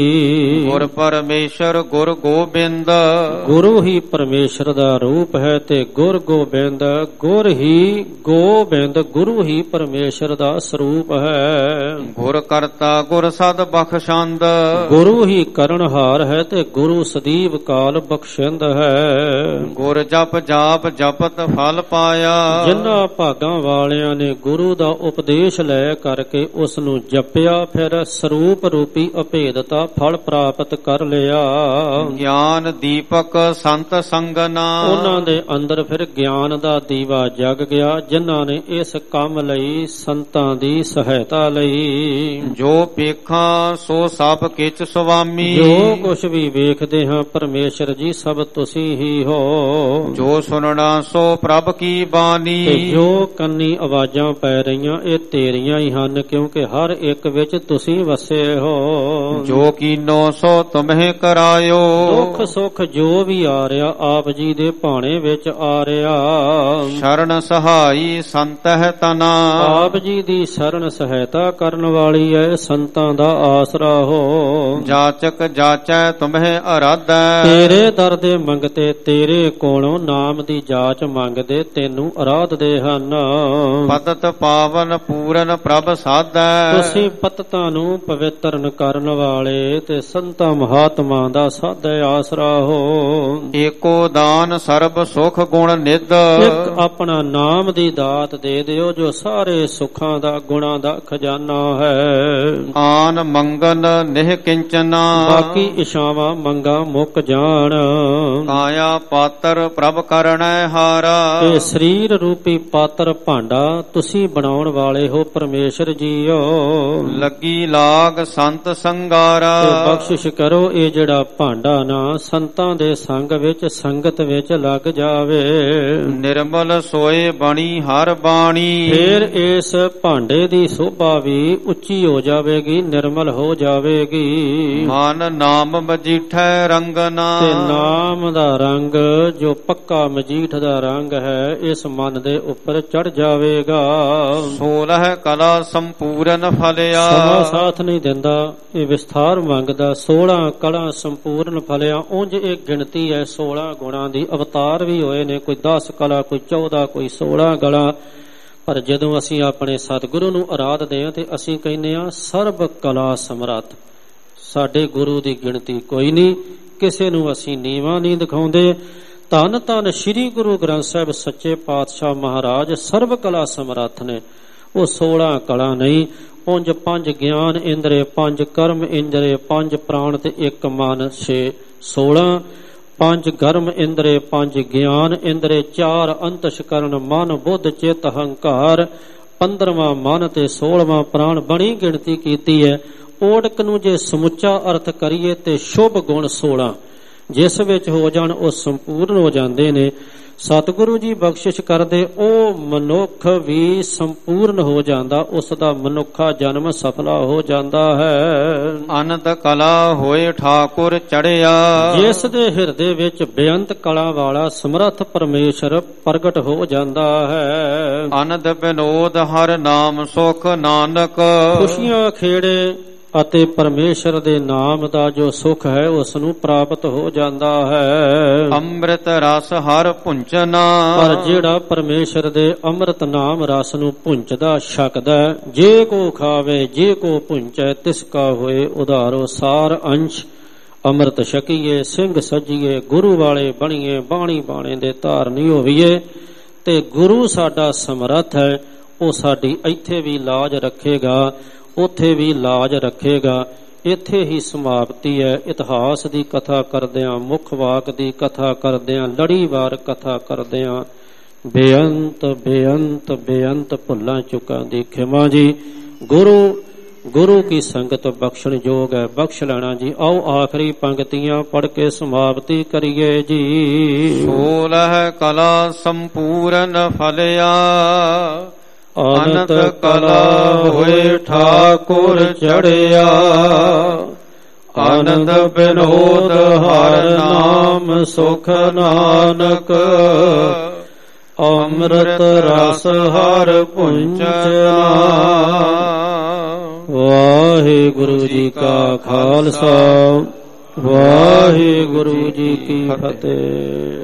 ਗਈ। ਗੁਰ ਪਰਮੇਸ਼ਰ ਗੁਰ ਗੋਬਿੰਦ। ਗੁਰੂ ਹੀ ਪਰਮੇਸ਼ਰ ਦਾ ਰੂਪ ਹੈ ਤੇ ਗੁਰ ਗੋਬਿੰਦ, ਗੁਰ ਹੀ ਗੋਬਿੰਦ, ਗੁਰੂ ਹੀ ਪਰਮੇਸ਼ਰ ਦਾ ਸਰੂਪ ਹੈ। ਗੁਰ ਕਰਤਾ ਗੁਰ ਸਦ ਬਖਸ਼ੰਦ। ਗੁਰੂ ਹੀ ਕਰਨਹਾਰ ਹੈ ਤੇ ਗੁਰੂ ਸਦੀਵ ਕਾਲ ਬਖਸ਼ਿੰਦ ਹੈ। ਗੁਰ ਜਪ ਜਾਪ ਜਪਤ ਫਲ ਪਾਇਆ। ਜਿਨ੍ਹਾਂ ਭਾਗਾਂ ਵਾਲਿਆਂ ਨੇ ਗੁਰੂ ਦਾ ਉਪਦੇਸ਼ ਲੈ ਕਰਕੇ ਉਸ ਨੂੰ ਜਪਿਆ, ਫਿਰ ਸਰੂਪ ਰੂਪੀ ਅਭੇਦਤਾ ਫਲ ਪ੍ਰਾਪਤ ਕਰ ਲਿਆ। ਗਿਆਨ ਦੀਪਕ ਸੰਤ ਸੰਗਨਾ। ਉਹਨਾਂ ਦੇ ਅੰਦਰ ਫਿਰ ਗਿਆਨ ਦਾ ਦੀਵਾ ਜਗ ਗਿਆ ਜਿਨ੍ਹਾਂ ਨੇ ਇਸ ਕੰਮ ਲਈ ਸੰਤਾਂ ਦੀ ਸਹਾਇਤਾ ਲਈ। ਜੋ ਪੇਖਾਂ ਸੋ ਸਭ ਕਿਛ ਸੁਆਮੀ। ਜੋ ਕੁਛ ਵੀ ਵੇਖਦੇ ਹਾਂ ਪਰਮੇਸ਼ਰ ਜੀ ਸਭ ਤੁਸੀਂ ਹੀ ਹੋ। ਜੋ ਸੁਣਨਾ ਸੋ ਪ੍ਰਭ ਕੀ ਬਾਣੀ। ਤੇ ਜੋ ਕੰਨੀ ਆਵਾਜ਼ਾਂ ਪੈ ਰਹੀਆਂ ਇਹ ਤੇਰੀਆਂ ਹੀ ਹਨ ਕਿਉਂਕਿ ਹਰ ਇੱਕ ਵਿੱਚ ਤੁਸੀਂ ਵਸੇ ਹੋ। ਜੋ ਕੀਨੋ ਸੋ ਤੁਮਹਿ ਕਰਾਇਓ। ਦੁੱਖ ਸੁੱਖ ਜੋ ਵੀ ਆ ਰਿਹਾ ਆਪ ਜੀ ਦੇ ਭਾਣੇ ਵਿੱਚ ਆ ਰਿਹਾ। ਸ਼ਰਨ ਸਹਾਈ ਸੰਤ ਹੈ ਤਨਾ। ਆਪ ਜੀ ਦੀ ਸ਼ਰਨ ਸਹਾਇਤਾ ਕਰਨ ਵਾਲੀ ਹੈ, ਸੰਤਾਂ ਦਾ ਆਸਰਾ ਹੋ। ਜਾਚਕ ਜਾਚੈ ਤੁਮਹਿ ਅਰਾਧੈ। ਤੇਰੇ ਦਰ ਦੇ ਮੰਗਤੇ ਤੇਰੇ ਕੋਲੋਂ ਨਾਮ ਦੀ ਜਾਚ ਮੰਗਦੇ ਤੈਨੂੰ ਅਰਾਧਦੇ ਹਨ। ਪਤਤ ਪਾਵਨ ਪੂਰਨ ਪ੍ਰਭ ਸਾਧੈ। ਤੁਸੀਂ ਪਤਤਾਂ ਨੂੰ ਪਵਿੱਤਰਨ ਕਰਨ ਵਾਲੇ ਤੇ ਸੰਤਾਂ ਮਹਾਤਮਾ ਦਾ ਸਾਧੇ ਆਸਰਾ ਹੋ। ਏਕੋ ਦਾਨ ਸਰਬ ਸੁਖ ਗੁਣ ਨਿਧ। ਇੱਕ ਆਪਣਾ ਨਾਮ ਦੀ ਦਾਤ ਦੇ ਦਿਓ ਜੋ ਸਾਰੇ ਸੁੱਖਾਂ ਦਾ ਗੁਣਾਂ ਦਾ ਖਜ਼ਾਨਾ ਹੈ। ਆਨ ਮੰਗਨ ਨਿਹ ਕਿੰਚਨਾ। ਬਾਕੀ ਇਛਾਵਾਂ ਮੰਗਾਂ ਮੁੱਕ ਜਾਣ। ਕਾਇਆ ਪਾਤਰ ਪ੍ਰਭ ਕਰਣੈ ਹਾਰਾ। ਇਹ ਸਰੀਰ ਰੂਪੀ ਪਾਤਰ ਭਾਂਡਾ ਤੁਸੀਂ ਬਣਾਉਣ ਵਾਲੇ ਹੋ ਪਰਮੇਸ਼ਰ ਜੀਓ। ਲੱਗੀ ਲਾਗ ਸੰਤ ਸੰਗਾਰਾ। ਬਖਸ਼ਿਸ਼ ਕਰੋ ਇਹ ਜਿਹੜਾ ਭਾਂਡਾ ਨਾ ਸੰਤਾਂ ਦੇ ਸੰਗ ਵਿੱਚ ਸੰਗਤ ਵਿੱਚ ਲੱਗ ਜਾਵੇ। ਨਿਰਮਲ ਸੋਏ ਬਣੀ ਹਰ ਬਾਣੀ। ਫਿਰ ਇਸ ਭਾਂਡੇ ਦੀ ਸੋਭਾ ਵੀ ਉੱਚੀ ਹੋ ਜਾਵੇਗੀ, ਨਿਰਮਲ ਹੋ ਜਾਵੇਗੀ। ਮਨ ਨਾਮ ਮਜੀਠੈ ਰੰਗਨਾ। ਤੇ ਨਾਮ ਦਾ ਰੰਗ ਜੋ ਪੱਕਾ ਮਜੀਠ ਦਾ ਰੰਗ ਹੈ ਇਸ ਮਨ ਦੇ ਉੱਪਰ ਚੜ ਜਾਵੇਗਾ। 16 ਕਲਾ ਸੰਪੂਰਨ ਫਲਿਆ। ਸਮਾਂ ਸਾਥ ਨਹੀਂ ਦਿੰਦਾ, ਇਹ ਵਿਸਥਾਰ ਮੰਗਦਾ। 16 ਕਲਾ ਸੰਪੂਰਨ ਫਲਿਆ। ਉਂਝ ਇਹ ਗਿਣਤੀ ਹੈ 16 ਗੁਣਾਂ ਦੀ। ਅਵਤਾਰ ਵੀ ਹੋਏ ਨੇ, ਕੋਈ 10 ਕਲਾ, ਕੋਈ 14, ਕੋਈ 16 ਕਲਾ। ਪਰ ਜਦੋਂ ਅਸੀਂ ਆਪਣੇ ਸਤਿਗੁਰੂ ਨੂੰ ਅਰਾਧਦੇ ਹਾਂ ਤੇ ਅਸੀਂ ਕਹਿੰਦੇ ਹਾਂ ਸਰਬ ਕਲਾ ਸਮਰੱਥ। ਸਾਡੇ ਗੁਰੂ ਦੀ ਗਿਣਤੀ ਕੋਈ ਨਹੀਂ, ਕਿਸੇ ਨੂੰ ਅਸੀਂ ਨੀਵਾਂ ਨਹੀਂ ਦਿਖਾਉਂਦੇ। ਧੰਨ ਧੰਨ ਸ੍ਰੀ ਗੁਰੂ ਗ੍ਰੰਥ ਸਾਹਿਬ ਸੱਚੇ ਪਾਤਸ਼ਾਹ ਮਹਾਰਾਜ ਸਰਬ ਕਲਾ ਸਮਰੱਥ ਨੇ। ਉਹ 16 ਕਲਾ ਨਹੀਂ, ਉਂਝ 5 ਗਿਆਨ ਇੰਦਰੇ, 5 ਕਰਮ ਇੰਦਰੇ, 5 ਪ੍ਰਾਣ ਤੇ 1 ਮਨ, 16 5 ਗਰਮ ਇੰਦਰੇ, 5 ਗਿਆਨ ਇੰਦਰੇ, 4 ਅੰਤਸ਼ਕਰਨ ਮਨ ਬੁੱਧ ਚਿੱਤ ਹੰਕਾਰ, 15ਵਾਂ ਮਨ ਤੇ 16ਵਾਂ ਪ੍ਰਾਣ। ਬਣੀ ਗਿਣਤੀ ਕੀਤੀ ਹੈ। ਓੜਕ ਨੂੰ ਜੇ ਸਮੁੱਚਾ ਅਰਥ ਕਰੀਏ ਤੇ ਸ਼ੁਭ ਗੁਣ 16 ਜਿਸ ਵਿੱਚ ਹੋ ਜਾਣ ਉਹ ਸੰਪੂਰਨ ਹੋ ਜਾਂਦੇ ਨੇ। ਸਤਿਗੁਰੂ ਜੀ ਬਖਸ਼ਿਸ਼ ਕਰਦੇ ਉਹ ਮਨੁੱਖ ਵੀ ਸੰਪੂਰਨ ਹੋ ਜਾਂਦਾ, ਉਸ ਦਾ ਮਨੁੱਖਾ ਜਨਮ ਸਫਲਾ ਹੋ ਜਾਂਦਾ ਹੈ। ਅਨੰਤ ਕਲਾ ਹੋਏ ਠਾਕੁਰ ਚੜਿਆ, ਜਿਸ ਦੇ ਹਿਰਦੇ ਵਿੱਚ ਬੇਅੰਤ ਕਲਾ ਵਾਲਾ ਸਮਰੱਥ ਪਰਮੇਸ਼ਰ ਪ੍ਰਗਟ ਹੋ ਜਾਂਦਾ ਹੈ। ਅਨੰਦ ਵਿਨੋਦ ਹਰ ਨਾਮ ਸੁਖ ਨਾਨਕ, ਖੁਸ਼ੀਆਂ ਖੇੜੇ ਅਤੇ ਪਰਮੇਸ਼ਰ ਦੇ ਨਾਮ ਦਾ ਜੋ ਸੁਖ ਹੈ ਉਸ ਨੂੰ ਪ੍ਰਾਪਤ ਹੋ ਜਾਂਦਾ ਹੈ। ਅੰਮ੍ਰਿਤ ਰਸ ਹਰ ਪੁੰਚਨਾ, ਪਰ ਜਿਹੜਾ ਪਰਮੇਸ਼ਰ ਦੇ ਅੰਮ੍ਰਿਤ ਨਾਮ ਰਸ ਨੂੰ ਪੁੰਚਦਾ ਛਕਦਾ, ਜੇ ਕੋ ਖਾਵੇ ਜੇ ਕੋ ਪੁੰਚੈ ਤਿਸ ਕਾ ਹੋਏ ਉਧਾਰੋ ਸਾਰ ਅੰਸ਼। ਅੰਮ੍ਰਿਤ ਛਕੀਏ ਸਿੰਘ ਸਜੀਏ ਗੁਰੂ ਵਾਲੇ ਬਣੀਏ, ਬਾਣੀ ਬਾਣੇ ਦੇ ਧਾਰਨੀ ਹੋਈਏ ਤੇ ਗੁਰੂ ਸਾਡਾ ਸਮਰੱਥ ਹੈ, ਉਹ ਸਾਡੀ ਇੱਥੇ ਵੀ ਲਾਜ ਰੱਖੇਗਾ ਉੱਥੇ ਵੀ ਲਾਜ ਰੱਖੇਗਾ। ਇੱਥੇ ਹੀ ਸਮਾਪਤੀ ਹੈ। ਇਤਿਹਾਸ ਦੀ ਕਥਾ ਕਰਦਿਆਂ, ਮੁੱਖ ਵਾਕ ਦੀ ਕਥਾ ਕਰਦਿਆਂ, ਲੜੀਵਾਰ ਕਥਾ ਕਰਦਿਆਂ ਬੇਅੰਤ ਬੇਅੰਤ ਬੇਅੰਤ ਭੁੱਲਾਂ ਚੁੱਕਾਂ ਦੀ ਖਿਮਾ ਜੀ। ਗੁਰੂ ਕੀ ਸੰਗਤ ਬਖਸ਼ਣ ਯੋਗ ਹੈ, ਬਖਸ਼ ਲੈਣਾ ਜੀ। ਆਓ ਆਖਰੀ ਪੰਕਤੀਆਂ ਪੜ੍ਹ ਕੇ ਸਮਾਪਤੀ ਕਰੀਏ ਜੀ। 16 ਕਲਾ ਸੰਪੂਰਨ ਫਲਿਆ, ਅਨੰਤ ਕਲਾ ਹੋਏ ਠਾਕੁਰ ਚੜਿਆ। ਆਨੰਦ ਵਿਨੋਦ ਹਰ ਨਾਮ ਸੁਖ ਨਾਨਕ, ਅੰਮ੍ਰਿਤ ਰਸ ਹਰ ਪੁੰਚਨਾ। ਵਾਹਿਗੁਰੂ ਜੀ ਕਾ ਖਾਲਸਾ, ਵਾਹਿਗੁਰੂ ਜੀ ਕੀ ਫਤਿਹ।